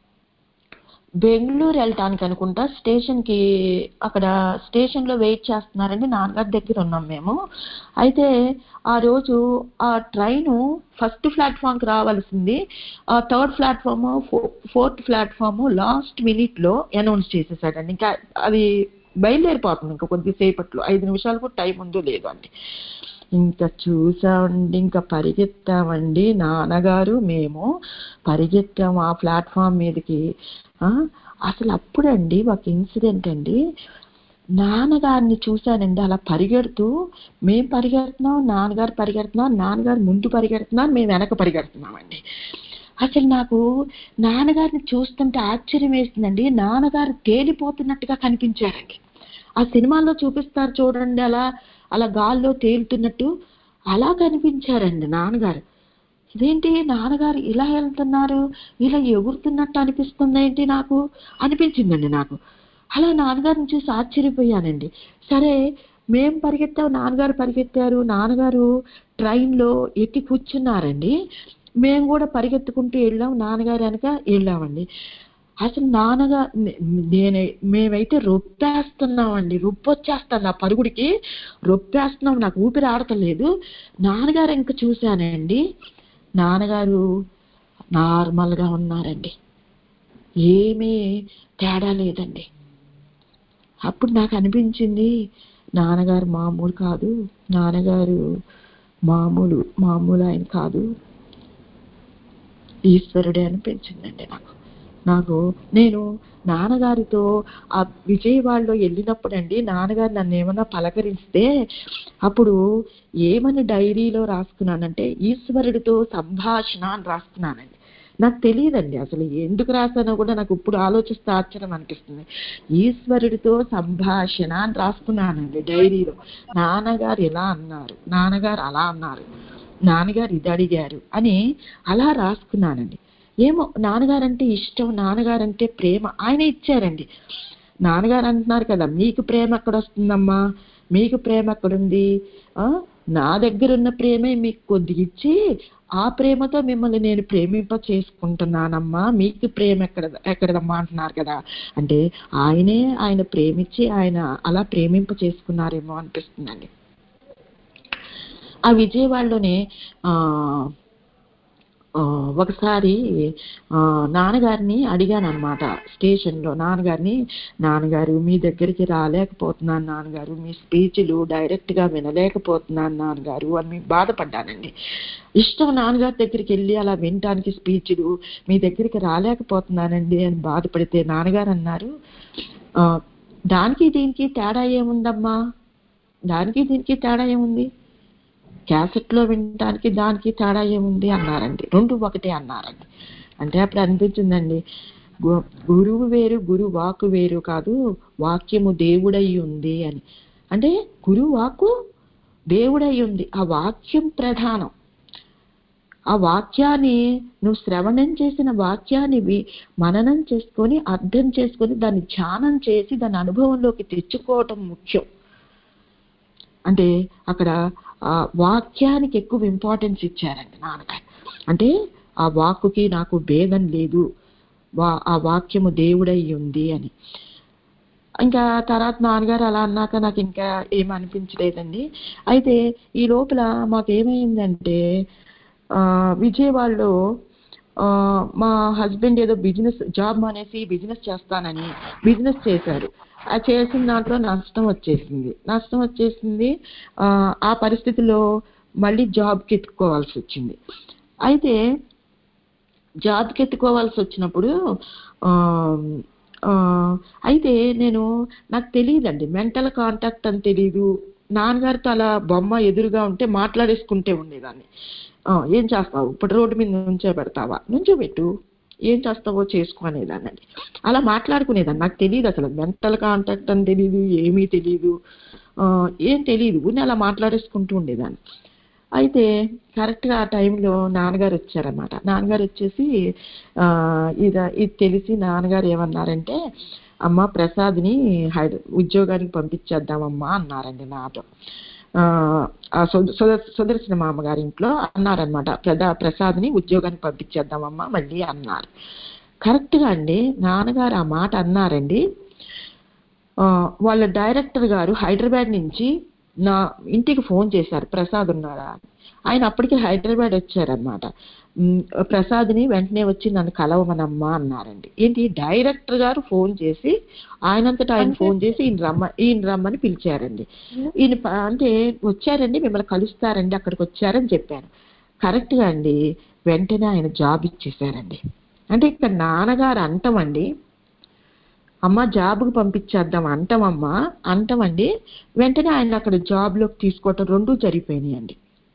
బెంగళూరు వెళ్ళటానికి అనుకుంటా స్టేషన్కి, అక్కడ స్టేషన్లో వెయిట్ చేస్తున్నారండి, నాన్నగారి దగ్గర ఉన్నాం మేము. అయితే ఆ రోజు ఆ ట్రైను ఫస్ట్ ప్లాట్ఫామ్కి రావాల్సింది, third platform, fourth platform last మినిట్లో అనౌన్స్ చేసేసాడండి. ఇంకా అది బయలుదేరిపోతుంది ఇంకా కొద్దిసేపట్లో, 5 నిమిషాలు కూడా టైం ఉందో లేదో అండి. ఇంకా చూసామండి, ఇంకా పరిగెత్తామండి, నాన్నగారు మేము పరిగెత్తాము ఆ ప్లాట్ఫామ్ మీదకి. అసలు అప్పుడండి ఒక ఇన్సిడెంట్ అండి, నాన్నగారిని చూశానండి అలా పరిగెడుతూ. మేము పరిగెడుతున్నాం, నాన్నగారు పరిగెడుతున్నాం, నాన్నగారు ముందు పరిగెడుతున్నారు, మేము వెనక పరిగెడుతున్నామండి. అసలు నాకు నాన్నగారిని చూస్తుంటే ఆశ్చర్యం వేసిందండి, నాన్నగారు తేలిపోతున్నట్టుగా కనిపించారండి. ఆ సినిమాల్లో చూపిస్తారు చూడండి, అలా గాల్లో తేలుతున్నట్టు అలా కనిపించారండి నాన్నగారు. ఇదేంటి నాన్నగారు ఇలా వెళ్తున్నారు, ఇలా ఎగురుతున్నట్టు అనిపిస్తుంది ఏంటి నాకు అనిపించిందండి. నాకు అలా నాన్నగారిని చూసి ఆశ్చర్యపోయానండి. సరే మేము పరిగెత్తాం, నాన్నగారు పరిగెత్తారు, నాన్నగారు ట్రైన్లో ఎక్కి కూర్చున్నారండి, మేము కూడా పరిగెత్తుకుంటూ వెళ్ళాం, నాన్నగారు వెనక వెళ్ళామండి. అసలు మేమైతే రొప్పేస్తున్నామండి, రొప్పొచ్చేస్తాను ఆ పరుగుడికి, రొప్పేస్తున్నాం, నాకు ఊపిరి ఆడతలేదు. నాన్నగారు ఇంకా చూశానండి, నాన్నగారు నార్మల్గా ఉన్నారండి, ఏమీ తేడా లేదండి. అప్పుడు నాకు అనిపించింది, నాన్నగారు మామూలు కాదు, నాన్నగారు మామూలు ఆయన కాదు, ఈశ్వరుడే అనిపించిందండి నాకు. నేను నాన్నగారితో ఆ విజయవాడలో వెళ్ళినప్పుడు అండి, నాన్నగారు నన్ను ఏమన్నా పలకరిస్తే అప్పుడు ఏమని డైరీలో రాసుకున్నానంటే, ఈశ్వరుడితో సంభాషణ అని రాసుకున్నానండి. నాకు తెలియదండి అసలు ఎందుకు రాశానో కూడా, నాకు ఇప్పుడు ఆలోచిస్తే ఆశ్చర్యం అనిపిస్తుంది. ఈశ్వరుడితో సంభాషణ అని రాసుకున్నానండి డైరీలో. నాన్నగారు ఇలా అన్నారు, నాన్నగారు అలా అన్నారు, నాన్నగారు ఇది అడిగారు అని అలా రాసుకున్నానండి. ఏమో నాన్నగారంటే ఇష్టం, నాన్నగారంటే ప్రేమ ఆయన ఇచ్చారండి. నాన్నగారు అంటున్నారు కదా, మీకు ప్రేమ ఎక్కడ వస్తుందమ్మా, మీకు ప్రేమ ఎక్కడుంది, నా దగ్గర ఉన్న ప్రేమే మీకు కొద్దిగా ఇచ్చి ఆ ప్రేమతో మిమ్మల్ని నేను ప్రేమింప చేసుకుంటున్నానమ్మా, మీకు ప్రేమ ఎక్కడదమ్మా అంటున్నారు కదా. అంటే ఆయన ప్రేమించి ఆయన అలా ప్రేమింప చేసుకున్నారేమో అనిపిస్తుందండి. ఆ విజయవాడలోనే ఒకసారి నాన్నగారిని అడిగాను అనమాట స్టేషన్లో. నాన్నగారు మీ దగ్గరికి రాలేకపోతున్నాను నాన్నగారు, మీ స్పీచ్లు డైరెక్ట్గా వినలేకపోతున్నాను నాన్నగారు అని బాధపడ్డానండి. ఇష్టం నాన్నగారి దగ్గరికి వెళ్ళి అలా వినటానికి, స్పీచ్లు మీ దగ్గరికి రాలేకపోతున్నానండి అని బాధపడితే నాన్నగారు అన్నారు, దానికి దీనికి తేడా ఏముందమ్మా, దానికి దీనికి తేడా ఏముంది, క్యాసెట్లో వినటానికి దానికి తేడా ఏముంది అన్నారండి, రెండు ఒకటే అన్నారండి. అంటే అప్పుడు అనిపించిందండి, గురువు వేరు, గురు వాక్కు వేరు కాదు, వాక్యము దేవుడై ఉంది అని. అంటే గురువు వాక్కు దేవుడై ఉంది, ఆ వాక్యం ప్రధానం. ఆ వాక్యాన్ని నువ్వు శ్రవణం చేసిన వాక్యాన్ని మననం చేసుకొని, అర్థం చేసుకొని, దాన్ని ధ్యానం చేసి దాని అనుభవంలోకి తెచ్చుకోవటం ముఖ్యం. అంటే అక్కడ ఆ వాక్యానికి ఎక్కువ ఇంపార్టెన్స్ ఇచ్చారండి నాన్నగారు. అంటే ఆ వాక్కుకి నాకు భేదం లేదు, ఆ వాక్యము దేవుడై ఉంది అని. ఇంకా తర్వాత నాన్నగారు అలా అన్నాక నాకు ఇంకా ఏమనిపించలేదండి. అయితే ఈ లోపల మాకేమైందంటే, విజయవాడలో మా హస్బెండ్ ఏదో జాబ్ మానేసి బిజినెస్ చేస్తానని బిజినెస్ చేశారు. ఆ చేసిన దాంట్లో నష్టం వచ్చేసింది. ఆ పరిస్థితిలో మళ్ళీ జాబ్కి ఎత్తుకోవాల్సి వచ్చింది. అయితే జాబ్కి ఎత్తుకోవాల్సి వచ్చినప్పుడు అయితే నాకు తెలియదండి, మెంటల్ కాంటాక్ట్ అని తెలీదు. నాన్నగారితో అలా బొమ్మ ఎదురుగా ఉంటే మాట్లాడేసుకుంటే ఉండేదాన్ని. ఏం చేస్తావు ఇప్పుడు, రోడ్డు మీద నుంచోబెడతావా, నుంచోబెట్టు, ఏం చేస్తావో చేసుకునేదాన్ని. అలా మాట్లాడుకునేదాన్ని. నాకు తెలియదు అసలు మెంటల్ కాంటాక్ట్ అని తెలీదు, ఏమీ తెలీదు, ఏం తెలీదు. నేను అలా మాట్లాడేసుకుంటూ ఉండేదాన్ని. అయితే కరెక్ట్గా ఆ టైంలో నాన్నగారు వచ్చారన్నమాట. నాన్నగారు వచ్చేసి ఇది తెలిసి నాన్నగారు ఏమన్నారంటే, అమ్మ ప్రసాద్ని ఉద్యోగానికి పంపించేద్దామమ్మా అన్నారండి నాతో. సుదర్శన మామగారి ఇంట్లో అన్నారనమాట, ప్రసాద్ని ఉద్యోగానికి పంపించేద్దామమ్మా మళ్ళీ అన్నారు. కరెక్ట్గా అండి నాన్నగారు ఆ మాట అన్నారండి. వాళ్ళ డైరెక్టర్ గారు హైదరాబాద్ నుంచి నా ఇంటికి ఫోన్ చేశారు, ప్రసాద్ ఉన్నారా. ఆయన అప్పటికి హైదరాబాద్ వచ్చారనమాట. ప్రసాద్ని వెంటనే వచ్చి నన్ను కలవమనమ్మా అన్నారండి. ఏంటి, డైరెక్టర్ గారు ఫోన్ చేసి ఆయనంతటా ఆయన ఫోన్ చేసి ఈయన రమ్మని పిలిచారండి. ఈయన అంటే వచ్చారండి, మిమ్మల్ని కలుస్తారండి, అక్కడికి వచ్చారని చెప్పాను. కరెక్ట్గా అండి వెంటనే ఆయన జాబ్ ఇచ్చేసారండి. అంటే ఇక్కడ నాన్నగారు అంటామండి, అమ్మ జాబ్కి పంపించేద్దాం అంటామండి, వెంటనే ఆయన అక్కడ జాబ్లోకి తీసుకోవటం రెండూ జరిగిపోయినాయండి.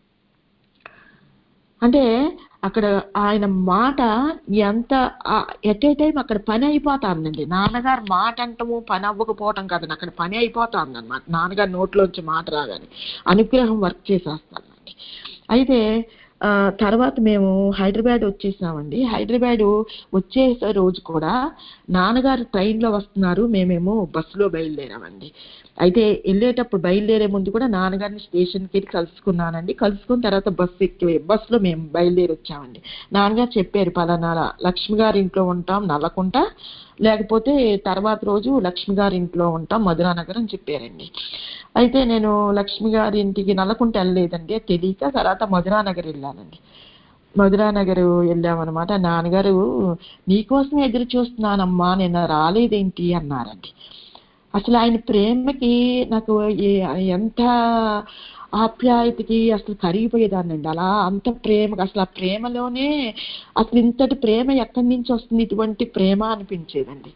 అంటే అక్కడ ఆయన మాట ఎంత ఎట్ ఏ టైం అక్కడ పని అయిపోతుందండి. నాన్నగారు మాట అంటము పని అవ్వకపోవటం కాదండి, అక్కడ పని అయిపోతుంది అన్నమాట. నాన్నగారు నోట్లోంచి మాట రాగానే అనుగ్రహం వర్క్ చేసేస్తానండి. అయితే తర్వాత మేము హైదరాబాద్ వచ్చేసామండి. హైదరాబాద్ వచ్చేసే రోజు కూడా నాన్నగారు ట్రైన్లో వస్తున్నారు, మేమేమో బస్సులో బయలుదేరామండి. అయితే వెళ్ళేటప్పుడు బయలుదేరే ముందు కూడా నాన్నగారిని స్టేషన్కి వెళ్ళి కలుసుకున్నానండి. కలుసుకున్న తర్వాత బస్సులో మేము బయలుదేరి వచ్చామండి. నాన్నగారు చెప్పారు, పలానా లక్ష్మి గారి ఇంట్లో ఉంటాం నల్లకుంట, లేకపోతే తర్వాత రోజు లక్ష్మి గారి ఇంట్లో ఉంటాం మధురానగర్ అని చెప్పారండి. అయితే నేను లక్ష్మి గారి ఇంటికి నల్లకుంట వెళ్ళలేదండి, తెలియక. తర్వాత మధురానగర్ వెళ్ళానండి. మధురానగర్ వెళ్ళామన్నమాట. నాన్నగారు నీకోసమే ఎదురు చూస్తున్నానమ్మా, నిన్న రాలేదేంటి అన్నారండి. అసలు ఆయన ప్రేమకి నాకు ఎంత ఆప్యాయతకి అసలు కరిగిపోయేదాన్నండి. అలా అంత ప్రేమకి, అసలు ఆ ప్రేమలోనే అసలు ఇంతటి ప్రేమ ఎక్కడి నుంచి వస్తుంది, ఇటువంటి ప్రేమ అనిపించేదండి.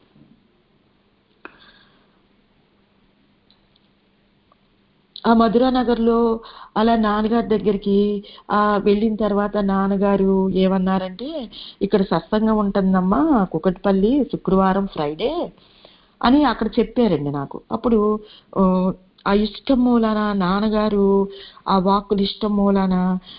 ఆ మధురానగర్లో అలా నాన్నగారి దగ్గరికి వెళ్ళిన తర్వాత నాన్నగారు ఏమన్నారంటే, ఇక్కడ సత్సంగం ఉంటుందమ్మా కుకట్పల్లి, శుక్రవారం ఫ్రైడే అని అక్కడ చెప్పారండి నాకు. అప్పుడు ఆ ఇష్టం మూలాన నాన్నగారు ఆ వాక్కులు ఇష్టం మూలాన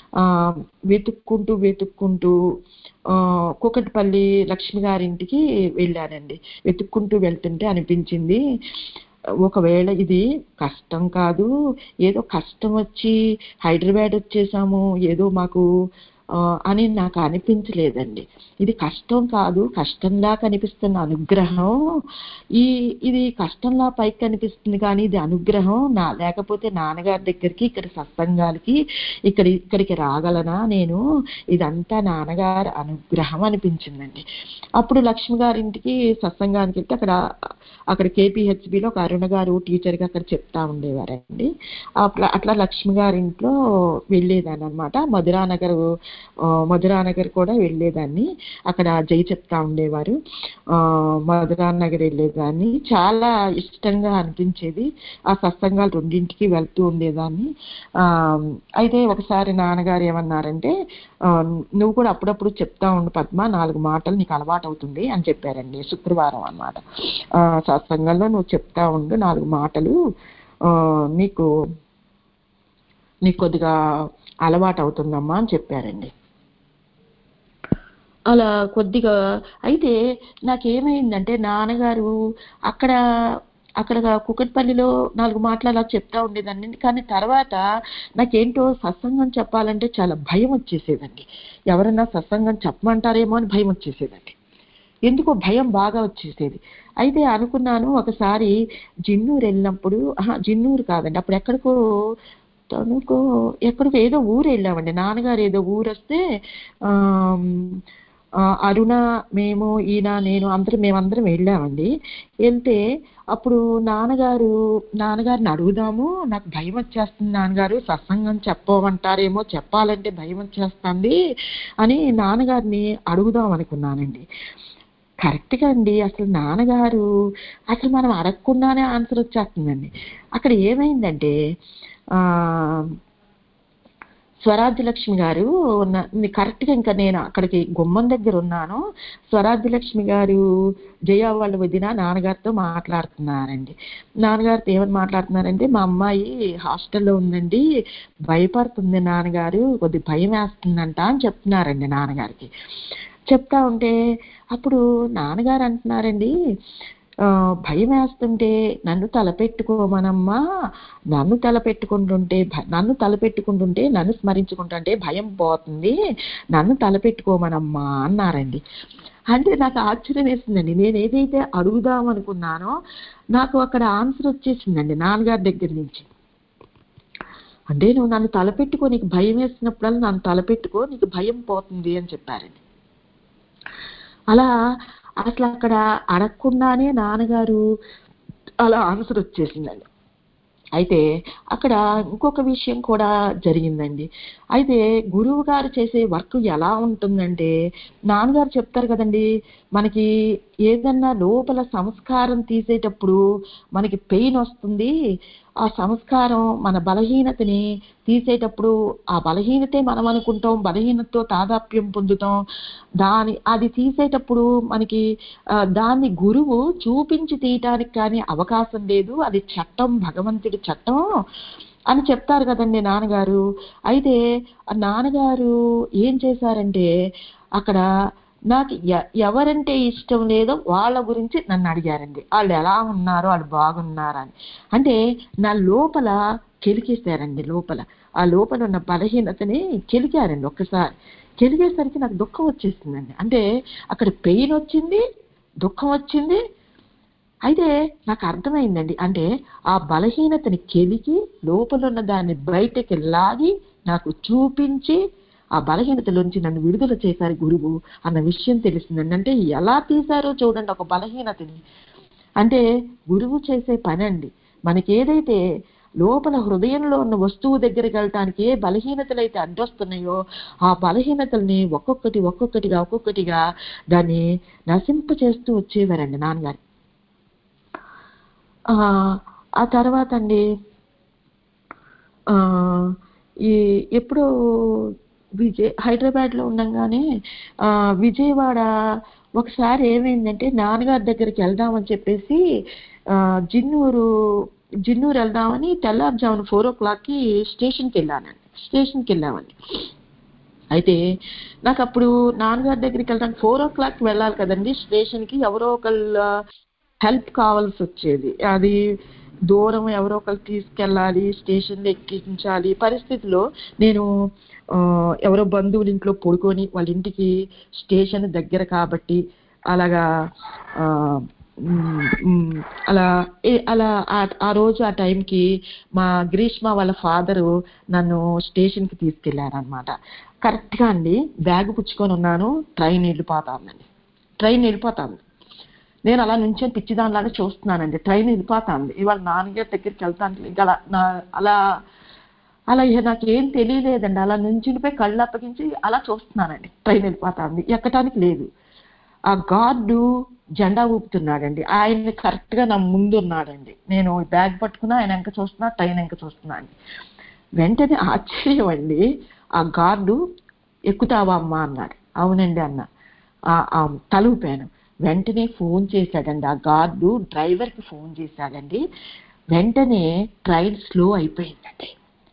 వెతుక్కుంటూ కుకట్పల్లి లక్ష్మి గారింటికి వెళ్ళానండి. వెతుక్కుంటూ వెళ్తుంటే అనిపించింది, ఒకవేళ ఇది కష్టం కాదు, ఏదో కష్టం వచ్చి హైదరాబాద్ వచ్చేసాము ఏదో మాకు అని నాకు అనిపించలేదండి. ఇది కష్టం కాదు, కష్టంలా కనిపిస్తున్న అనుగ్రహం. ఇది కష్టంలా పైకి కనిపిస్తుంది కానీ ఇది అనుగ్రహం. లేకపోతే నాన్నగారి దగ్గరికి, ఇక్కడ సత్సంగాలకి ఇక్కడికి రాగలనా నేను, ఇదంతా నాన్నగారు అనుగ్రహం అనిపించిందండి. అప్పుడు లక్ష్మి గారింటికి సత్సంగానికి వెళ్తే అక్కడ KPHBలో ఒక అరుణ గారు టీచర్గా అక్కడ చెప్తా ఉండేవారండి. అట్లా లక్ష్మి గారింట్లో వెళ్ళేదాన్ని అనమాట. మధురానగర్ కూడా వెళ్ళేదాన్ని, అక్కడ జై చెప్తా ఉండేవారు. మధురానగర్ వెళ్ళేదాన్ని, చాలా ఇష్టంగా అనిపించేది. ఆ సత్సంగాలు రెండింటికి వెళ్తూ ఉండేదాన్ని. అయితే ఒకసారి నాన్నగారు ఏమన్నారంటే, నువ్వు కూడా అప్పుడప్పుడు చెప్తా ఉండు పద్మ, 4 మాటలు నీకు అలవాటు అవుతుంది అని చెప్పారండి. శుక్రవారం అన్నమాట. సత్సంగంలో నువ్వు చెప్తా ఉండు 4 మాటలు, నీకు కొద్దిగా అలవాటు అవుతుందమ్మా అని చెప్పారండి. అలా కొద్దిగా అయితే నాకేమైందంటే, నాన్నగారు అక్కడ కుకట్పల్లిలో 4 మాటలు అలా చెప్తా ఉండేదాన్ని. కానీ తర్వాత నాకేంటో సత్సంగం చెప్పాలంటే చాలా భయం వచ్చేసేదండి. ఎవరన్నా సత్సంగం చెప్పమంటారేమో అని భయం వచ్చేసేదండి. ఎందుకో భయం బాగా వచ్చేసేది. అయితే అనుకున్నాను, ఒకసారి జిన్నూరు వెళ్ళినప్పుడు, జిన్నూరు కాదండి, అప్పుడు ఎక్కడికో ఏదో ఊరు వెళ్ళామండి. నాన్నగారు ఏదో ఊరు వస్తే అరుణ, మేము, ఈయన, నేను మేమందరం వెళ్ళామండి. వెళ్తే అప్పుడు నాన్నగారిని అడుగుదాము, నాకు భయం వచ్చేస్తుంది నాన్నగారు, సత్సంగం చెప్పమంటారేమో, చెప్పాలంటే భయం వచ్చేస్తుంది అని నాన్నగారిని అడుగుదాం అనుకున్నానండి. కరెక్ట్గా అండి, అసలు నాన్నగారు అసలు మనం అడగకుండానే ఆన్సర్ వచ్చేస్తుందండి. అక్కడ ఏమైందంటే స్వరాజ్యలక్ష్మి గారు కరెక్ట్గా, ఇంకా నేను అక్కడికి గుమ్మం దగ్గర ఉన్నాను. స్వరాజ్యలక్ష్మి గారు జయ వాళ్ళ వదిన నాన్నగారితో మాట్లాడుతున్నారండి. నాన్నగారితో ఏమని మాట్లాడుతున్నారంటే, మా అమ్మాయి హాస్టల్లో ఉందండి, భయపడుతుంది నాన్నగారు, కొద్ది భయం వేస్తుందంట అని చెప్తున్నారండి నాన్నగారికి. చెప్తా ఉంటే అప్పుడు నాన్నగారు అంటున్నారండి, భయం వేస్తుంటే నన్ను తలపెట్టుకోమనమ్మా, నన్ను తలపెట్టుకుంటుంటే నన్ను స్మరించుకుంటుంటే భయం పోతుంది, నన్ను తలపెట్టుకోమనమ్మా అన్నారండి. అంటే నాకు ఆశ్చర్యం వేసిందండి. నేను ఏదైతే అడుగుదాం అనుకున్నానో నాకు అక్కడ ఆన్సర్ వచ్చేసిందండి నాన్నగారి దగ్గర నుంచి. అంటే నువ్వు నన్ను తలపెట్టుకో, నీకు భయం వేసినప్పుడల్లా నన్ను తలపెట్టుకో, నీకు భయం పోతుంది అని చెప్పారండి. అలా అసలు అక్కడ అడగకుండానే నాన్నగారు అలా ఆన్సర్ వచ్చేసిందండి. అయితే అక్కడ ఇంకొక విషయం కూడా జరిగిందండి. అయితే గురువు గారు చేసే వర్క్ ఎలా ఉంటుందంటే, నాన్నగారు చెప్తారు కదండి, మనకి ఏదన్నా లోపల సంస్కారం తీసేటప్పుడు మనకి పెయిన్ వస్తుంది, ఆ సంస్కారం మన బలహీనతని తీసేటప్పుడు ఆ బలహీనతే మనం అనుకుంటాం, బలహీనతతో తాదాప్యం పొందుతాం. అది తీసేటప్పుడు మనకి దాన్ని గురువు చూపించి తీయటానికి కానీ అవకాశం లేదు, అది చట్టం, భగవంతుడి చట్టం అని చెప్తారు కదండి నాన్నగారు. అయితే ఆ నాన్నగారు ఏం చేశారంటే, అక్కడ నాకు ఎవరంటే ఇష్టం లేదో వాళ్ళ గురించి నన్ను అడిగారండి. వాళ్ళు ఎలా ఉన్నారో, వాళ్ళు బాగున్నారని. అంటే నా లోపల కెలికేశారండి. ఆ లోపల ఉన్న బలహీనతని కెలికారండి. ఒక్కసారి కెలిగేసరికి నాకు దుఃఖం వచ్చేసిందండి. అంటే అక్కడ పెయిన్ వచ్చింది, దుఃఖం వచ్చింది. అయితే నాకు అర్థమైందండి, అంటే ఆ బలహీనతని కెలికి లోపల ఉన్న దాన్ని బయటకి లాగి నాకు చూపించి ఆ బలహీనతలోంచి నన్ను విడుదల చేశారు గురువు అన్న విషయం తెలిసిందండి. అంటే ఎలా తీశారో చూడండి ఒక బలహీనతని. అంటే గురువు చేసే పని అండి. మనకి ఏదైతే లోపల హృదయంలో ఉన్న వస్తువు దగ్గరికి వెళ్ళటానికి ఏ బలహీనతలు అయితే అడ్డొస్తున్నాయో ఆ బలహీనతల్ని ఒక్కొక్కటిగా దాన్ని నశింప చేస్తూ వచ్చేవారండి నాన్నగారు. ఆ తర్వాత అండి ఎప్పుడో హైదరాబాద్లో ఉండగానే విజయవాడ ఒకసారి ఏమైందంటే, నాన్నగారి దగ్గరికి వెళ్దామని చెప్పేసి జిన్నూరు వెళ్దామని తెల్లారుజామున 4 o'clock స్టేషన్కి వెళ్ళామండి. అయితే నాకు అప్పుడు నాన్నగారి దగ్గరికి వెళ్ళడానికి 4 o'clock వెళ్ళాలి కదండి స్టేషన్కి. ఎవరో ఒకళ్ళ హెల్ప్ కావాల్సి వచ్చేది. అది దూరం, ఎవరో ఒకళ్ళు తీసుకెళ్ళాలి, స్టేషన్లో ఎక్కించాలి పరిస్థితిలో నేను ఎవరో బంధువుల ఇంట్లో పడుకొని, వాళ్ళ ఇంటికి స్టేషన్ దగ్గర కాబట్టి అలాగా అలా ఆ రోజు ఆ టైంకి మా గ్రీష్మ వాళ్ళ ఫాదరు నన్ను స్టేషన్కి తీసుకెళ్ళారనమాట. కరెక్ట్గా అండి బ్యాగ్ పుచ్చుకొని ఉన్నాను, ట్రైన్ వెళ్ళిపోతాను. నేను అలా నుంచొని పిచ్చిదానిలాగా చూస్తున్నానండి. ట్రైన్ వెళ్ళిపోతాంది. ఇవాళ నాన్నగారి దగ్గరికి వెళ్తాను. ఇంకా అలా నాకేం తెలియలేదండి. అలా నుంచునిపోయి కళ్ళు అప్పగించి అలా చూస్తున్నానండి. ట్రైన్ వెళ్ళిపోతాంది, ఎక్కటానికి లేదు. ఆ గార్డు జెండా ఊపుతున్నాడండి. ఆయన కరెక్ట్గా నా ముందు ఉన్నాడండి. నేను బ్యాగ్ పట్టుకున్నా, ఆయన వెనక చూస్తున్నా, ట్రైన్ వెనక చూస్తున్నా అండి. వెంటనే ఆశ్చర్యం అండి, ఆ గార్డు ఎక్కుతావా అమ్మా అన్నాడు. అవునండి అన్న. తలూపాను. వెంటనే ఫోన్ చేశాడండి ఆ గార్డు, డ్రైవర్కి ఫోన్ చేశాడండి. వెంటనే ట్రైన్ స్లో అయిపోయిందండి.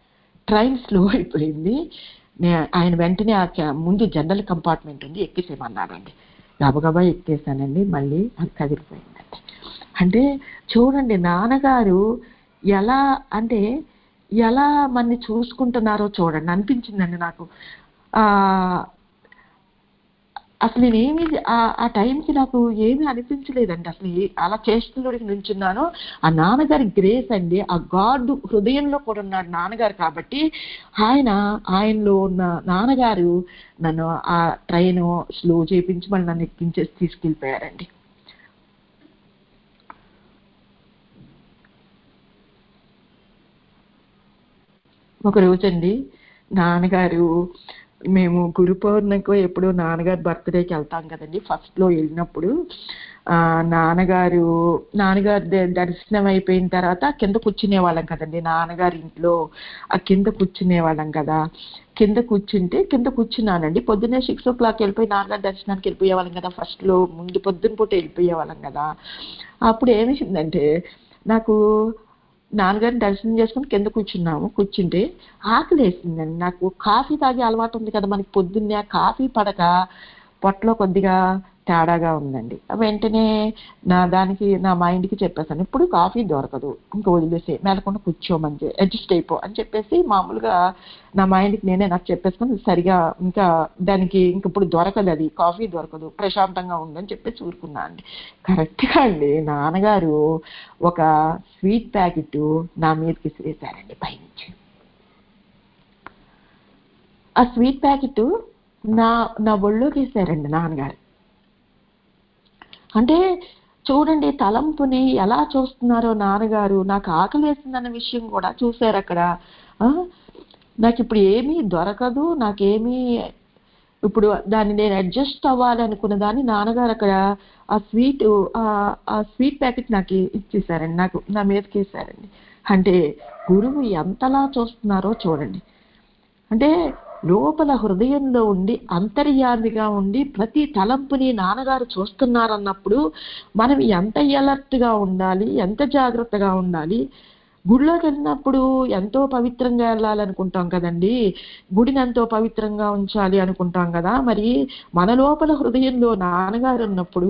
ఆయన వెంటనే ముందు జనరల్ కంపార్ట్మెంట్ ఉంది, ఎక్కేసేమన్నాడండి. గబగబా ఎక్కేసానండి. మళ్ళీ అది కదిలిపోయిందండి. అంటే చూడండి నాన్నగారు ఎలా మనని చూసుకుంటున్నారో చూడండి అనిపించిందండి నాకు. అసలు నేనేమి ఆ టైంకి నాకు ఏమీ అనిపించలేదండి. అసలు అలా చేస్తున్నోడికి నుంచున్నాను. ఆ నాన్నగారి గ్రేస్ అండి, ఆ గాడ్ హృదయంలో కూడా ఉన్నాడు నాన్నగారు. కాబట్టి ఆయనలో ఉన్న నాన్నగారు నన్ను ఆ ట్రైన్ స్లో చేయించి మళ్ళీ నన్ను ఎక్కించేసి తీసుకెళ్ళిపోయారండి. ఒక రోజండి నాన్నగారు, మేము గురు పౌర్ణమికో ఎప్పుడు నాన్నగారు బర్త్డేకి వెళ్తాం కదండి. ఫస్ట్లో వెళ్ళినప్పుడు నాన్నగారు దర్శనం అయిపోయిన తర్వాత కింద కూర్చునే వాళ్ళం కదండి. నాన్నగారి ఇంట్లో ఆ కింద కూర్చునే వాళ్ళం కదా. కింద కూర్చున్నానండి. పొద్దున్నే 6 o'clock వెళ్ళిపోయి నాన్నగారి దర్శనానికి వెళ్ళిపోయేవాళ్ళం కదా. ఫస్ట్లో ముందు పొద్దున్న పూట వెళ్ళిపోయేవాళ్ళం కదా. అప్పుడు ఏమైందంటే, నాకు నాన్నగారిని దర్శనం చేసుకుని కింద కూర్చుంటే ఆకలి వేసిందండి. నాకు కాఫీ తాగే అలవాటు ఉంది కదా మనకి. పొద్దున్నే కాఫీ పడక పొట్టలో కొద్దిగా తేడాగా ఉందండి. వెంటనే నా మైండ్కి చెప్పేసాను, ఇప్పుడు కాఫీ దొరకదు, ఇంకా వదిలేసి మేలకుండా కూర్చోమని, అడ్జస్ట్ అయిపో అని చెప్పేసి మామూలుగా నా మైండ్కి నాకు చెప్పేసుకుని సరిగా ఇంకా దానికి ఇప్పుడు దొరకదు, అది కాఫీ దొరకదు, ప్రశాంతంగా ఉందని చెప్పేసి ఊరుకున్నా అండి. కరెక్ట్గా అండి నాన్నగారు ఒక స్వీట్ ప్యాకెట్ నా మీదకి విసిరేశారండి పైనుంచి. ఆ స్వీట్ ప్యాకెట్ నా ఒళ్ళోకి వేసారండి నాన్నగారు. అంటే చూడండి, తలంపుని ఎలా చూస్తున్నారో నాన్నగారు. నాకు ఆకలి వేసిందన్న విషయం కూడా చూశారు అక్కడ. నాకు ఇప్పుడు ఏమీ దొరకదు, నాకేమీ ఇప్పుడు దాన్ని నేను అడ్జస్ట్ అవ్వాలి అనుకున్న దాన్ని నాన్నగారు అక్కడ ఆ స్వీట్ ప్యాకెట్ నాకు ఇచ్చేసారండి, నా మీదకి వేసారండి. అంటే గురువు ఎంతలా చూస్తున్నారో చూడండి. అంటే లోపల హృదయంలో ఉండి అంతర్యామిగా ఉండి ప్రతి తలంపుని నాన్నగారు చూస్తున్నారన్నప్పుడు మనం ఎంత అలర్ట్గా ఉండాలి, ఎంత జాగ్రత్తగా ఉండాలి. గుడిలోకి వెళ్ళినప్పుడు ఎంతో పవిత్రంగా వెళ్ళాలనుకుంటాం కదండి, గుడిని ఎంతో పవిత్రంగా ఉంచాలి అనుకుంటాం కదా. మరి మన లోపల హృదయంలో నాన్నగారు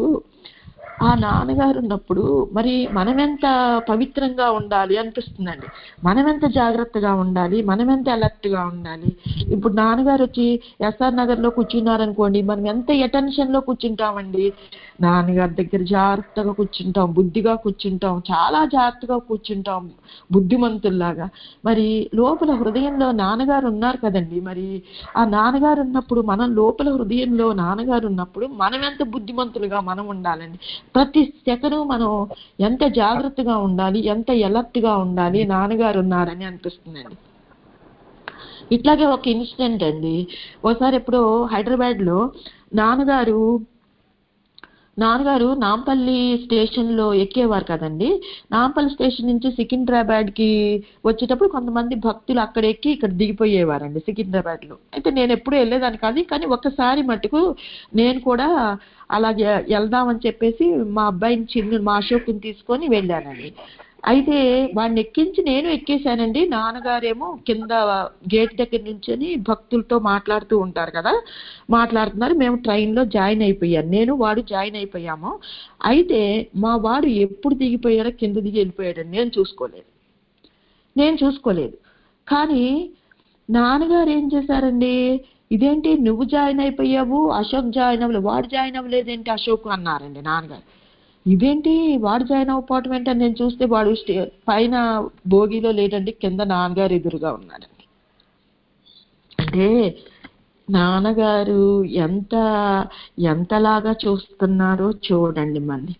ఉన్నప్పుడు మరి మనమెంత పవిత్రంగా ఉండాలి అనిపిస్తుందండి. మనమెంత జాగ్రత్తగా ఉండాలి, మనమెంత అలర్ట్గా ఉండాలి. ఇప్పుడు నాన్నగారు వచ్చి ఎస్ఆర్ నగర్లో కూర్చున్నారనుకోండి, మనం ఎంత అటెన్షన్లో కూర్చుంటామండి. నాన్నగారి దగ్గర జాగ్రత్తగా కూర్చుంటాం, బుద్ధిగా కూర్చుంటాం, చాలా జాగ్రత్తగా కూర్చుంటాం, బుద్ధిమంతుల్లాగా. మరి లోపల హృదయంలో నాన్నగారు ఉన్నారు కదండి. మరి ఆ నాన్నగారు ఉన్నప్పుడు, మనం లోపల హృదయంలో నాన్నగారు ఉన్నప్పుడు మనం ఎంత బుద్ధిమంతులుగా మనం ఉండాలండి. ప్రతి సెకను మనం ఎంత జాగ్రత్తగా ఉండాలి, ఎంత అలర్ట్గా ఉండాలి, నాన్నగారు ఉన్నారని అనిపిస్తుందండి. ఇట్లాగే ఒక ఇన్సిడెంట్ అండి. ఒకసారి ఎప్పుడో హైదరాబాద్లో నాన్నగారు నాంపల్లి స్టేషన్లో ఎక్కేవారు కదండి. నాంపల్లి స్టేషన్ నుంచి సికింద్రాబాద్కి వచ్చేటప్పుడు కొంతమంది భక్తులు అక్కడ ఎక్కి ఇక్కడ దిగిపోయేవారండి సికింద్రాబాద్లో. అయితే నేను ఎప్పుడూ వెళ్ళేదాన్ని కాదు, కానీ ఒక్కసారి మటుకు నేను కూడా అలాగే వెళ్దామని చెప్పేసి మా అబ్బాయిని మా అశోక్ని తీసుకొని వెళ్ళానండి. అయితే వాడిని ఎక్కించి నేను ఎక్కేశానండి. నాన్నగారేమో కింద గేట్ దగ్గర నుంచొని భక్తులతో మాట్లాడుతూ ఉంటారు కదా, మాట్లాడుతున్నారు. మేము ట్రైన్లో జాయిన్ అయిపోయాను, నేను వాడు జాయిన్ అయిపోయాము. అయితే మా వాడు ఎప్పుడు దిగిపోయాడో కింద దిగి వెళ్ళిపోయాడని నేను చూసుకోలేదు. కానీ నాన్నగారు ఏం చేశారండి, ఇదేంటి నువ్వు జాయిన్ అయిపోయావు, అశోక్ జాయిన్ అవ్వలేదు, వాడు జాయిన్ అవ్వలేదేంటి అశోక్ అన్నారండి నాన్నగారు. ఇదేంటి వాడు జాయిన్ అవ్వకపోవటం ఏంటని నేను చూస్తే వాడు పైన భోగిలో లేదండి, కింద నాన్నగారు ఎదురుగా ఉన్నాడండి. అంటే నాన్నగారు ఎంతలాగా చూస్తున్నారో చూడండి. మళ్ళీ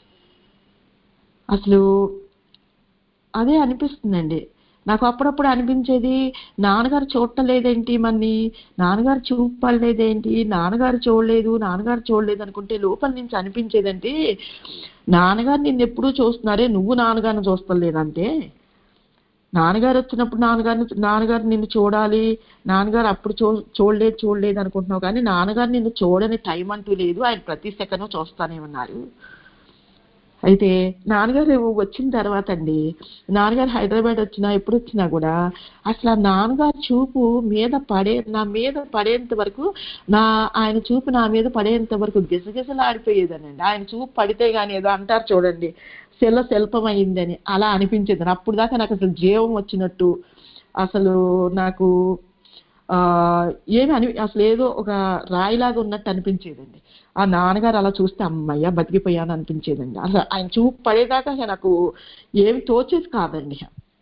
అసలు అదే అనిపిస్తుందండి నాకు. అప్పుడప్పుడు అనిపించేది, నాన్నగారు చూడటం లేదేంటి, మన్ని నాన్నగారు చూపలేదేంటి, నాన్నగారు చూడలేదు అనుకుంటే లోపల నుంచి అనిపించేదంటే, నాన్నగారు నిన్ను ఎప్పుడూ చూస్తున్నారే, నువ్వు నాన్నగారిని చూస్తలేదంటే. నాన్నగారు వచ్చినప్పుడు నాన్నగారు నిన్ను చూడాలి, నాన్నగారు అప్పుడు చూడలేదు అనుకుంటున్నావు, కానీ నాన్నగారు నిన్ను చూడని టైం అంటూ లేదు, ఆయన ప్రతి సెకండ్ చూస్తానే ఉన్నారు. అయితే నాన్నగారు వచ్చిన తర్వాత అండి, నాన్నగారు హైదరాబాద్ ఎప్పుడు వచ్చినా కూడా అసలు నాన్నగారు చూపు నా మీద పడేంత వరకు, ఆయన చూపు నా మీద పడేంత వరకు గిసగిసలాడిపోయేదనండి. ఆయన చూపు పడితే కానీ ఏదో అంటారు చూడండి, శిల్పం అయిందని, అలా అనిపించేది. అప్పుడు దాకా నాకు అసలు జీవం వచ్చినట్టు, అసలు నాకు ఏమి అసలు ఏదో ఒక రాయిలాగా ఉన్నట్టు అనిపించేదండి. ఆ నాన్నగారు అలా చూస్తే అమ్మయ్య బతికిపోయాను అనిపించేదండి. అసలు ఆయన చూపు పడేదాకా నాకు ఏమి తోచేది కాదండి.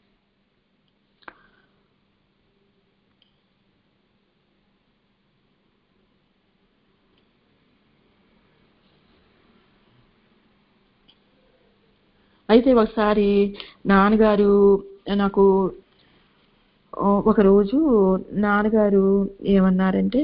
అయితే ఒకసారి నాన్నగారు నాకు ఒకరోజు నాన్నగారు ఏమన్నారంటే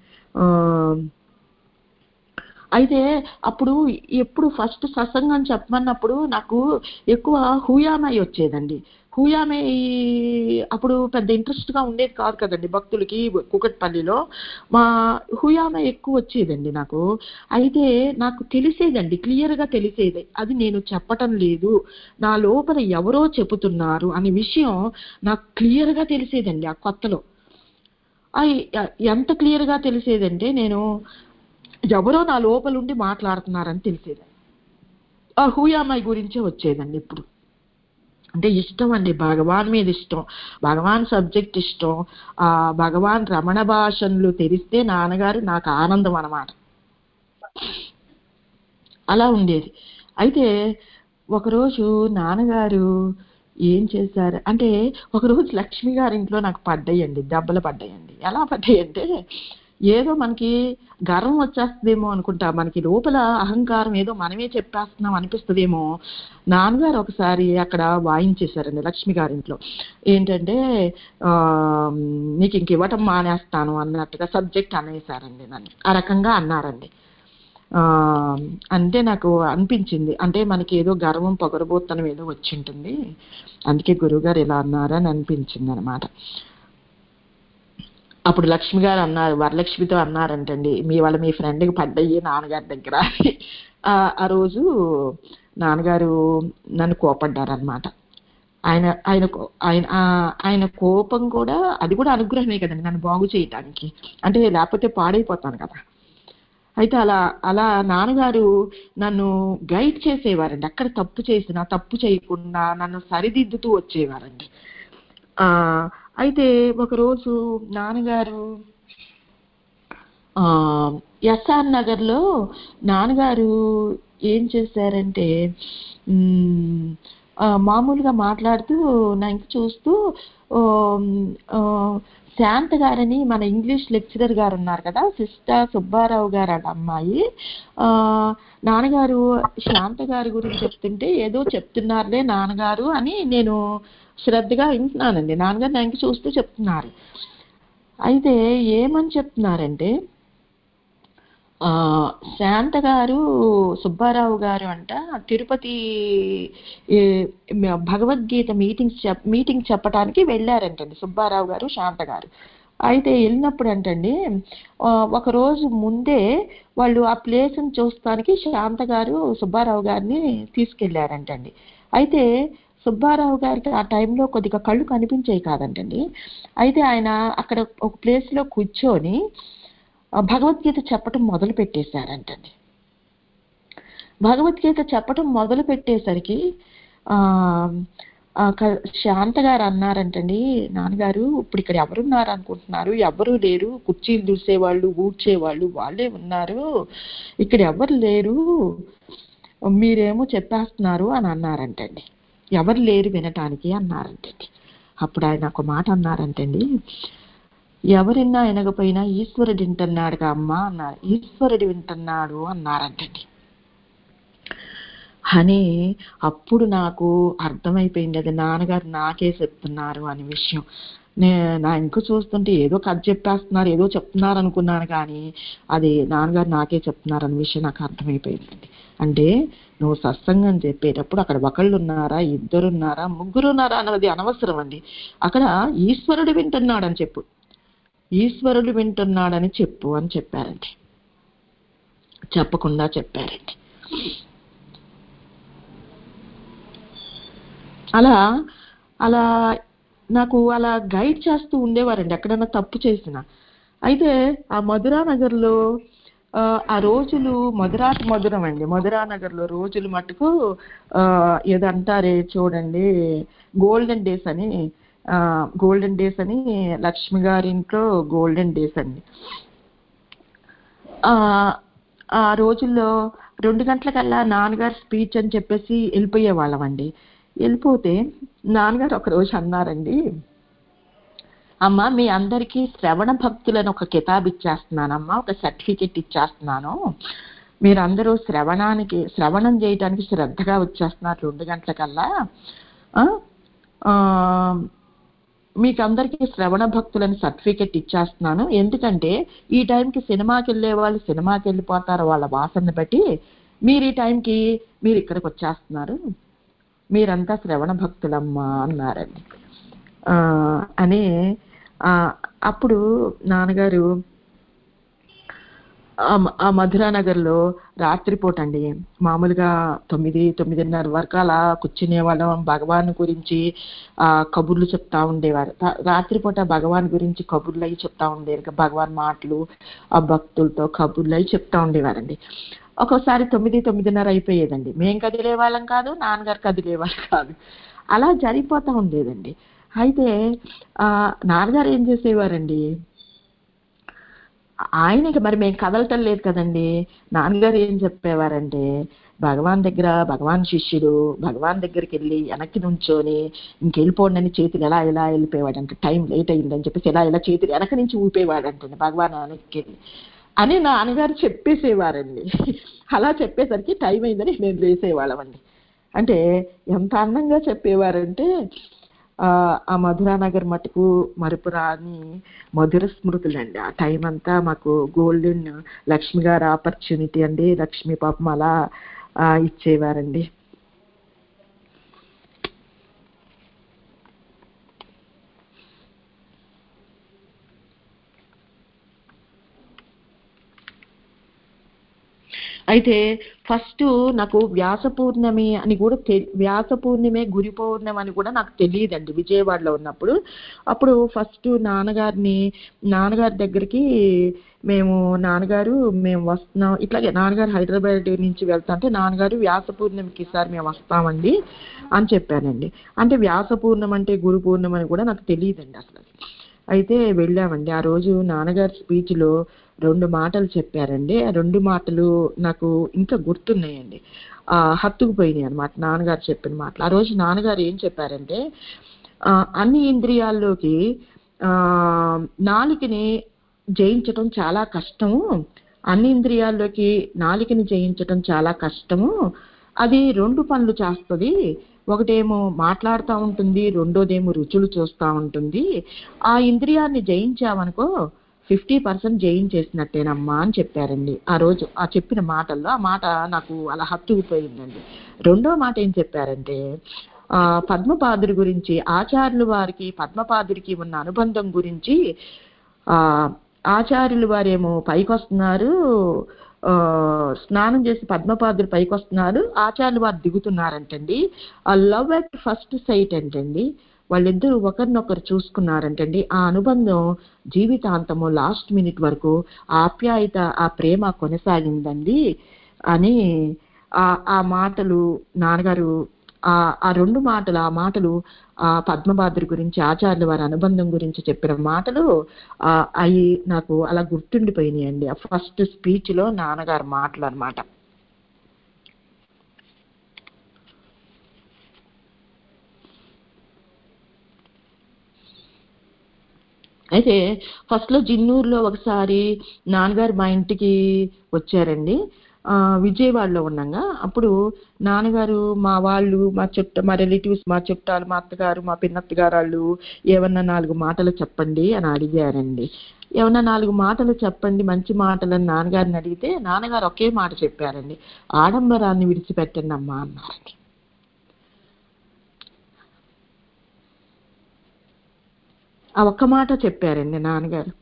అయితే అప్పుడు ఎప్పుడు ఫస్ట్ సత్సంగం చెప్పమన్నప్పుడు నాకు ఎక్కువ హూయామై వచ్చేదండి. హూయామై అప్పుడు పెద్ద ఇంట్రెస్ట్గా ఉండేది కాదు కదండి భక్తులకి కూకట్పల్లిలో. మా హూయామై ఎక్కువ వచ్చేదండి నాకు. అయితే నాకు తెలిసేదండి, క్లియర్గా తెలిసేది, అది నేను చెప్పటం లేదు, నా లోపల ఎవరో చెబుతున్నారు అనే విషయం నాకు క్లియర్గా తెలిసేదండి ఆ కొత్తలో. ఎంత క్లియర్గా తెలిసేదంటే నేను ఎవరో నా లోపలుండి మాట్లాడుతున్నారని తెలిసేది. ఆ హూయామై గురించే వచ్చేదండి ఇప్పుడు. అంటే ఇష్టం అండి, భగవాన్ మీద ఇష్టం, భగవాన్ సబ్జెక్ట్ ఇష్టం. ఆ భగవాన్ రమణ భాషలు తెలిస్తే నాన్నగారు నాకు ఆనందం అన్నమాట. అలా ఉండేది. అయితే ఒకరోజు నాన్నగారు ఏం చేశారు అంటే, ఒకరోజు లక్ష్మి గారి ఇంట్లో నాకు పడ్డాయండి, దెబ్బలు పడ్డాయండి. ఎలా పడ్డాయంటే, ఏదో మనకి గర్వం వచ్చేస్తుందేమో అనుకుంటా, మనకి లోపల అహంకారం ఏదో మనమే చెప్పేస్తున్నాం అనిపిస్తుందేమో. నాన్నగారు ఒకసారి అక్కడ వాయించేశారండి లక్ష్మి గారింట్లో. ఏంటంటే నీకు ఇంక ఇవ్వటం మానేస్తాను అన్నట్టుగా సబ్జెక్ట్ అనేసారండి, నన్ను ఆ రకంగా అన్నారండి. అంటే నాకు అనిపించింది, అంటే మనకి ఏదో గర్వం పొగరబోత్తనం ఏదో వచ్చి ఉంటుంది, అందుకే గురువుగారు ఇలా అన్నారని అనిపించింది అనమాట. అప్పుడు లక్ష్మి గారు అన్నారు, వరలక్ష్మితో అన్నారంటండి, మీ ఫ్రెండ్కి పడ్డాయి నాన్నగారి దగ్గర. ఆ రోజు నాన్నగారు నన్ను కోపడ్డారనమాట. ఆయన ఆయన ఆయన ఆయన కోపం కూడా, అది కూడా అనుగ్రహమే కదండి నన్ను బాగు చేయటానికి, అంటే లేకపోతే పాడైపోతాను కదా. అయితే అలా నాన్నగారు నన్ను గైడ్ చేసేవారండి, అక్కడ తప్పు చేసినా తప్పు చేయకుండా నన్ను సరిదిద్దుతూ వచ్చేవారండి. అయితే ఒకరోజు నాన్నగారు ఎస్ఆర్ నగర్లో నాన్నగారు ఏం చేశారంటే, మామూలుగా మాట్లాడుతూ నాకు చూస్తూ శాంత గారని మన ఇంగ్లీష్ లెక్చరర్ గారు ఉన్నారు కదా, సిస్టర్ సుబ్బారావు గారు అన్న అమ్మాయి, నాన్నగారు శాంత గారి గురించి చెప్తుంటే ఏదో చెప్తున్నారులే నాన్నగారు అని నేను శ్రద్ధగా వింటున్నానండి. నాన్నగారు నాకు చూస్తూ చెప్తున్నారు. అయితే ఏమని చెప్తున్నారంటే, శాంత గారు సుబ్బారావు గారు అంట తిరుపతి భగవద్గీత మీటింగ్ చెప్పడానికి వెళ్ళారంటండి సుబ్బారావు గారు శాంత గారు. అయితే వెళ్ళినప్పుడు అంటండి ఒకరోజు ముందే వాళ్ళు ఆ ప్లేస్ని చూస్తానికి శాంత గారు సుబ్బారావు గారిని తీసుకెళ్లారంటండి. అయితే సుబ్బారావు గారికి ఆ టైంలో కొద్దిగా కళ్ళు కనిపించేవి కాదంటండి. అయితే ఆయన అక్కడ ఒక ప్లేస్లో కూర్చొని భగవద్గీత చెప్పటం మొదలు పెట్టేశారంటండి. భగవద్గీత చెప్పటం మొదలు పెట్టేసరికి శాంత గారు అన్నారంటండి, నాన్నగారు ఇప్పుడు ఇక్కడ ఎవరున్నారు అనుకుంటున్నారు, ఎవరు లేరు, కుర్చీలు దూసేవాళ్ళు ఊడ్చేవాళ్ళు వాళ్ళే ఉన్నారు, ఇక్కడ ఎవరు లేరు, మీరేమో చెప్పేస్తున్నారు అని అన్నారంటండి. ఎవరు లేరు వినటానికి అన్నారంటండి. అప్పుడు ఆయన ఒక మాట అన్నారంటండి, ఎవరిన్నా వినకపోయినా ఈశ్వరుడు వింటున్నాడుగా అమ్మా అన్నారు. ఈశ్వరుడు వింటున్నాడు అన్నారంటండి. అని అప్పుడు నాకు అర్థమైపోయింది, అది నాన్నగారు నాకే చెప్తున్నారు అనే విషయం. నా ఇంకో చూస్తుంటే ఏదో కథ చెప్పేస్తున్నారు, ఏదో చెప్తున్నారు అనుకున్నాను, కానీ అది నాన్నగారు నాకే చెప్తున్నారు అనే విషయం నాకు అర్థమైపోయిందండి. అంటే నువ్వు సత్సంగం చెప్పేటప్పుడు అక్కడ ఒకళ్ళు ఉన్నారా, ఇద్దరున్నారా, ముగ్గురున్నారా అన్నది అనవసరం అండి. అక్కడ ఈశ్వరుడు వింటున్నాడని చెప్పు, ఈశ్వరుడు వింటున్నాడని చెప్పు అని చెప్పారండి. చెప్పకుండా చెప్పారండి. అలా నాకు అలా గైడ్ చేస్తూ ఉండేవారండి ఎక్కడైనా తప్పు చేసినా. అయితే ఆ మధురా నగర్లో ఆ రోజులు మధురం అండి. మధురా నగర్లో రోజులు మటుకు ఏదంటారే చూడండి, గోల్డెన్ డేస్ అని గోల్డెన్ డేస్ అని లక్ష్మి గారి ఇంట్లో గోల్డెన్ డేస్ అండి. ఆ రోజుల్లో 2 గంటలకల్లా నాన్నగారు స్పీచ్ అని చెప్పేసి వెళ్ళిపోయే వాళ్ళం అండి. వెళ్ళిపోతే నాన్నగారు ఒక రోజు అన్నారండి, అమ్మ మీ అందరికీ శ్రవణ భక్తులను ఒక కితాబ్ ఇచ్చేస్తున్నానమ్మా, ఒక సర్టిఫికెట్ ఇచ్చేస్తున్నాను, మీరందరూ శ్రవణం చేయడానికి శ్రద్ధగా వచ్చేస్తున్నారు 2 గంటలకల్లా, మీకు అందరికీ శ్రవణ భక్తులని సర్టిఫికెట్ ఇచ్చేస్తున్నాను. ఎందుకంటే ఈ టైంకి సినిమాకి వెళ్ళే వాళ్ళు సినిమాకి వెళ్ళిపోతారు వాళ్ళ వాసనని బట్టి, మీరు ఈ టైంకి మీరు ఇక్కడికి వచ్చేస్తున్నారు, మీరంతా శ్రవణ భక్తులమ్మా అన్నారండి. అని అప్పుడు నాన్నగారు ఆ మధురానగర్లో రాత్రిపూట అండి మామూలుగా 9-9:30 వరకు అలా కూర్చునేవాళ్ళం. భగవాన్ గురించి కబుర్లు చెప్తా ఉండేవారు. రాత్రిపూట భగవాన్ గురించి కబుర్లు అవి చెప్తా ఉండేవారు. భగవాన్ మాటలు ఆ భక్తులతో కబుర్లు అవి చెప్తా ఉండేవారండి. ఒక్కోసారి 9-9:30 అయిపోయేదండి. మేం కదిలే వాళ్ళం కాదు, నాన్నగారు కదిలేవాళ్ళు కాదు. అలా జరిగిపోతూ ఉండేదండి. అయితే నాన్నగారు ఏం చేసేవారండి, ఆయనకి మరి మేము కదలటం లేదు కదండి, నాన్నగారు ఏం చెప్పేవారంటే, భగవాన్ శిష్యుడు భగవాన్ దగ్గరికి వెళ్ళి వెనక్కి నుంచొని ఇంకెళ్ళిపోండి అని చేతులు ఎలా వెళ్ళిపోయేవాడంటే, టైం లేట్ అయిందని చెప్పేసి ఇలా చేతులు వెనక నుంచి ఊపేవాడంటండి భగవాన్ వెనక్కి వెళ్ళి అని నాన్నగారు చెప్పేసేవారండి. అలా చెప్పేసరికి టైం అయిందని మేము లేసేవాళ్ళం అండి. అంటే ఎంత అందంగా చెప్పేవారంటే ఆ మధురానగర్ మటుకు మరుపురాని మధుర స్మృతులండి. ఆ టైం అంతా మాకు గోల్డెన్ లక్ష్మి గారు ఆపర్చునిటీ అండి. లక్ష్మి పాపం అలా ఇచ్చేవారండి. అయితే ఫస్ట్ నాకు వ్యాస పూర్ణమి అని కూడా వ్యాస పూర్ణిమే గురి పౌర్ణమి అని కూడా నాకు తెలియదండి విజయవాడలో ఉన్నప్పుడు. అప్పుడు ఫస్ట్ నాన్నగారి దగ్గరికి మేము వస్తున్నాం, ఇట్లాగే నాన్నగారు హైదరాబాద్ నుంచి వెళ్తా అంటే నాన్నగారు వ్యాస పూర్ణిమకి ఈసారి మేము వస్తామండి అని చెప్పానండి. అంటే వ్యాస పూర్ణం అంటే గురు పూర్ణం అని కూడా నాకు తెలియదండి అసలు. అయితే వెళ్ళామండి. ఆ రోజు నాన్నగారి స్పీచ్లో 2 మాటలు చెప్పారండి. ఆ 2 మాటలు నాకు ఇంకా గుర్తున్నాయండి, హత్తుకుపోయినాయి అనమాట నాన్నగారు చెప్పిన మాటలు. ఆ రోజు నాన్నగారు ఏం చెప్పారంటే, అన్ని ఇంద్రియాల్లోకి నాలుకని జయించటం చాలా కష్టము, అన్ని ఇంద్రియాల్లోకి నాలుకని జయించటం చాలా కష్టము, అది 2 పనులు చేస్తుంది, ఒకటేమో మాట్లాడుతూ ఉంటుంది, రెండోదేమో రుచులు చూస్తూ ఉంటుంది, ఆ ఇంద్రియాన్ని జయించామనుకో 50% జయించేసినట్టేనమ్మా అని చెప్పారండి. ఆ రోజు ఆ చెప్పిన మాటల్లో ఆ మాట నాకు అలా హత్తుకుపోయిందండి. రెండో మాట ఏం చెప్పారంటే, పద్మపాదుడి గురించి, ఆచార్యుల వారికి పద్మపాదుడికి ఉన్న అనుబంధం గురించి, ఆచార్యులు వారేమో పైకి వస్తున్నారు, స్నానం చేసి పద్మపాదుడు పైకి వస్తున్నారు, ఆచార్యులు వారు దిగుతున్నారంటండి. ఆ లవ్ అట్ ఫస్ట్ సైట్ అంటండి, వాళ్ళిద్దరూ ఒకరినొకరు చూసుకున్నారంటండి. ఆ అనుబంధం జీవితాంతము లాస్ట్ మినిట్ వరకు ఆప్యాయత ఆ ప్రేమ కొనసాగిందండి అని ఆ మాటలు నాన్నగారు ఆ 2 మాటలు ఆ పద్మపాదుడి గురించి ఆచార్యుల వారి అనుబంధం గురించి చెప్పిన మాటలు అవి నాకు అలా గుర్తుండిపోయినాయండి. ఆ ఫస్ట్ స్పీచ్ లో నాన్నగారు మాటలు అన్నమాట. అయితే ఫస్ట్ లో జిన్నూరులో ఒకసారి నాన్నగారు మా ఇంటికి వచ్చారండి, విజయవాడలో ఉన్నాగా. అప్పుడు నాన్నగారు మా రిలేటివ్స్, మా చుట్టాలు, మా అత్తగారు, మా పిన్నత్త గారు వాళ్ళు ఏమన్నా 4 మాటలు చెప్పండి అని అడిగారండి. ఏమన్నా 4 మాటలు చెప్పండి మంచి మాటలని నాన్నగారిని అడిగితే నాన్నగారు ఒకే మాట చెప్పారండి, ఆడంబరాన్ని విడిచిపెట్టండి అమ్మా అన్నారండి. ఆ ఒక్క మాట చెప్పారండి నాన్నగారు.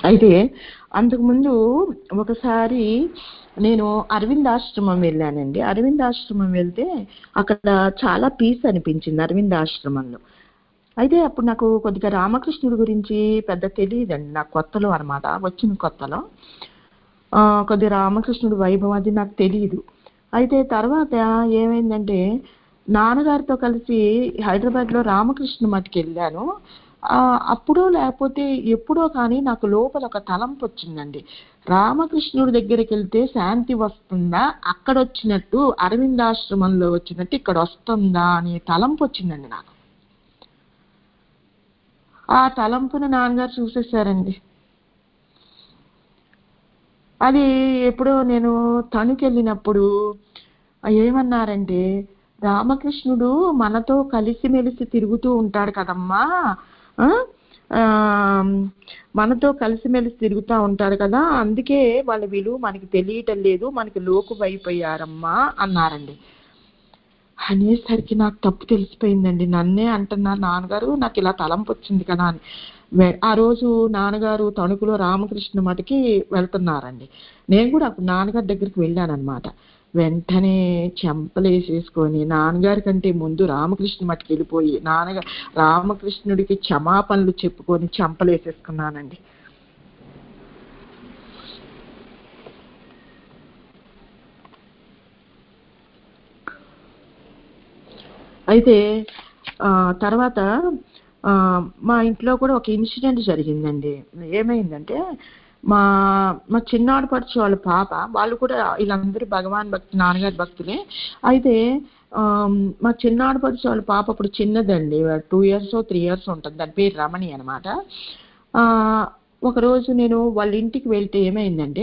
అయితే అంతకుముందు ఒకసారి నేను అరవిందాశ్రమం వెళ్ళానండి. అరవిందాశ్రమం వెళ్తే అక్కడ చాలా పీస్ అనిపించింది అరవిందాశ్రమంలో. అయితే అప్పుడు నాకు కొద్దిగా రామకృష్ణుడి గురించి పెద్ద తెలియదండి, నాకు కొత్తలో అనమాట, వచ్చిన కొత్తలో కొద్దిగా రామకృష్ణుడి వైభవం అది నాకు తెలియదు. అయితే తర్వాత ఏమైందంటే నాన్నగారితో కలిసి హైదరాబాద్లో రామకృష్ణ మఠకి వెళ్ళాను. అప్పుడో లేకపోతే ఎప్పుడో కానీ నాకు లోపల ఒక తలంపు వచ్చిందండి, రామకృష్ణుడి దగ్గరికి వెళ్తే శాంతి వస్తుందా, అక్కడ వచ్చినట్టు అరవిందాశ్రమంలో వచ్చినట్టు ఇక్కడ వస్తుందా అనే తలంపు వచ్చిందండి నాకు. ఆ తలంపుని నాన్నగారు చూసేశారండి. అది ఎప్పుడో నేను తణుకు వెళ్ళినప్పుడు ఏమన్నారంటే, రామకృష్ణుడు మనతో కలిసిమెలిసి తిరుగుతూ ఉంటాడు కదమ్మా, మనతో కలిసిమెలిసి తిరుగుతూ ఉంటాడు కదా, అందుకే వాళ్ళ విలువ మనకి తెలియటం లేదు, మనకి లోకువైపోయారమ్మా అన్నారండి. అనేసరికి నాకు తప్పు తెలిసిపోయిందండి. నన్నే అంటున్నారు నాన్నగారు, నాకు ఇలా తలంపు వచ్చింది కదా అని. ఆ రోజు నాన్నగారు తణుకులో రామకృష్ణ మఠకి వెళ్తున్నారండి. నేను కూడా అప్పుడు నాన్నగారి దగ్గరికి వెళ్ళాను అనమాట. వెంటనే చెంపలేసేసుకొని నాన్నగారి కంటే ముందు రామకృష్ణ మఠకి వెళ్ళిపోయి రామకృష్ణుడికి క్షమాపణలు చెప్పుకొని చెంపలేసేసుకున్నానండి. అయితే తర్వాత మా ఇంట్లో కూడా ఒక ఇన్సిడెంట్ జరిగిందండి. ఏమైందంటే మా చిన్నాడు పడుచు వాళ్ళ పాప, వాళ్ళు కూడా వీళ్ళందరూ భగవాన్ భక్తి, నాన్నగారి భక్తులే. అయితే మా చిన్నాడు పడుచు వాళ్ళ పాప అప్పుడు చిన్నదండి, 2 years 3 years ఉంటుంది, దాని పేరు రమణి అనమాట. ఒకరోజు నేను వాళ్ళ ఇంటికి వెళ్తే ఏమైందంటే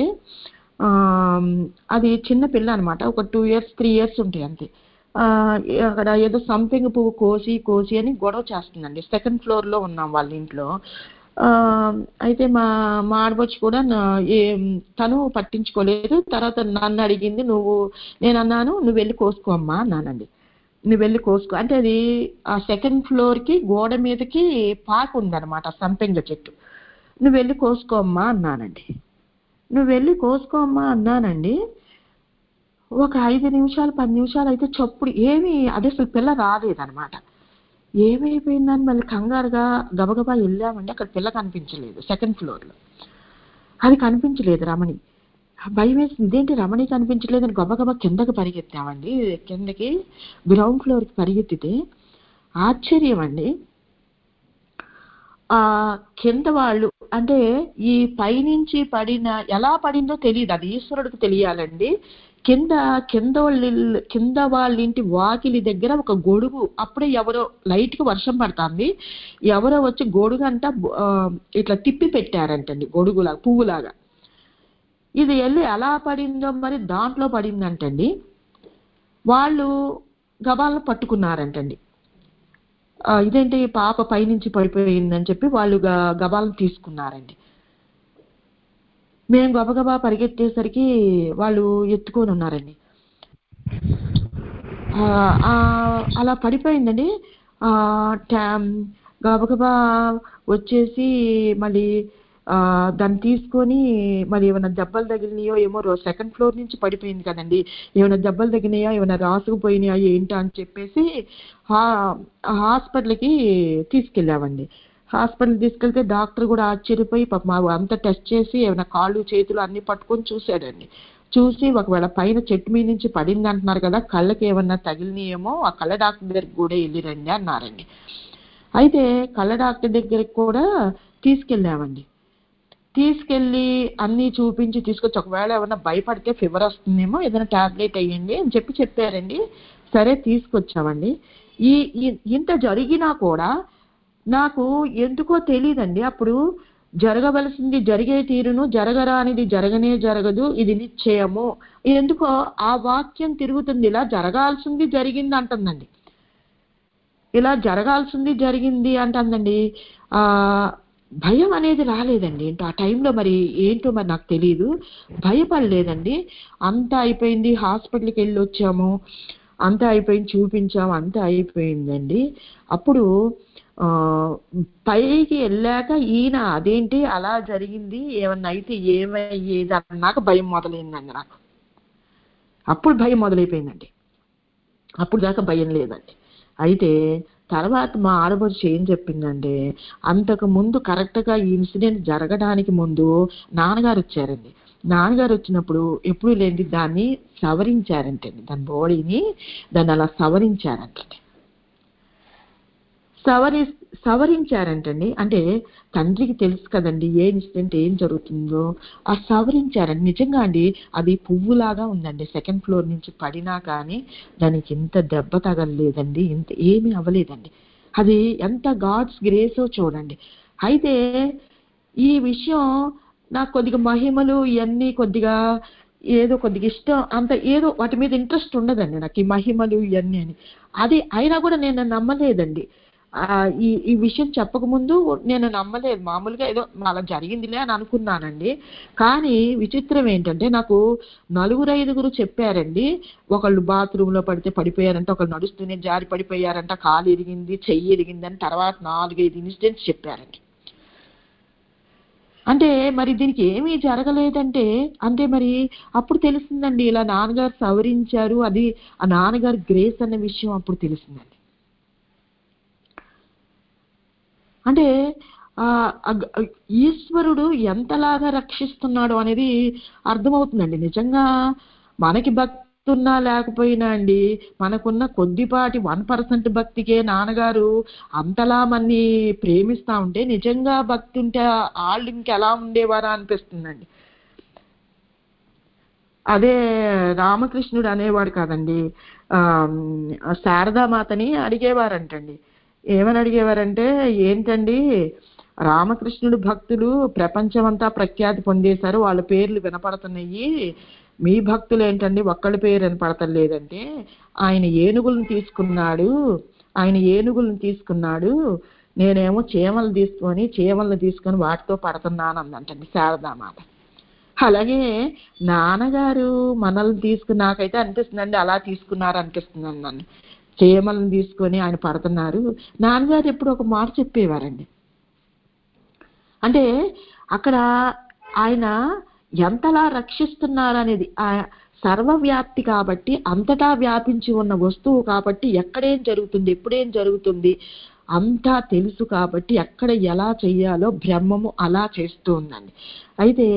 అది చిన్న పిల్ల అనమాట, ఒక 2 years 3 years ఉంటాయి అంతే. అక్కడ ఏదో సంపెంగ పువ్వు కోసి అని గొడవ చేస్తుందండి. 2nd floor లో ఉన్నాం వాళ్ళ ఇంట్లో. అయితే మా ఆడబొచ్చు కూడా తను పట్టించుకోలేదు. తర్వాత నన్ను అడిగింది, నేను అన్నాను నువ్వు వెళ్ళి కోసుకో అమ్మా అన్నానండి. నువ్వు వెళ్ళి కోసుకో అంటే, అది ఆ 2nd floor కి గోడ మీదకి పాకు ఉందన్నమాట, సంపెంగ చెట్టు. నువ్వు వెళ్ళి కోసుకో అమ్మా అన్నానండి. ఒక 5 నిమిషాలు 10 నిమిషాలు అయితే చప్పుడు అదే అసలు పిల్ల రాలేదనమాట. ఏమైపోయిందని మళ్ళీ కంగారుగా గబగబా వెళ్ళామండి. అక్కడ పిల్ల కనిపించలేదు. 2nd floor లో అది కనిపించలేదు రమణి. భయం వేసింది, ఇదేంటి రమణి కనిపించలేదని గబగబా కిందకి పరిగెత్తామండి. కిందకి గ్రౌండ్ ఫ్లోర్కి పరిగెత్తితే ఆశ్చర్యం అండి, కింద వాళ్ళు అంటే ఈ పైనుంచి ఎలా పడిందో తెలియదు, అది ఈశ్వరుడికి తెలియాలండి. కింద వాళ్ళ ఇంటి వాకిలి దగ్గర ఒక గొడుగు, అప్పుడే ఎవరో లైట్గా వర్షం పడుతుంది, ఎవరో వచ్చి గొడుగు అంట ఇట్లా తిప్పి పెట్టారంటండి, గొడుగులాగా పువ్వులాగా. ఇది వెళ్ళి ఎలా పడిందో మరి దాంట్లో పడిందంటండి. వాళ్ళు గబాలను పట్టుకున్నారంటండి. ఇదేంటి పాప పైనుంచి పడిపోయిందని చెప్పి వాళ్ళు గబాలను తీసుకున్నారండి. మేము గబగబా పరిగెత్తేసరికి వాళ్ళు ఎత్తుకొని ఉన్నారండి. అలా పడిపోయిందండి. గబగబా వచ్చేసి మళ్ళీ దాన్ని తీసుకొని మరి ఏమైనా దెబ్బలు తగిలినాయో ఏమో, 2nd floor నుంచి పడిపోయింది కదండి, ఏమైనా దెబ్బలు తగిలినాయా, ఏమైనా రాసుకుపోయినాయా ఏంటో అని చెప్పేసి హాస్పిటల్కి తీసుకెళ్ళామండి. హాస్పిటల్ తీసుకెళ్తే డాక్టర్ కూడా ఆశ్చర్యపోయి పాప అంతా టెస్ట్ చేసి ఏమైనా కాళ్ళు చేతులు అన్ని పట్టుకొని చూశాడండి. చూసి ఒకవేళ పైన చెట్టు మీద నుంచి పడింది అంటున్నారు కదా, కళ్ళకి ఏమన్నా తగిలినాయేమో, ఆ కళ్ళ డాక్టర్ దగ్గరికి కూడా వెళ్ళిరండి అన్నారండి. అయితే కళ్ళ డాక్టర్ దగ్గరికి కూడా తీసుకెళ్ళామండి. తీసుకెళ్ళి అన్నీ చూపించి తీసుకొచ్చి, ఒకవేళ ఏమైనా భయపడితే ఫీవర్ వస్తుందేమో, ఏదైనా టాబ్లెట్ వేయండి అని చెప్పారండి. సరే తీసుకొచ్చామండి. ఇంత జరిగినా కూడా నాకు ఎందుకో తెలియదండి, అప్పుడు జరగవలసింది జరిగే తీరును, జరగరానిది జరగనే జరగదు, ఇది నిశ్చయము. ఎందుకో ఆ వాక్యం తిరుగుతుంది, ఇలా జరగాల్సింది జరిగింది అంటుందండి, ఇలా జరగాల్సింది జరిగింది అంటుందండి. భయం అనేది రాలేదండి. ఏంటో ఆ టైంలో మరి ఏంటో మరి నాకు తెలియదు, భయపడలేదండి. అంతా అయిపోయింది, హాస్పిటల్కి వెళ్ళి వచ్చాము, అంతా అయిపోయింది, చూపించాము, అంతా అయిపోయిందండి. అప్పుడు పైకి వెళ్ళాక ఈయన అదేంటి అలా జరిగింది, ఏమన్నా అయితే ఏమయ్యేది అన్నాక భయం మొదలైందండి నాకు. అప్పుడు భయం మొదలైపోయిందండి. అప్పుడు దాకా భయం లేదండి. అయితే తర్వాత మా ఆడపడుచు ఏం చెప్పిందంటే, అంతకు ముందు కరెక్ట్గా ఈ ఇన్సిడెంట్ జరగడానికి ముందు నాన్నగారు వచ్చారండి. నాన్నగారు వచ్చినప్పుడు ఎప్పుడు లేని దాన్ని సవరించారంటండి, దాని బాడీని దాన్ని అలా సవరించారంటండి. సవరించారంటండి. అంటే తండ్రికి తెలుసు కదండి ఏ ఇన్సిడెంట్ ఏం జరుగుతుందో, ఆ సవరించారండి. నిజంగా అండి అది పువ్వులాగా ఉందండి. 2nd ఫ్లోర్ నుంచి పడినా కానీ దానికి ఇంత దెబ్బ తగలలేదండి, ఇంత ఏమీ అవ్వలేదండి. అది ఎంత గాడ్స్ గ్రేసో చూడండి. అయితే ఈ విషయం నాకు కొద్దిగా మహిమలు ఇవన్నీ కొద్దిగా ఏదో కొద్దిగా ఇష్టం, అంత ఏదో వాటి మీద ఇంట్రెస్ట్ ఉండదండి నాకు, ఈ మహిమలు ఇవన్నీ అని. అది అయినా కూడా నేను నమ్మలేదండి. ఈ విషయం చెప్పకముందు నేను నమ్మలేదు. మామూలుగా ఏదో అలా జరిగిందిలే అని అనుకున్నానండి. కానీ విచిత్రం ఏంటంటే నాకు 4-5 చెప్పారండి. ఒకళ్ళు బాత్రూంలో పడితే పడిపోయారంట, ఒకళ్ళు నడుస్తూనే జారి పడిపోయారంట, కాలు ఇరిగింది, చెయ్యి ఇరిగిందని తర్వాత 4-5 ఇన్సిడెంట్స్ చెప్పారండి. అంటే మరి దీనికి ఏమీ జరగలేదంటే అంటే మరి అప్పుడు తెలిసిందండి ఇలా నాన్నగారు సవరించారు, అది ఆ నాన్నగారు గ్రేస్ అన్న విషయం అప్పుడు తెలిసిందండి. అంటే ఈశ్వరుడు ఎంతలాగా రక్షిస్తున్నాడు అనేది అర్థమవుతుందండి. నిజంగా మనకి భక్తి ఉన్నా లేకపోయినా అండి, మనకున్న కొద్దిపాటి 1% భక్తికే నాన్నగారు అంతలా మంది ప్రేమిస్తా ఉంటే నిజంగా భక్తి ఉంటే వాళ్ళు ఇంకెలా ఉండేవారా అనిపిస్తుందండి. అదే రామకృష్ణుడు అనేవాడు కాదండి, శారదామాతని అడిగేవారంటండి. ఏమని అడిగేవారంటే, ఏంటండి రామకృష్ణుడు భక్తులు ప్రపంచమంతా ప్రఖ్యాతి పొందేశారు, వాళ్ళ పేర్లు వినపడుతున్నాయి, మీ భక్తులు ఏంటండి ఒక్కళ్ళ పేరు వినపడతలేదంటే, ఆయన ఏనుగులను తీసుకున్నాడు, నేనేమో చీమలను తీసుకొని వాటితో పడుతున్నాను అందంటండి శారదామాత. అలాగే నాన్నగారు మనల్ని నాకైతే అనిపిస్తుందండి అలా తీసుకున్నారు అనిపిస్తుందండి. నన్ను చీమలను తీసుకొని ఆయన పడుతున్నారు. నాన్నగారు ఎప్పుడు ఒక మాట చెప్పేవారండి, అంటే అక్కడ ఆయన ఎంతలా రక్షిస్తున్నారు అనేది, సర్వవ్యాప్తి కాబట్టి, అంతటా వ్యాపించి ఉన్న వస్తువు కాబట్టి, ఎక్కడేం జరుగుతుంది ఎప్పుడేం జరుగుతుంది అంతా తెలుసు కాబట్టి ఎక్కడ ఎలా చెయ్యాలో బ్రహ్మము అలా చేస్తూ ఉందండి. అయితే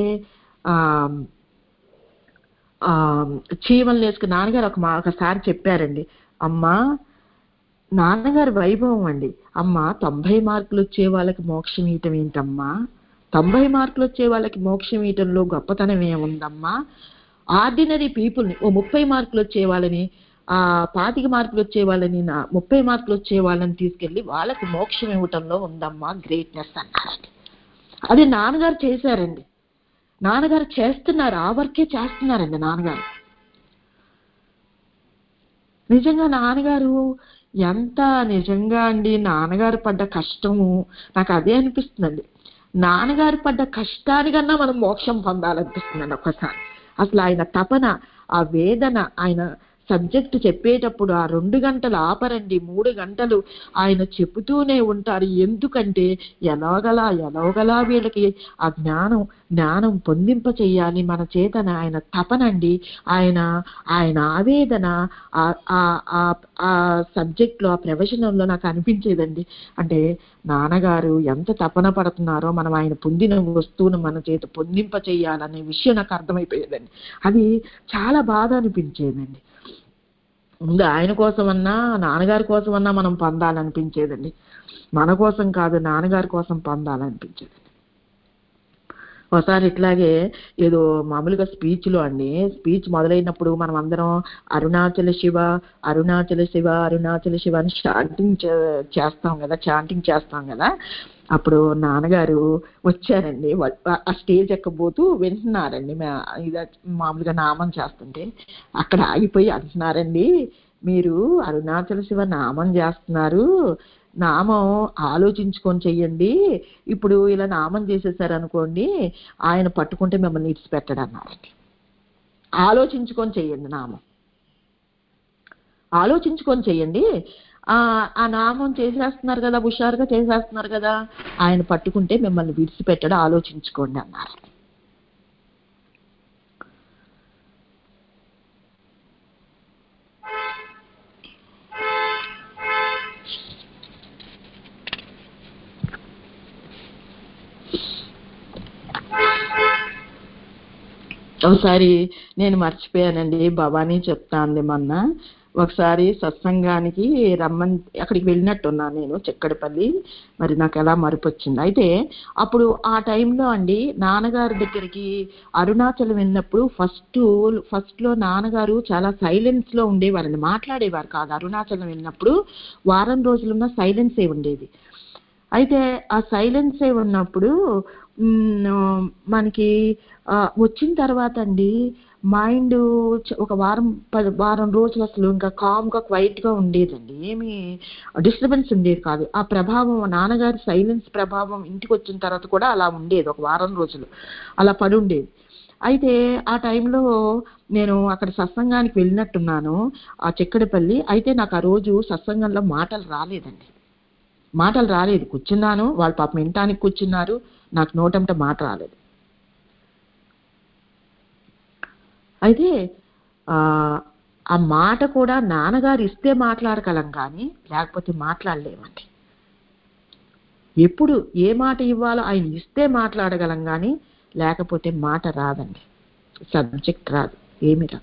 చీమలు వేసుకుని నాన్నగారు ఒకసారి చెప్పారండి, అమ్మా నాన్నగారు వైభవం అండి, అమ్మ 90 మార్కులు వచ్చే వాళ్ళకి మోక్షం ఇయటం ఏంటమ్మా, 90 మార్కులు వచ్చే వాళ్ళకి మోక్షం ఇయటంలో గొప్పతనం ఏముందమ్మా, ఆర్డినరీ పీపుల్ని 30 మార్కులు వచ్చే వాళ్ళని 25 మార్కులు వచ్చే వాళ్ళని 30 మార్కులు వచ్చే వాళ్ళని తీసుకెళ్ళి వాళ్ళకి మోక్షం ఇవ్వటంలో ఉందమ్మా గ్రేట్నెస్ అన్నారండి. అది నాన్నగారు చేశారండి, నాన్నగారు చేస్తున్నారు, ఆ వర్కే చేస్తున్నారండి నాన్నగారు. నిజంగా నాన్నగారు ఎంత నిజంగా అండి నాన్నగారు పడ్డ కష్టము నాకు అదే అనిపిస్తుందండి. నాన్నగారు పడ్డ కష్టానికన్నా మనం మోక్షం పొందాలనిపిస్తుందండి ఒక్కసారి. అసలు ఆయన తపన, ఆ వేదన, ఆయన సబ్జెక్టు చెప్పేటప్పుడు ఆ 2 గంటలు ఆపరండి, 3 గంటలు ఆయన చెబుతూనే ఉంటారు. ఎందుకంటే ఎలాగలా వీళ్ళకి ఆ జ్ఞానం పొందింప చెయ్యాలి మన చేతన. ఆయన తపనండి, ఆయన ఆవేదన ఆ సబ్జెక్ట్లో, ఆ ప్రవచనంలో నాకు అనిపించేదండి. అంటే నాన్నగారు ఎంత తపన పడుతున్నారో మనం ఆయన పొందిన వస్తువును మన చేత పొందింప చెయ్యాలనే విషయం నాకు అర్థమైపోయేదండి. అది చాలా బాధ అనిపించేదండి. ముందు ఆయన కోసమన్నా నాన్నగారి కోసమన్నా మనం పొందాలనిపించేదండి, మన కోసం కాదు నాన్నగారి కోసం పొందాలనిపించేది. ఒకసారి ఇట్లాగే ఏదో మామూలుగా స్పీచ్లో అండి, స్పీచ్ మొదలైనప్పుడు మనం అందరం అరుణాచల శివ అరుణాచల శివ అరుణాచల శివ అని చాంటింగ్ చేస్తాం కదా. అప్పుడు నాన్నగారు వచ్చారండి, ఆ స్టేజ్ ఎక్కబోతూ వింటున్నారండి, మామూలుగా నామం చేస్తుంటే అక్కడ ఆగిపోయి అంటున్నారండి, మీరు అరుణాచల శివ నామం చేస్తున్నారు, నామం ఆలోచించుకొని చెయ్యండి, ఇప్పుడు ఇలా నామం చేసేసారు అనుకోండి ఆయన పట్టుకుంటే మిమ్మల్ని ఇడిచిపెట్టడు అన్నారండి. ఆలోచించుకొని చెయ్యండి, నామం ఆలోచించుకొని చెయ్యండి, ఆ నామం చేసేస్తున్నారు కదా, హుషారుగా చేసేస్తున్నారు కదా, ఆయన పట్టుకుంటే మిమ్మల్ని విడిచిపెట్టడం ఆలోచించుకోండి అన్నారు. ఒకసారి నేను మర్చిపోయానండి, భవానీ చెప్తాంది మొన్న. ఒకసారి సత్సంగానికి రమ్మని అక్కడికి వెళ్ళినట్టున్నాను నేను, చిక్కడపల్లి. మరి నాకు ఎలా మరపు వచ్చింది. అయితే అప్పుడు ఆ టైంలో అండి నాన్నగారి దగ్గరికి అరుణాచలం వెళ్ళినప్పుడు ఫస్ట్లో నాన్నగారు చాలా సైలెన్స్లో ఉండేవారండి, మాట్లాడేవారు కాదు. అరుణాచలం వెళ్ళినప్పుడు వారం రోజులున్న సైలెన్సే ఉండేది. అయితే ఆ సైలెన్సే ఉన్నప్పుడు మనకి వచ్చిన తర్వాత అండి మైండ్ ఒక వారం రోజులు అసలు ఇంకా కామ్గా క్వైట్గా ఉండేదండి, ఏమి డిస్టర్బెన్స్ ఉండేది కాదు. ఆ ప్రభావం, నాన్నగారి సైలెన్స్ ప్రభావం ఇంటికి వచ్చిన తర్వాత కూడా అలా ఉండేది, ఒక వారం రోజులు అలా పడి ఉండేది. అయితే ఆ టైంలో నేను అక్కడ సత్సంగానికి వెళ్ళినట్టున్నాను, ఆ చిక్కడపల్లి. అయితే నాకు ఆ రోజు సత్సంగంలో మాటలు రాలేదు, కూర్చున్నాను, వాళ్ళు పాపం వినటానికి కూర్చున్నారు, నాకు నోటంట మాట రాలేదు. అయితే ఆ మాట కూడా నాన్నగారు ఇస్తే మాట్లాడగలం కానీ లేకపోతే మాట్లాడలేమండి. ఎప్పుడు ఏ మాట ఇవ్వాలో ఆయన ఇస్తే మాట్లాడగలం కానీ లేకపోతే మాట రాదండి, సబ్జెక్ట్ రాదు, ఏమి రాదు.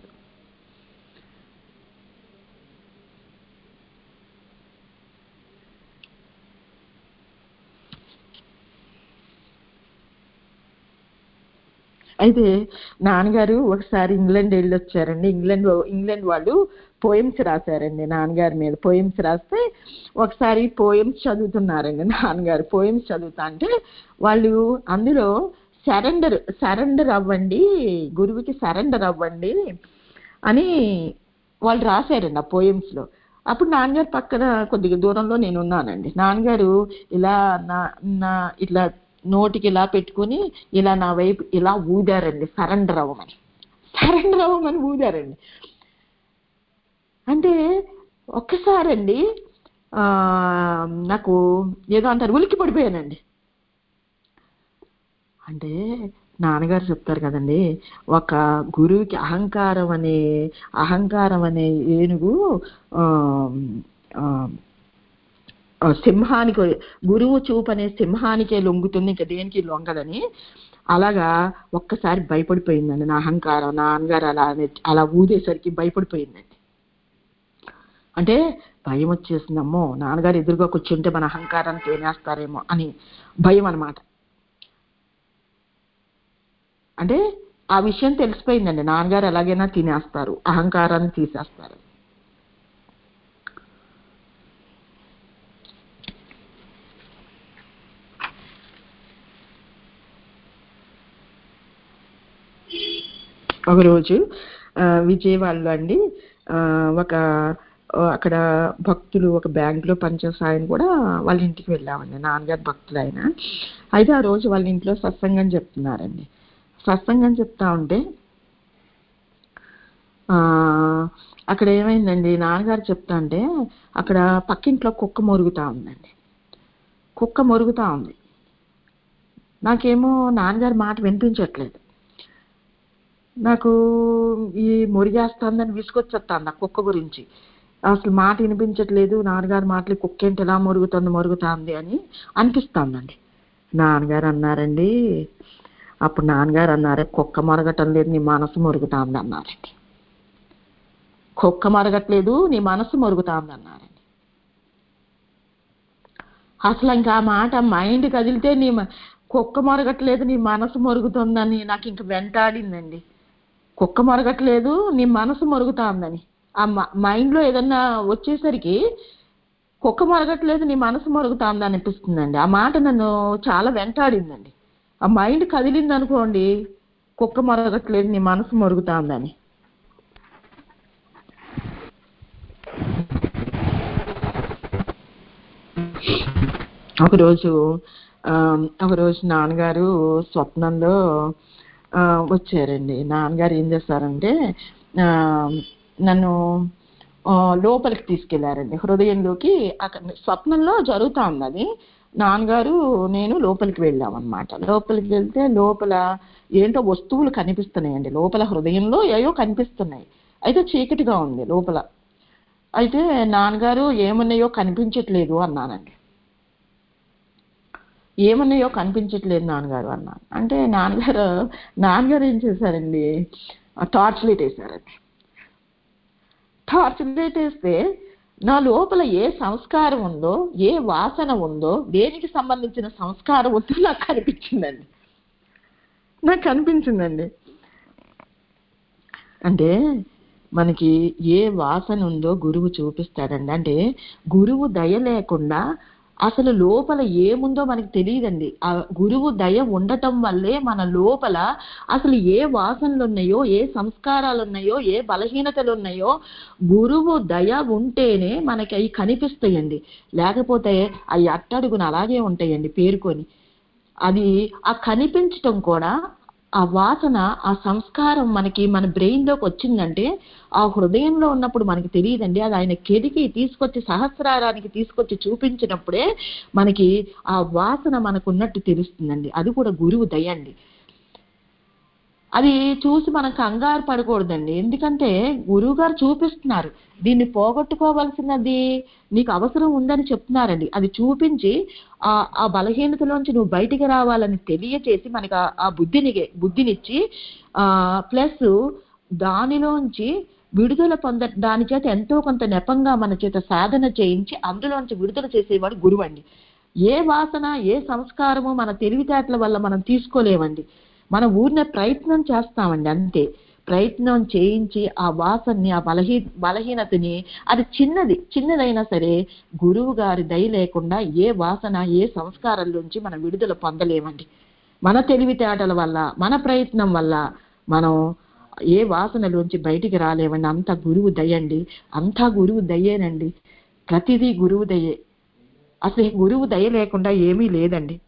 అయితే నాన్నగారు ఒకసారి ఇంగ్లాండ్ వెళ్ళి వచ్చారండి. ఇంగ్లాండ్ వాళ్ళు పోయమ్స్ రాశారండి నాన్నగారి మీద. పోయమ్స్ రాస్తే ఒకసారి పోయమ్స్ చదువుతున్నారండి నాన్నగారు. పోయమ్స్ చదువుతా అంటే వాళ్ళు అందులో సరెండర్ అవ్వండి, గురువుకి సరెండర్ అవ్వండి అని వాళ్ళు రాశారండి ఆ పోయమ్స్లో. అప్పుడు నాన్నగారు పక్కన కొద్దిగా దూరంలో నేను ఉన్నానండి. నాన్నగారు ఇలా ఇట్లా నోటికి ఇలా పెట్టుకుని ఇలా నా వైపు ఇలా ఊదారండి, సరెండర్ అవ్వమని ఊదారండి. అంటే ఒక్కసారండి నాకు ఏదో అంటారు, ఉలిక్కి పడిపోయానండి. అంటే నాన్నగారు చెప్తారు కదండి, ఒక గురువుకి అహంకారం అనే ఏనుగు సింహానికి, గురువు చూపు అనే సింహానికే లొంగుతుంది, ఇంకా దేనికి లొంగదని. అలాగా ఒక్కసారి భయపడిపోయిందండి నా అహంకారం. నాన్నగారు అలా ఊదేసరికి భయపడిపోయిందండి. అంటే భయం వచ్చేసిందమ్మో, నాన్నగారు ఎదురుగా కూర్చుంటే మన అహంకారాన్ని తినేస్తారేమో అని భయం అన్నమాట. అంటే ఆ విషయం తెలిసిపోయిందండి, నాన్నగారు ఎలాగైనా తినేస్తారు, అహంకారాన్ని తీసేస్తారు. ఒకరోజు విజయవాడలో అండి అక్కడ భక్తులు ఒక బ్యాంకులో పనిచేసే ఆయన కూడా వాళ్ళ ఇంటికి వెళ్ళామండి, నాన్నగారు భక్తులు ఆయన. అయితే ఆ రోజు వాళ్ళ ఇంట్లో సత్సంగం చెప్తున్నారండి. సత్సంగం చెప్తా ఉంటే అక్కడ ఏమైందండి, నాన్నగారు చెప్తా అంటే అక్కడ పక్కింట్లో కుక్క మొరుగుతా ఉంది. నాకేమో నాన్నగారి మాట వినిపించట్లేదు, నాకు ఈ మురిగేస్తుందని విసుకొచ్చేస్తాను ఆ కుక్క గురించి. అసలు మాట వినిపించట్లేదు, నాన్నగారి మాటలు కుక్క ఏంటి ఎలా మొరుగుతుంది అని అనిపిస్తుందండి. నాన్నగారు అన్నారండి, అప్పుడు నాన్నగారు అన్నారు, కుక్క మొరగటం లేదు, నీ మనసు మొరుగుతుంది అన్నారండి. కుక్క మొరగట్లేదు, నీ మనసు మొరుగుతుంది అన్నారండి. అసలు ఇంకా ఆ మాట మైండ్ కదిలితే కుక్క మొరగట్లేదు నీ మనసు మొరుగుతుందని నాకు ఇంక వెంటాడిందండి. కుక్క మొరగట్లేదు నీ మనసు మొరుగుతుందని ఆ మైండ్లో ఏదన్నా వచ్చేసరికి కుక్క మొరగట్లేదు నీ మనసు మొరుగుతుంది అనిపిస్తుందండి. ఆ మాట నన్ను చాలా వెంటాడిందండి. ఆ మైండ్ కదిలింది అనుకోండి, కుక్క మొరగట్లేదు నీ మనసు మొరుగుతుందని. ఒకరోజు నాన్నగారు స్వప్నంలో వచ్చారండి. నాన్నగారు ఏం చేస్తారంటే నన్ను లోపలికి తీసుకెళ్లారండి, హృదయంలోకి. అక్కడ స్వప్నంలో జరుగుతా ఉన్నది. నాన్నగారు నేను లోపలికి వెళ్ళామన్నమాట. లోపలికి వెళ్తే లోపల ఏంటో వస్తువులు కనిపిస్తున్నాయండి. లోపల హృదయంలో ఏయో కనిపిస్తున్నాయి. అయితే చీకటిగా ఉంది లోపల. అయితే నాన్నగారు ఏమున్నాయో కనిపించట్లేదు అన్నానండి. ఏమున్నాయో కనిపించట్లేదు నాన్నగారు అన్నాను. అంటే నాన్నగారు ఏం చేశారండి, టార్చ్ లైట్ వేశారండి. టార్చ్ లైట్ వేస్తే నా లోపల ఏ సంస్కారం ఉందో, ఏ వాసన ఉందో, దేనికి సంబంధించిన సంస్కారం ఉందో నాకు కనిపించిందండి. అంటే మనకి ఏ వాసన ఉందో గురువు చూపిస్తాడండి. అంటే గురువు దయ లేకుండా అసలు లోపల ఏముందో మనకి తెలియదండి. ఆ గురువు దయ ఉండటం వల్లే మన లోపల అసలు ఏ వాసనలు ఉన్నాయో, ఏ సంస్కారాలు ఉన్నాయో, ఏ బలహీనతలు ఉన్నాయో గురువు దయ ఉంటేనే మనకి అవి కనిపిస్తాయండి. లేకపోతే అవి అట్టడుగున అలాగే ఉంటాయండి పేరుకొని. అది ఆ కనిపించటం కూడా, ఆ వాసన, ఆ సంస్కారం మనకి మన బ్రెయిన్లోకి వచ్చిందంటే ఆ హృదయంలో ఉన్నప్పుడు మనకి తెలియదండి. అది ఆయన కెడికి తీసుకొచ్చి సహస్రారానికి తీసుకొచ్చి చూపించినప్పుడే మనకి ఆ వాసన మనకు ఉన్నట్టు తెలుస్తుందండి. అది కూడా గురువు దయ అండి. అది చూసి మనం కంగారు పడకూడదండి. ఎందుకంటే గురువు గారు చూపిస్తున్నారు, దీన్ని పోగొట్టుకోవాల్సినది నీకు అవసరం ఉందని చెప్తున్నారండి. అది చూపించి ఆ బలహీనతలోంచి నువ్వు బయటికి రావాలని తెలియచేసి మనకు ఆ బుద్ధినిచ్చి ప్లస్ దానిలోంచి విడుదల దాని చేత ఎంతో కొంత నెపంగా మన చేత సాధన చేయించి అందులోంచి విడుదల చేసేవాడు గురువు అండి. ఏ వాసన, ఏ సంస్కారము మన తెలివితేటల వల్ల మనం తీసుకోలేమండి. మనం ఊరినే ప్రయత్నం చేస్తామండి, అంతే. ప్రయత్నం చేయించి ఆ వాసనని, ఆ బలహీనతని, అది చిన్నదైనా సరే గురువు గారి దయ లేకుండా ఏ వాసన, ఏ సంస్కారంలోంచి మనం విడుదల పొందలేమండి. మన తెలివితేటల వల్ల, మన ప్రయత్నం వల్ల మనం ఏ వాసనలోంచి బయటికి రాలేమండి. అంతా గురువు దయండి. అంతా గురువు దయేనండి. ప్రతిదీ గురువు దయే. అసలు గురువు దయ లేకుండా ఏమీ లేదండి.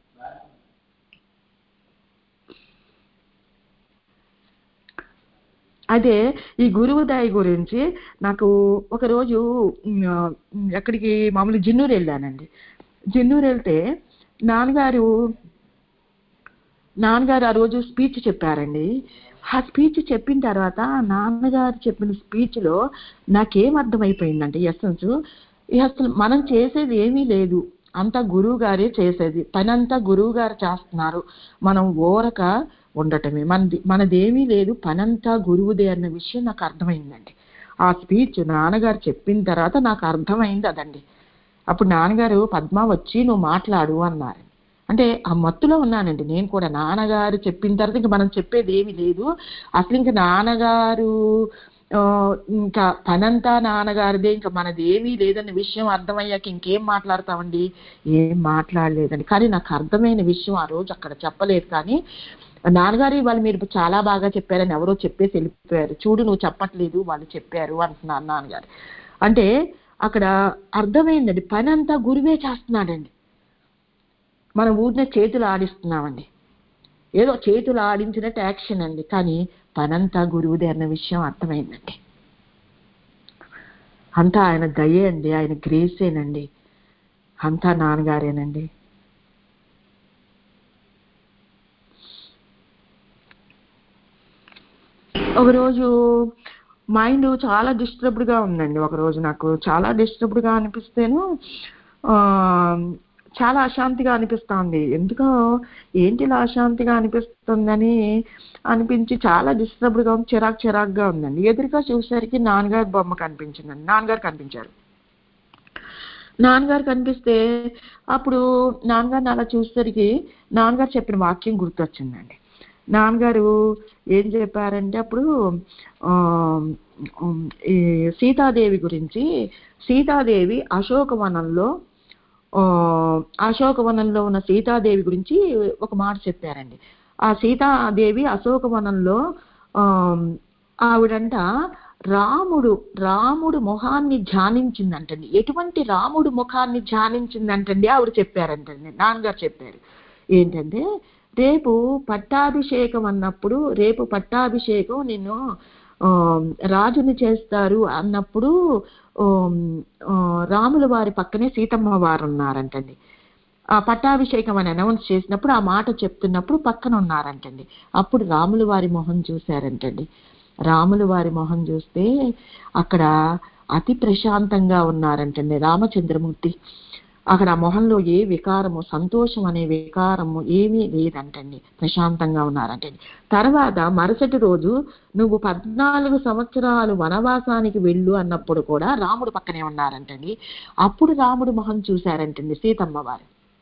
అదే ఈ గురువు దయ గురించి నాకు ఒకరోజు ఎక్కడికి మామూలు జిన్నూరు వెళ్ళానండి. జిన్నూరు వెళ్తే నాన్నగారు ఆ రోజు స్పీచ్ చెప్పారండి. ఆ స్పీచ్ చెప్పిన తర్వాత నాన్నగారు చెప్పిన స్పీచ్లో నాకేం అర్థమైపోయిందంటే ఎసెన్స్, అసలు మనం చేసేది ఏమీ లేదు, అంతా గురువు గారే చేసేది, పని అంతా గురువు గారు చేస్తున్నారు, మనం ఓరక ఉండటమే, మనదేమీ లేదు, పనంతా గురువుదే అన్న విషయం నాకు అర్థమైందండి. ఆ స్పీచ్ నాన్నగారు చెప్పిన తర్వాత నాకు అర్థమైంది అదండి. అప్పుడు నాన్నగారు పద్మ వచ్చి నువ్వు మాట్లాడు అన్నారు. అంటే ఆ మత్తులో ఉన్నానండి నేను కూడా. నాన్నగారు చెప్పిన తర్వాత ఇంకా మనం చెప్పేది ఏమీ లేదు, అసలు ఇంకా నాన్నగారు ఇంకా పనంతా నాన్నగారిదే, ఇంకా మనది ఏమీ లేదన్న విషయం అర్థమయ్యాక ఇంకేం మాట్లాడతామండి, ఏం మాట్లాడలేదండి. కానీ నాకు అర్థమైన విషయం ఆ రోజు అక్కడ చెప్పలేదు. కానీ నాన్నగారు వాళ్ళు మీరు చాలా బాగా చెప్పారని ఎవరో చెప్పేసి వెళ్ళిపోయారు, చూడు నువ్వు చెప్పట్లేదు వాళ్ళు చెప్పారు అంటున్నారు నాన్నగారు. అంటే అక్కడ అర్థమైందండి, పని అంతా గురువే చేస్తున్నాడండి, మనం ఊరినే చేతులు ఆడిస్తున్నామండి, ఏదో చేతులు ఆడించినట్టు యాక్షన్ అండి, కానీ పనంతా గురువుదే అన్న విషయం అర్థమైందండి. అంతా ఆయన దయే అండి, ఆయన గ్రేసేనండి, అంతా నాన్నగారేనండి. ఒకరోజు మైండ్ చాలా డిస్టర్బ్డ్గా ఉందండి. ఒకరోజు నాకు చాలా డిస్టర్బ్డ్గా అనిపిస్తేను చాలా అశాంతిగా అనిపిస్తుంది. ఎందుకో ఏంటి ఇలా అశాంతిగా అనిపిస్తుందని అనిపించి చాలా డిస్టర్బ్డ్గా ఉంది, చిరాకుగా ఉందండి. ఎదురుగా చూసేసరికి నాన్నగారు బొమ్మ కనిపించిందండి. నాన్నగారు కనిపిస్తే అప్పుడు నాన్నగారిని అలా చూసేసరికి నాన్నగారు చెప్పిన వాక్యం గుర్తొచ్చిందండి. నాన్నగారు ఏం చెప్పారంటే అప్పుడు ఈ సీతాదేవి గురించి, సీతాదేవి అశోకవనంలో ఉన్న సీతాదేవి గురించి ఒక మాట చెప్పారండి. ఆ సీతాదేవి అశోకవనంలో ఆవిడంట రాముడు ముఖాన్ని ధ్యానించిందంటండి. ఎటువంటి రాముడు ముఖాన్ని ధ్యానించిందంటండి ఆవిడ చెప్పారంటండి. నాన్నగారు చెప్పారు ఏంటంటే, రేపు పట్టాభిషేకం అన్నప్పుడు, రేపు పట్టాభిషేకం నిన్ను రాజుని చేస్తారు అన్నప్పుడు రాముల వారి పక్కనే సీతమ్మ వారు ఉన్నారంటండి. ఆ పట్టాభిషేకం అని అనౌన్స్ చేసినప్పుడు ఆ మాట చెప్తున్నప్పుడు పక్కన ఉన్నారంటండి. అప్పుడు రాముల వారి మొహం చూశారంటండి. రాముల వారి మొహం చూస్తే అక్కడ అతి ప్రశాంతంగా ఉన్నారంటండి రామచంద్రమూర్తి. అక్కడ ఆ మొహంలో ఏ వికారము, సంతోషం అనే వికారము ఏమీ లేదంటండి, ప్రశాంతంగా ఉన్నారంటండి. తర్వాత మరుసటి రోజు నువ్వు 14 సంవత్సరాలు వనవాసానికి వెళ్ళు అన్నప్పుడు కూడా రాముడు పక్కనే ఉన్నారంటండి. అప్పుడు రాముడు మొహం చూశారంటండి సీతమ్మ వారు.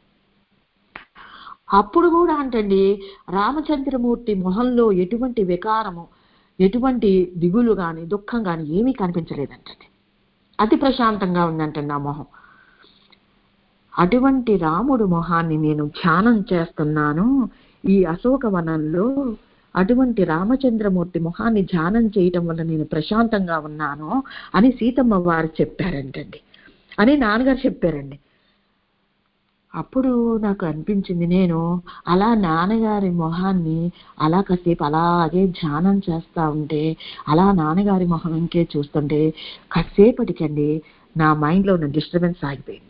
అప్పుడు కూడా అంటండి రామచంద్రమూర్తి మొహంలో ఎటువంటి వికారము, ఎటువంటి దిగులు కానీ దుఃఖం కానీ ఏమీ కనిపించలేదంటండి. అతి ప్రశాంతంగా ఉందంటండి ఆ మొహం. అటువంటి రాముడు మొహాన్ని నేను ధ్యానం చేస్తున్నాను ఈ అశోకవనంలో. అటువంటి రామచంద్రమూర్తి మొహాన్ని ధ్యానం చేయటం వల్ల నేను ప్రశాంతంగా ఉన్నాను అని సీతమ్మ వారు చెప్పారంటండి, అని నాన్నగారు చెప్పారండి. అప్పుడు నాకు అనిపించింది, నేను అలా నాన్నగారి మొహాన్ని అలా కాసేపు అలాగే ధ్యానం చేస్తూ ఉంటే, అలా నాన్నగారి మొహం ఇంకే చూస్తుంటే కాసేపటికండి నా మైండ్లో ఉన్న డిస్టర్బెన్స్ ఆగిపోయిందండి.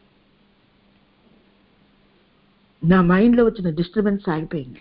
నా మైండ్లో వచ్చిన డిస్టర్బెన్స్ ఆగిపోయిందండి.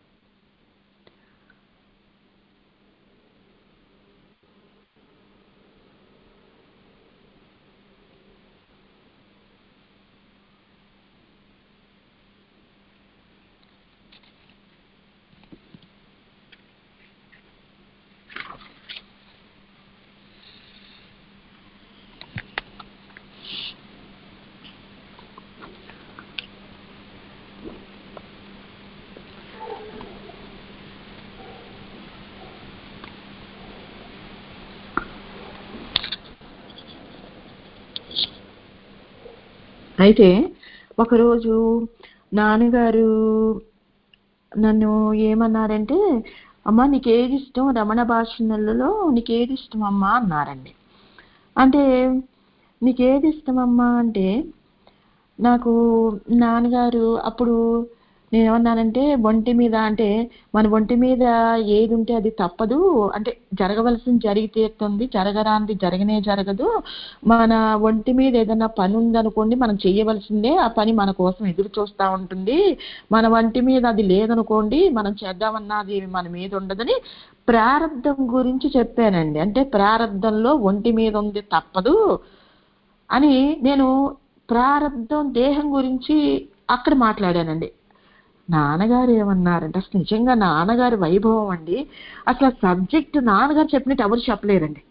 అయితే ఒకరోజు నాన్నగారు నన్ను ఏమన్నారంటే, అమ్మ నీకేది ఇష్టం, రమణ భాషణలలో నీకేది ఇష్టం అమ్మా అన్నారండి. అంటే నీకేది ఇష్టమమ్మా అంటే, నాకు నాన్నగారు అప్పుడు నేనేమన్నానంటే, ఒంటి మీద అంటే మన ఒంటి మీద ఏది ఉంటే అది తప్పదు, అంటే జరగవలసింది జరిగి తీరుతుంది, జరగరాంది జరగనే జరగదు. మన ఒంటి మీద ఏదైనా పని ఉందనుకోండి, మనం చేయవలసిందే, ఆ పని మన కోసం ఎదురు చూస్తూ ఉంటుంది. మన ఒంటి మీద అది లేదనుకోండి, మనం చేద్దామన్నది మన మీద ఉండదని ప్రారంధం గురించి చెప్పానండి. అంటే ప్రారంధంలో ఒంటి మీద ఉంది తప్పదు అని నేను ప్రారంధం దేహం గురించి అక్కడ మాట్లాడానండి. నాన్నగారు ఏమన్నారంటే, అసలు నిజంగా నాన్నగారి వైభవం అండి, అసలు ఆ సబ్జెక్ట్ నాన్నగారు చెప్పినట్టు ఎవరు చెప్పలేరండి.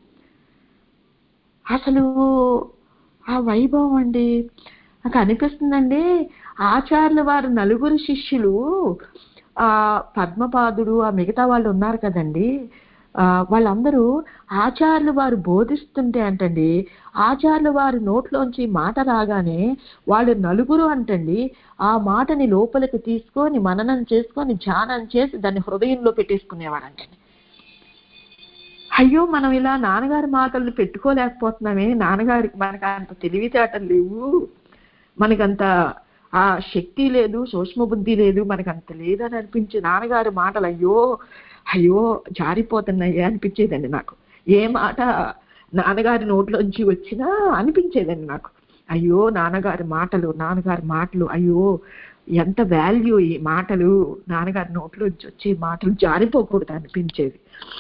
అసలు ఆ వైభవం అండి నాకు అనిపిస్తుందండి. ఆచార్యుల వారు నలుగురు శిష్యులు, ఆ పద్మపాదుడు, ఆ మిగతా వాళ్ళు ఉన్నారు కదండి, వాళ్ళందరూ ఆచార్యులు వారు బోధిస్తుంటే అంటండి, ఆచార్యుల వారి నోట్లోంచి మాట రాగానే వాళ్ళు నలుగురు అంటండి ఆ మాటని లోపలికి తీసుకొని మననం చేసుకొని ధ్యానం చేసి దాన్ని హృదయంలో పెట్టేసుకునేవారంటండి. అయ్యో మనం ఇలా నాన్నగారి మాటలు పెట్టుకోలేకపోతున్నామే, నాన్నగారికి మనకు అంత తెలివితేటలు లేవు, మనకంత ఆ శక్తి లేదు, సూక్ష్మ బుద్ధి లేదు, మనకంత లేదని అనిపించే నాన్నగారి మాటలు అయ్యో అయ్యో జారిపోతున్నాయి అనిపించేదండి నాకు. ఏ మాట నాన్నగారి నోట్లోంచి వచ్చినా అనిపించేదండి నాకు, అయ్యో నాన్నగారి మాటలు అయ్యో ఎంత వాల్యూ ఈ మాటలు, నాన్నగారి నోట్లోంచి వచ్చే మాటలు జారిపోకూడదు అనిపించేది.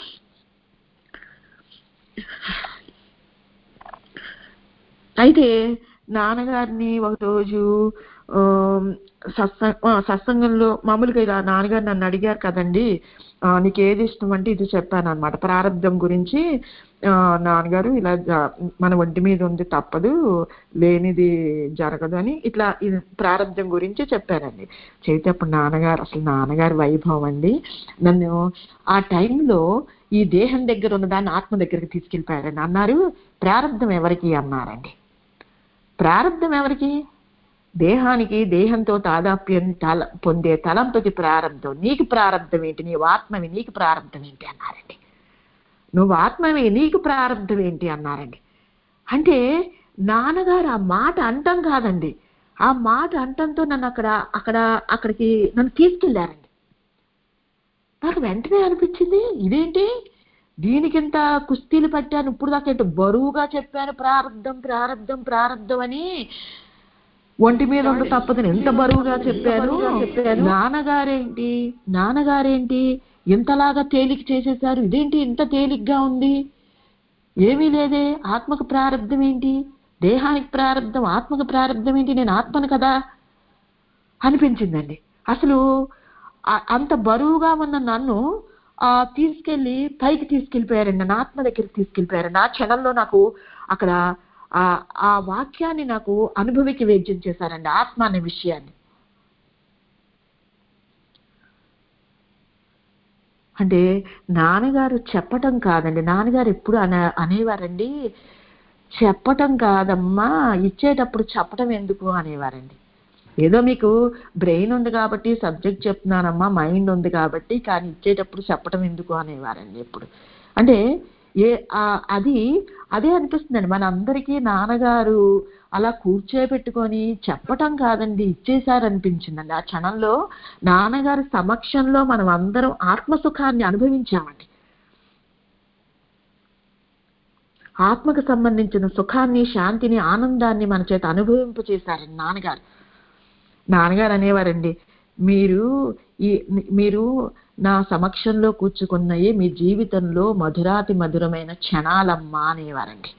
అయితే నాన్నగారిని ఒకరోజు సత్సంగంలో మామూలుగా ఇలా నాన్నగారు నన్ను అడిగారు కదండి, నీకు ఏది ఇష్టం అంటే ఇది చెప్పాను అనమాట. ప్రారంధం గురించి నాన్నగారు ఇలా మన ఒంటి మీద ఉంది తప్పదు, లేనిది జరగదు అని ఇట్లా ప్రారంధం గురించి చెప్పారండి. చేస్తే అప్పుడు నాన్నగారు, అసలు నాన్నగారి వైభవం అండి, నన్ను ఆ టైంలో ఈ దేహం దగ్గర ఉన్న దాన్ని ఆత్మ దగ్గరికి తీసుకెళ్ళిపోయారండి. అన్నారు, ప్రారంధం ఎవరికి అన్నారండి. ప్రారంధం ఎవరికి? దేహానికి, దేహంతో తాదాప్యం పొందే తలంపుకి ప్రారంధం. నీకు ప్రారంధం ఏంటి? నీవు ఆత్మవి, నీకు ప్రారంధం ఏంటి అన్నారండి. నువ్వు ఆత్మవి, నీకు ప్రారంధం ఏంటి అన్నారండి. అంటే నాన్నగారు ఆ మాట అంటం కాదండి, ఆ మాట అంటంతో నన్ను అక్కడికి నన్ను తీసుకెళ్లారండి. నాకు వెంటనే అనిపించింది, ఇదేంటి దీనికింత కుస్తీలు పట్టాను, ఇప్పుడు దాకా ఏంటో బరువుగా చెప్పాను ప్రారంధం ప్రారంధం ప్రారంధం అని, ఒంటి మీద ఉండ తప్పదని ఎంత బరువుగా చెప్పాను. నాన్నగారేంటి ఇంతలాగా తేలిక చేసేసారు, ఇదేంటి ఇంత తేలిగ్గా ఉంది, ఏమీ లేదే, ఆత్మకు ప్రారంధం ఏంటి, దేహానికి ప్రారంధం, ఆత్మకు ప్రారంధం ఏంటి, నేను ఆత్మను కదా అనిపించిందండి. అసలు అంత బరువుగా ఉన్న నన్ను తీసుకెళ్ళి పైకి తీసుకెళ్ళిపోయారండి, నా ఆత్మ దగ్గరికి తీసుకెళ్ళిపోయారండి. ఆ క్షణంలో నాకు అక్కడ ఆ వాక్యాన్ని నాకు అనుభవికి వేద్యం చేశారండి, ఆత్మ అనే విషయాన్ని. అంటే నాన్నగారు చెప్పటం కాదండి, నాన్నగారు ఎప్పుడు అనేవారండి, చెప్పటం కాదమ్మా, ఇచ్చేటప్పుడు చెప్పటం ఎందుకు అనేవారండి. ఏదో మీకు బ్రెయిన్ ఉంది కాబట్టి సబ్జెక్ట్ చెప్తున్నానమ్మా, మైండ్ ఉంది కాబట్టి, కానీ ఇచ్చేటప్పుడు చెప్పటం ఎందుకు అనేవారండి ఎప్పుడు. అంటే అదే అనిపిస్తుందండి మన అందరికీ. నాన్నగారు అలా కూర్చోబెట్టుకొని చెప్పటం కాదండి, ఇచ్చేశారనిపించిందండి. ఆ క్షణంలో నాన్నగారి సమక్షంలో మనం అందరం ఆత్మసుఖాన్ని అనుభవించామండి. ఆత్మకు సంబంధించిన సుఖాన్ని, శాంతిని, ఆనందాన్ని మన చేత అనుభవింపచేశారండి నాన్నగారు అనేవారండి, మీరు నా సమక్షంలో కూర్చుకున్నవి మీ జీవితంలో మధురాతి మధురమైన క్షణాలమ్మా అనేవారండి.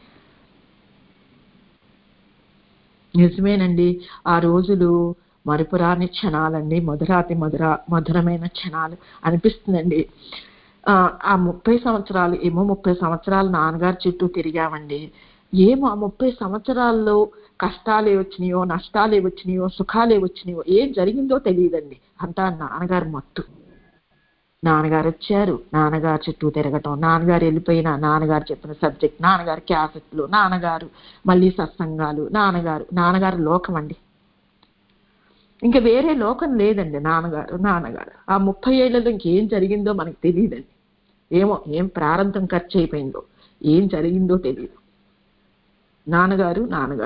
నిజమేనండి, ఆ రోజులు మరుపురాని క్షణాలండి, మధురమైన క్షణాలు అనిపిస్తుందండి. ఆ 30 సంవత్సరాలు ఏమో 30 సంవత్సరాలు నాన్నగారి చుట్టూ తిరిగామండి. ఏమో ఆ 30 సంవత్సరాల్లో కష్టాలే వచ్చినాయో, నష్టాలే వచ్చినాయో, సుఖాలే వచ్చినాయో, ఏం జరిగిందో తెలియదండి. అంతా నాన్నగారు మత్తు. నాన్నగారు వచ్చారు, నాన్నగారు చుట్టూ తిరగటం, నాన్నగారు వెళ్ళిపోయిన, నాన్నగారు చెప్పిన సబ్జెక్ట్, నాన్నగారు క్యాసెట్లు, నాన్నగారు మళ్ళీ సత్సంగాలు, నాన్నగారు లోకం అండి, ఇంకా వేరే లోకం లేదండి. నాన్నగారు ఆ 30 ఏళ్లలో ఇంకేం జరిగిందో మనకు తెలియదండి. ఏం ప్రారంభం ఖర్చు అయిపోయిందో, ఏం జరిగిందో తెలియదు. నాన్నగారు.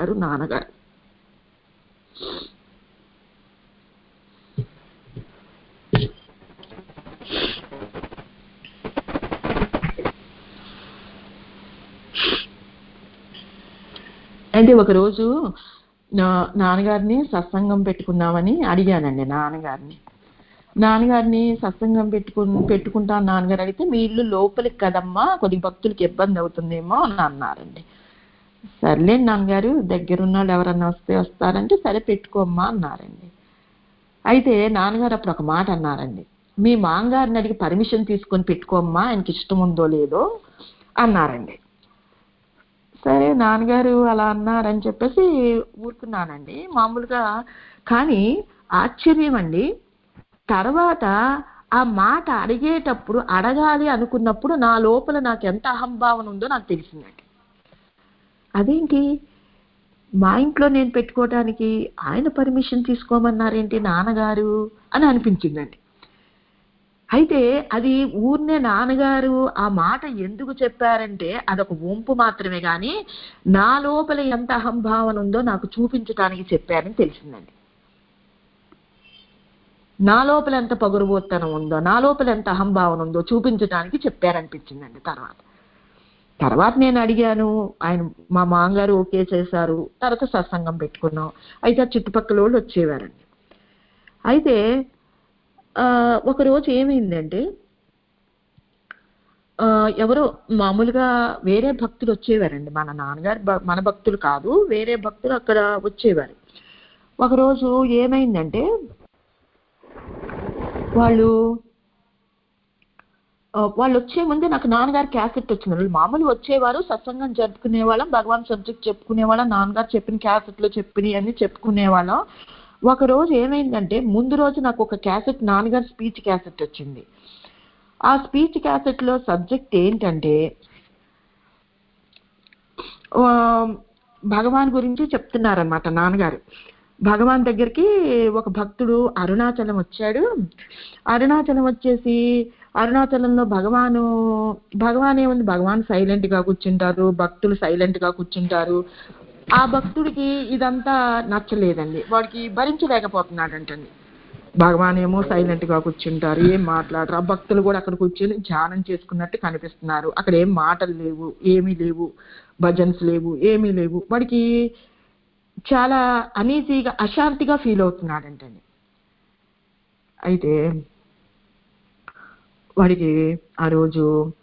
అయితే ఒకరోజు నాన్నగారిని సత్సంగం పెట్టుకుందామని అడిగానండి. నాన్నగారిని సత్సంగం పెట్టుకుంటాను నాన్నగారు అడిగితే, మీ ఇల్లు లోపలికి కదమ్మా, కొద్ది భక్తులకి ఇబ్బంది అవుతుందేమో అని అన్నారండి. సర్లేండి నాన్నగారు, దగ్గరున్న వాళ్ళు ఎవరన్నా వస్తారంటే సరే పెట్టుకోమ్మా అన్నారండి. అయితే నాన్నగారు అప్పుడు ఒక మాట అన్నారండి, మీ మాంగారిని అడిగి పర్మిషన్ తీసుకొని పెట్టుకోమ్మా, ఆయనకి ఇష్టం ఉందో లేదో అన్నారండి. సరే నాన్నగారు అలా అన్నారని చెప్పేసి ఊరుకున్నానండి మామూలుగా. కానీ ఆశ్చర్యం అండి, తర్వాత ఆ మాట అడిగేటప్పుడు, అడగాలి అనుకున్నప్పుడు నా లోపల నాకు ఎంత అహంభావన ఉందో నాకు తెలిసిందండి. అదేంటి, మా ఇంట్లో నేను పెట్టుకోవటానికి ఆయన పర్మిషన్ తీసుకోమన్నారేంటి నాన్నగారు అని అనిపించిందండి. అయితే అది ఊరినే నాన్నగారు ఆ మాట ఎందుకు చెప్పారంటే అదొక వంపు మాత్రమే, కానీ నా లోపల ఎంత అహంభావన ఉందో నాకు చూపించడానికి చెప్పారని తెలిసిందండి. నా లోపల ఎంత పగురుబోత్తనం ఉందో, నా లోపల ఎంత అహంభావన ఉందో చూపించడానికి చెప్పారనిపించిందండి. తర్వాత నేను అడిగాను, మా మామగారు ఓకే చేశారు. తర్వాత సత్సంగం పెట్టుకున్నాం. అయితే ఆ చుట్టుపక్కల వాళ్ళు వచ్చేవారండి. అయితే ఒకరోజు ఏమైందంటే, ఎవరో మామూలుగా వేరే భక్తులు వచ్చేవారండి, మన నాన్నగారు మన భక్తులు కాదు, వేరే భక్తులు అక్కడ వచ్చేవారు. ఒకరోజు ఏమైందంటే, వాళ్ళు వచ్చే ముందే నాకు నాన్నగారు క్యాసెట్ వచ్చింది. మామూలు వచ్చేవారు, సత్సంగం జరుపుకునే వాళ్ళం, భగవాన్ సబ్జెక్ట్ చెప్పుకునే వాళ్ళం, నాన్నగారు చెప్పిన క్యాసెట్లో చెప్పినవి అన్ని చెప్పుకునే వాళ్ళం. ఒకరోజు ఏమైందంటే, ముందు రోజు నాకు ఒక క్యాసెట్, నాన్నగారు స్పీచ్ క్యాసెట్ వచ్చింది. ఆ స్పీచ్ క్యాసెట్లో సబ్జెక్ట్ ఏంటంటే భగవాన్ గురించి చెప్తున్నారన్నమాట. నాన్నగారు భగవాన్ దగ్గరికి ఒక భక్తుడు అరుణాచలం వచ్చాడు. అరుణాచలం వచ్చేసి అరుణాచలంలో భగవాన్ ఏముంది, భగవాన్ సైలెంట్ గా కూర్చుంటారు, భక్తులు సైలెంట్ గా కూర్చుంటారు. ఆ భక్తుడికి ఇదంతా నచ్చలేదండి, వాడికి భరించలేకపోతున్నాడంటండి. భగవాన్ ఏమో సైలెంట్ గా కూర్చుంటారు, ఏం మాట్లాడరు. ఆ భక్తులు కూడా అక్కడ కూర్చొని ధ్యానం చేసుకున్నట్టు కనిపిస్తున్నారు. అక్కడ ఏం మాటలు లేవు, ఏమీ లేవు, భజన్స్ లేవు, ఏమీ లేవు. వాడికి చాలా అనీజీగా, అశాంతిగా ఫీల్ అవుతున్నాడంటండి. అయితే వాడికి ఆ రోజు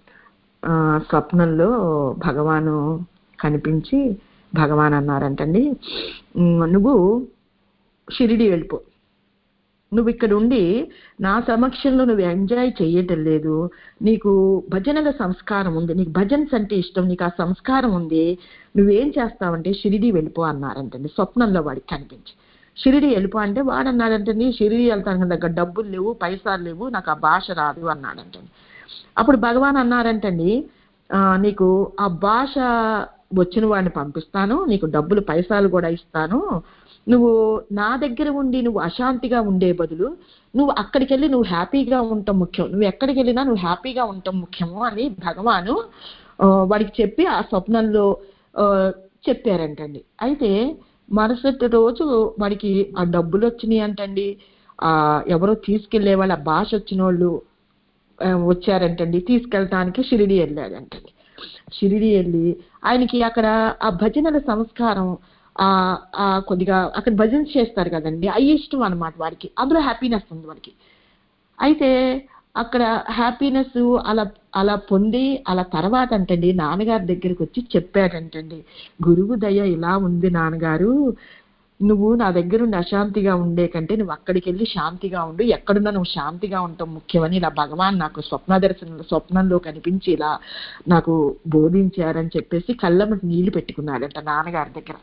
స్వప్నంలో భగవాను కనిపించి భగవాన్ అన్నారంటండి, నువ్వు షిరిడి వెళ్ళిపో, నువ్వు ఇక్కడ ఉండి నా సమక్షంలో నువ్వు ఎంజాయ్ చేయటం లేదు, నీకు భజనల సంస్కారం ఉంది, నీకు భజన్స్ అంటే ఇష్టం, నీకు ఆ సంస్కారం ఉంది, నువ్వేం చేస్తావంటే షిరిడి వెళ్ళిపో అన్నారంటండి స్వప్నంలో వాడికి కనిపించి. షిరిడి వెళ్ళిపో అంటే వాడు అన్నాడంటండి, షిరిడి వెళ్తాను దగ్గర డబ్బులు లేవు, పైసలు లేవు, నాకు ఆ భాష రాదు అన్నాడంటండి. అప్పుడు భగవాన్ అన్నారంటండి, నీకు ఆ భాష వచ్చిన వాడిని పంపిస్తాను, నీకు డబ్బులు పైసలు కూడా ఇస్తాను, నువ్వు నా దగ్గర ఉండి నువ్వు అశాంతిగా ఉండే బదులు నువ్వు అక్కడికి వెళ్ళి నువ్వు హ్యాపీగా ఉండటం ముఖ్యం, నువ్వు ఎక్కడికి వెళ్ళినా నువ్వు హ్యాపీగా ఉండటం ముఖ్యము అని భగవాను వాడికి చెప్పి ఆ స్వప్నంలో చెప్పారంటండి. అయితే మరుసటి రోజు వాడికి ఆ డబ్బులు వచ్చినాయి అంటండి. ఎవరో తీసుకెళ్లే వాళ్ళ భాష వచ్చిన వాళ్ళు వచ్చారంటండి, తీసుకెళ్ళటానికి షిరిడి వెళ్ళాడంటండి. షిరిడి వెళ్ళి ఆయనకి అక్కడ ఆ భజనల సంస్కారం కొద్దిగా అక్కడ భజన చేస్తారు కదండి, అవి ఇష్టం అనమాట వాడికి, అందులో హ్యాపీనెస్ ఉంది వాడికి. అయితే అక్కడ హ్యాపీనెస్ అలా పొంది అలా తర్వాత అంటండి నాన్నగారి దగ్గరికి వచ్చి చెప్పాడంటండి, గురువు దయ ఇలా ఉంది నాన్నగారు, నువ్వు నా దగ్గర ఉండి అశాంతిగా ఉండే కంటే నువ్వు అక్కడికి వెళ్ళి శాంతిగా ఉండు, ఎక్కడున్నా నువ్వు శాంతిగా ఉండటం ముఖ్యమని ఇలా భగవాన్ నాకు స్వప్నంలో కనిపించి ఇలా నాకు బోధించారని చెప్పేసి కళ్ళమ్మటి నీళ్లు పెట్టుకున్నాడంట నాన్నగారి దగ్గర.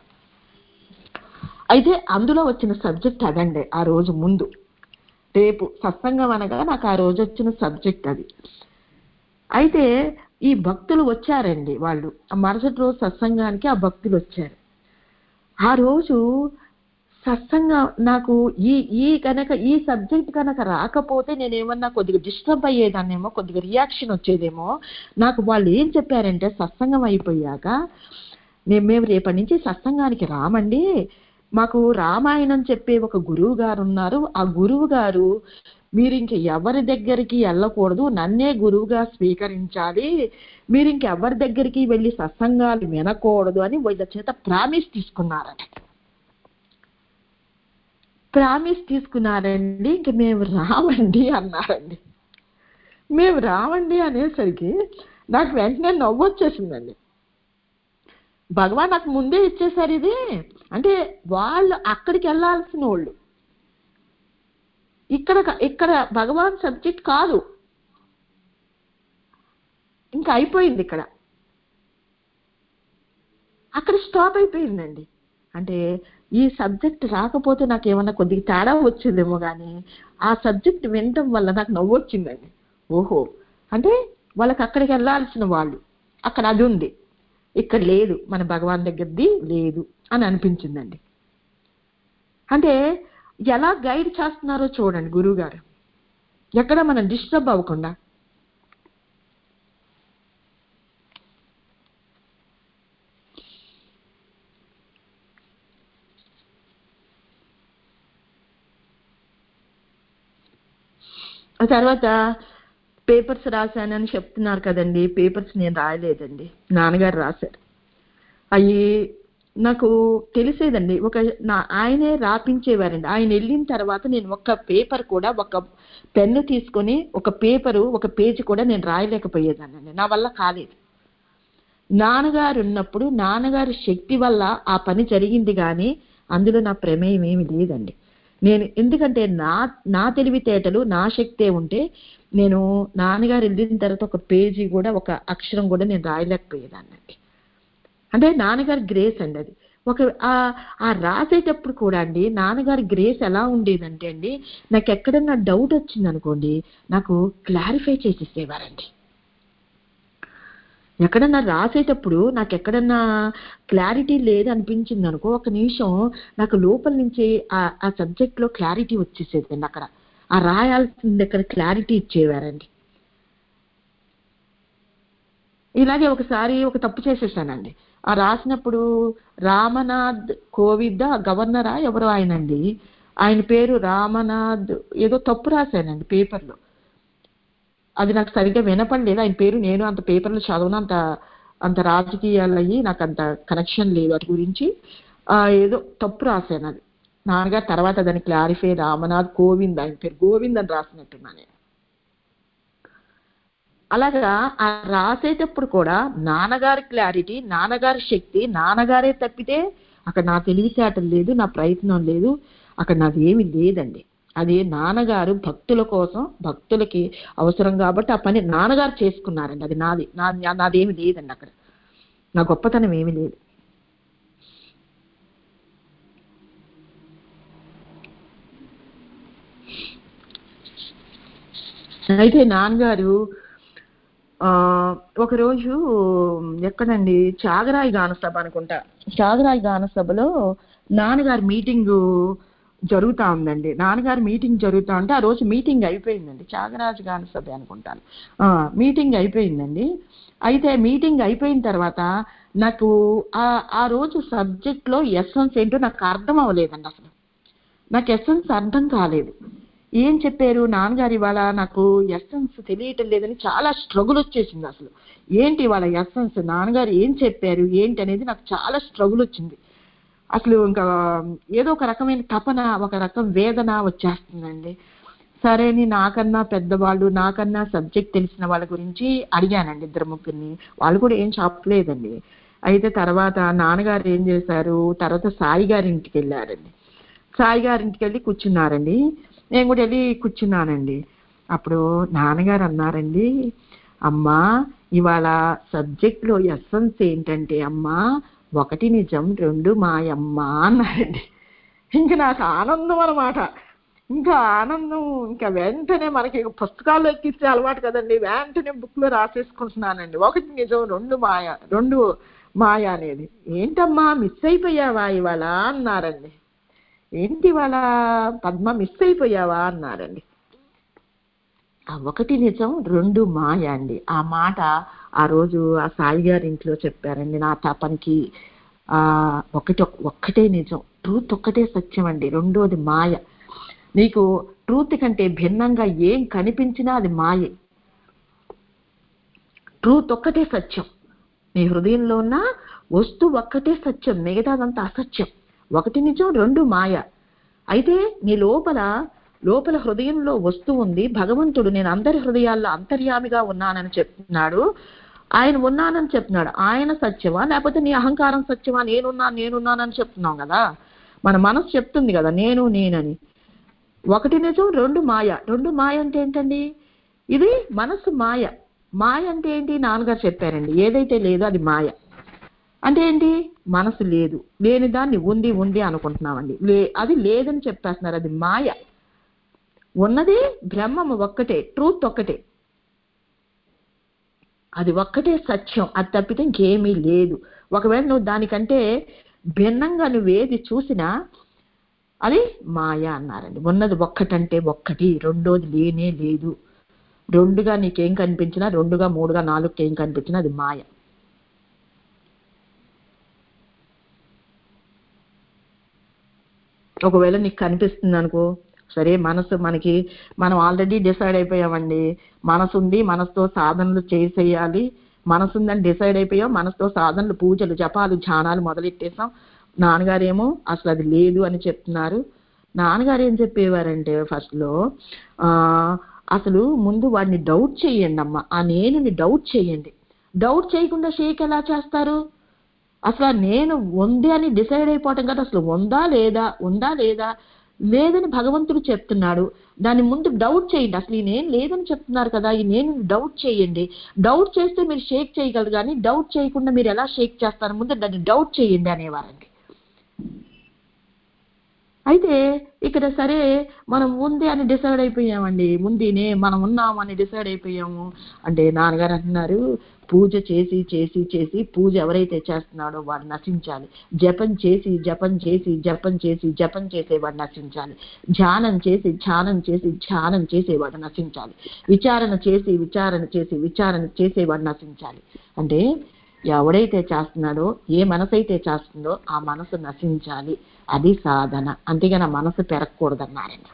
అయితే అందులో వచ్చిన సబ్జెక్ట్ అదండి ఆ రోజు ముందు. రేపు సత్సంగం అనగా నాకు ఆ రోజు వచ్చిన సబ్జెక్ట్ అది. అయితే ఈ భక్తులు వచ్చారండి, వాళ్ళు మరుసటి రోజు సత్సంగానికి ఆ భక్తులు వచ్చారు. ఆ రోజు సత్సంగం నాకు ఈ సబ్జెక్ట్ కనుక రాకపోతే నేనేమన్నా కొద్దిగా డిస్టర్బ్ అయ్యేదాన్నేమో, కొద్దిగా రియాక్షన్ వచ్చేదేమో. నాకు వాళ్ళు ఏం చెప్పారంటే సత్సంగం అయిపోయాక మేము రేపటి నుంచి సత్సంగానికి రామండి, మాకు రామాయణం చెప్పే ఒక గురువు గారు ఉన్నారు, ఆ గురువు గారు మీరు ఇంక ఎవరి దగ్గరికి వెళ్ళకూడదు, నన్నే గురువుగా స్వీకరించాలి, మీరు ఇంకెవరి దగ్గరికి వెళ్ళి సత్సంగాలు వినకూడదు అని వీళ్ళ చేత ప్రామిస్ తీసుకున్నారండి. ఇంక మేము రావండి అన్నారండి. మేము రావండి అనేసరికి నాకు వెంటనే నవ్వు వచ్చేసిందండి. భగవాన్ నాకు ముందే ఇచ్చేసారు ఇది అంటే, వాళ్ళు అక్కడికి వెళ్ళాల్సిన వాళ్ళు, ఇక్కడ భగవాన్ సబ్జెక్ట్ కాదు, ఇంకా అయిపోయింది, అక్కడ స్టాప్ అయిపోయిందండి. అంటే ఈ సబ్జెక్ట్ రాకపోతే నాకు ఏమన్నా కొద్దిగా తేడా వచ్చిందేమో కానీ ఆ సబ్జెక్ట్ వినటం వల్ల నాకు నవ్వు వచ్చిందండి. ఓహో, అంటే వాళ్ళకి అక్కడికి వెళ్ళాల్సిన వాళ్ళు అక్కడ అది ఉంది, ఇక్కడ లేదు, మన భగవాన్ దగ్గరది లేదు అని అనిపించిందండి. అంటే ఎలా గైడ్ చేస్తున్నారో చూడండి గురువు గారు, ఎక్కడ మనం డిస్టర్బ్ అవ్వకుండా. ఆ తర్వాత పేపర్స్ రాశానని చెప్తున్నారు కదండి, పేపర్స్ నేను రాయలేదండి, నాన్నగారు రాశారు. అవి నాకు తెలిసేదండి, ఆయనే రాపించేవారండి. ఆయన వెళ్ళిన తర్వాత నేను ఒక్క పేపర్ కూడా, ఒక పెన్ను తీసుకొని ఒక పేజీ కూడా నేను రాయలేకపోయేదానండి, నా వల్ల కాలేదు. నాన్నగారు ఉన్నప్పుడు నాన్నగారి శక్తి వల్ల ఆ పని జరిగింది కానీ అందులో నా ప్రమేయం ఏమి లేదండి. నేను ఎందుకంటే నా తెలివితేటలు నా శక్తే ఉంటే నేను నాన్నగారు వెళ్ళిన తర్వాత ఒక పేజీ కూడా, ఒక అక్షరం కూడా నేను రాయలేకపోయేదాన్నండి. అంటే నాన్నగారి గ్రేస్ అండి అది. ఆ రాసేటప్పుడు కూడా అండి నాన్నగారి గ్రేస్ ఎలా ఉండేదంటే అండి, నాకు ఎక్కడన్నా డౌట్ వచ్చింది అనుకోండి, నాకు క్లారిఫై చేసేసేవారండి. ఎక్కడన్నా రాసేటప్పుడు నాకు ఎక్కడన్నా క్లారిటీ లేదనిపించింది అనుకో, ఒక నిమిషం నాకు లోపల నుంచి ఆ సబ్జెక్ట్లో క్లారిటీ వచ్చేసేదండి. అక్కడ ఆ రాయాల్సింది ఎక్కడ క్లారిటీ ఇచ్చేవారండి. ఇలాగే ఒకసారి ఒక తప్పు చేసేసానండి. ఆ రాసినప్పుడు రామనాథ్ కోవిద్ గవర్నరా ఎవరో ఆయనండి, ఆయన పేరు రామనాథ్ ఏదో తప్పు రాశానండి పేపర్లో, అది నాకు సరిగ్గా వినపడలేదు ఆయన పేరు. నేను అంత పేపర్లో చదవను, అంత రాజకీయాలు అయ్యి నాకు అంత కనెక్షన్ లేదు వాటి గురించి. ఏదో తప్పు రాశాను అది. నాన్నగారు తర్వాత దాన్ని క్లారిఫై రామనాథ్ కోవింద్, ఆయన పేరు గోవింద్ అని రాసినట్టున్నా నేను. అలాగా ఆ రాసేటప్పుడు కూడా నాన్నగారి క్లారిటీ, నాన్నగారి శక్తి, నాన్నగారే తప్పితే అక్కడ నా తెలివితేటలు లేదు, నా ప్రయత్నం లేదు, అక్కడ నాది ఏమి లేదండి. అది నాన్నగారు భక్తుల కోసం, భక్తులకి అవసరం కాబట్టి ఆ పని నాన్నగారు చేసుకున్నారండి. అది నాదేమి లేదండి, అక్కడ నా గొప్పతనం ఏమి లేదు. అయితే నాన్నగారు ఒకరోజు ఎక్కడండి, త్యాగరాయ గాన సభ అనుకుంటా, త్యాగరాయ గాన సభలో నాన్నగారు మీటింగ్ జరుగుతూ ఉందండి. నాన్నగారు మీటింగ్ జరుగుతూ ఉంటే ఆ రోజు మీటింగ్ అయిపోయిందండి, త్యాగరాజ గాన సభ అనుకుంటాను. మీటింగ్ అయిపోయిందండి. అయితే మీటింగ్ అయిపోయిన తర్వాత నాకు ఆ రోజు సబ్జెక్ట్లో ఎస్సెన్స్ ఏంటో నాకు అర్థం అవ్వలేదండి. అసలు నాకు ఎస్సెన్స్ అర్థం కాలేదు. ఏం చెప్పారు నాన్నగారు ఇవాళ, నాకు ఎస్సెన్స్ తెలియటం లేదని చాలా స్ట్రగుల్ వచ్చేసింది. అసలు ఏంటి ఇవాళ ఎస్సెన్స్, నాన్నగారు ఏం చెప్పారు ఏంటి అనేది నాకు చాలా స్ట్రగుల్ వచ్చింది. అసలు ఇంకా ఏదో ఒక రకమైన తపన, ఒక రకం వేదన వచ్చేస్తుందండి. సరే అని నాకన్నా పెద్దవాళ్ళు, నాకన్నా సబ్జెక్ట్ తెలిసిన వాళ్ళ గురించి అడిగానండి 2-3. వాళ్ళు కూడా ఏం చెప్పలేదండి. అయితే తర్వాత నాన్నగారు ఏం చేశారు, తర్వాత సాయి గారి ఇంటికి వెళ్ళారండి. సాయి గారి ఇంటికి వెళ్ళి కూర్చున్నారండి. నేను కూడా వెళ్ళి కూర్చున్నానండి. అప్పుడు నాన్నగారు అన్నారండి, అమ్మా ఇవాళ సబ్జెక్ట్లో ఎస్సెన్స్ ఏంటంటే అమ్మా 1 నిజం 2 మాయమ్మ అన్నారండి. ఇంకా నాకు ఆనందం అన్నమాట. ఇంకా ఆనందం, ఇంకా వెంటనే మనకి పుస్తకాల్లో ఎక్కిస్తే అలవాటు కదండి, వెంటనే బుక్లో రాసేసుకుంటున్నానండి. 1 నిజం 2 మాయ అనేది. ఏంటమ్మా మిస్ అయిపోయావా ఇవాళ అన్నారండి. ఏంటి ఇవాళ పద్మ మిస్ అయిపోయావా అన్నారండి. ఆ 1 నిజం 2 మాయ అండి. ఆ మాట ఆ రోజు ఆ సాయి గారి ఇంట్లో చెప్పారండి. నా తపనికి ఒక్కటే నిజం, ట్రూత్ ఒక్కటే సత్యం అండి, రెండోది మాయ. నీకు ట్రూత్ కంటే భిన్నంగా ఏం కనిపించినా అది మాయే. ట్రూత్ ఒక్కటే సత్యం, నీ హృదయంలో ఉన్న వస్తువు ఒక్కటే సత్యం, మిగతాదంతా అసత్యం. 1 నిజం 2 మాయ. అయితే నీ లోపల హృదయంలో వస్తువు ఉంది. భగవంతుడు నేను అందరి హృదయాల్లో అంతర్యామిగా ఉన్నానని చెప్తున్నాడు. ఆయన ఉన్నానని చెప్తున్నాడు. ఆయన సత్యమా లేకపోతే నీ అహంకారం సత్యమా? నేనున్నానని చెప్తున్నాం కదా, మన మనసు చెప్తుంది కదా నేనని. 1 నిజం 2 మాయ. 2 మాయ అంటే ఏంటండి? ఇది మనసు మాయ. మాయ అంటే ఏంటి? నాన్నగారు చెప్పారండి, ఏదైతే లేదో అది మాయ. అంటే ఏంటి? మనసు లేదు, లేని దాన్ని ఉంది అనుకుంటున్నామండి. అది లేదని చెప్పేస్తున్నారు, అది మాయ. ఉన్నది బ్రహ్మము ఒక్కటే, ట్రూత్ ఒక్కటే, అది ఒక్కటే సత్యం, అది తప్పితే ఇంకేమీ లేదు. ఒకవేళ నువ్వు దానికంటే భిన్నంగా నువ్వేది చూసినా అది మాయ అన్నారండి. ఉన్నది ఒక్కటంటే ఒక్కటి, రెండోది లేనే లేదు. 2గా నీకేం కనిపించినా, 2గా 3గా 4కి ఏం కనిపించినా అది మాయ. ఒకవేళ నీకు కనిపిస్తుంది అనుకో, సరే మనసు మనం ఆల్రెడీ డిసైడ్ అయిపోయామండి, మనసు ఉంది, మనసుతో సాధనలు చేసేయాలి, మనసు ఉందని డిసైడ్ అయిపోయాం, మనసుతో సాధనలు, పూజలు, జపాలు, ధ్యానాలు మొదలెట్టేసాం. నాన్నగారేమో అసలు అది లేదు అని చెప్తున్నారు. నాన్నగారు ఏం చెప్పేవారంటే ఫస్ట్లో అసలు ముందు వాడిని డౌట్ చేయండి అమ్మ, ఆ నేనుని డౌట్ చేయండి. డౌట్ చేయకుండా షేక్ ఎలా చేస్తారు? అసలు నేను ఉంది అని డిసైడ్ అయిపోవటం కదా, అసలు ఉందా లేదా లేదని భగవంతుడు చెప్తున్నాడు. దాని ముందు డౌట్ చేయండి. అసలు ఈ నేను లేదని చెప్తున్నారు కదా, ఈ నేను డౌట్ చేయండి. డౌట్ చేస్తే మీరు షేక్ చేయగలరు, కానీ డౌట్ చేయకుండా మీరు ఎలా షేక్ చేస్తారు? ముందు దాన్ని డౌట్ చేయండి అనేవారండి. అయితే ఇక్కడ సరే మనం ఉంది అని డిసైడ్ అయిపోయామండి, మనం ఉన్నామని డిసైడ్ అయిపోయాము అంటే నాన్నగారు అంటున్నారు, పూజ చేసి చేసి చేసి పూజ ఎవరైతే చేస్తున్నాడో వాడు నశించాలి. జపం చేసి జపం చేసి జపం చేసి జపం చేసేవాడు నశించాలి. ధ్యానం చేసి ధ్యానం చేసి ధ్యానం చేసేవాడు నశించాలి. విచారణ చేసి విచారణ చేసి విచారణ చేసేవాడు నశించాలి. అంటే ఎవడైతే చేస్తున్నాడో, ఏ మనసైతే చేస్తుందో ఆ మనసు నశించాలి. అది సాధన. అంతేగాని ఆ మనసు పెరగకూడదన్నారండి.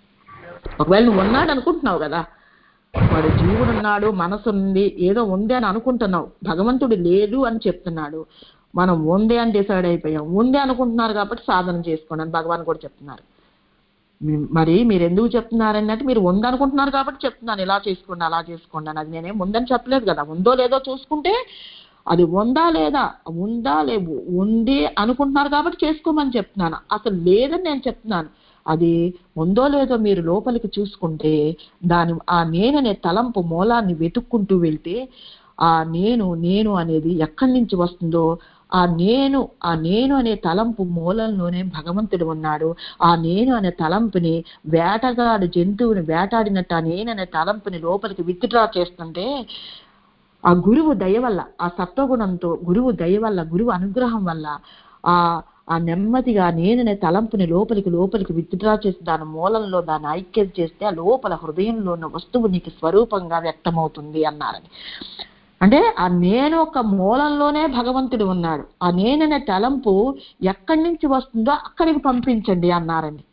ఒకవేళ నువ్వు ఉన్నాడు అనుకుంటున్నావు కదా, వాడు జీవుడు ఉన్నాడు, మనసు ఉంది, ఏదో ఉంది అని అనుకుంటున్నావు, భగవంతుడు లేదు అని చెప్తున్నాడు. మనం ఉంది అని డిసైడ్ అయిపోయాం. ఉంది అనుకుంటున్నారు కాబట్టి సాధన చేసుకోండి అని భగవాన్ కూడా చెప్తున్నారు. మరి మీరు ఎందుకు చెప్తున్నారని అంటే, మీరు ఉందనుకుంటున్నారు కాబట్టి చెప్తున్నాను, ఇలా చేసుకోండి అలా చేసుకోండి అని. అది నేనేం ఉందని చెప్పలేదు కదా. ఉందో లేదో చూసుకుంటే అది ఉందా లేదా, ఉందా లేవు, ఉంది అనుకుంటున్నారు కాబట్టి చేసుకోమని చెప్తున్నాను. అసలు లేదని నేను చెప్తున్నాను. అది ఉందో లేదో మీరు లోపలికి చూసుకుంటే ఆ నేననే తలంపు మూలాన్ని వెతుక్కుంటూ వెళ్తే ఆ నేను అనేది ఎక్కడి నుంచి వస్తుందో, ఆ నేను అనే తలంపు మూలంలోనే భగవంతుడు ఉన్నాడు. ఆ నేను అనే తలంపుని వేటగాడు జంతువుని వేటాడినట్టు ఆ నేననే తలంపుని లోపలికి విత్డ్రా చేస్తుంటే ఆ గురువు దయ వల్ల, ఆ సత్వగుణంతో గురువు దయ వల్ల, గురువు అనుగ్రహం వల్ల ఆ నెమ్మదిగా నేననే తలంపుని లోపలికి విత్డ్రా చేసి దాని మూలంలో దాన్ని ఐక్యం చేస్తే ఆ లోపల హృదయంలో ఉన్న వస్తువు నీకు స్వరూపంగా వ్యక్తమవుతుంది అన్నారని. అంటే ఆ నేను ఒక మూలంలోనే భగవంతుడు ఉన్నాడు. ఆ నేననే తలంపు ఎక్కడి నుంచి వస్తుందో అక్కడికి పంపించండి అన్నారండి.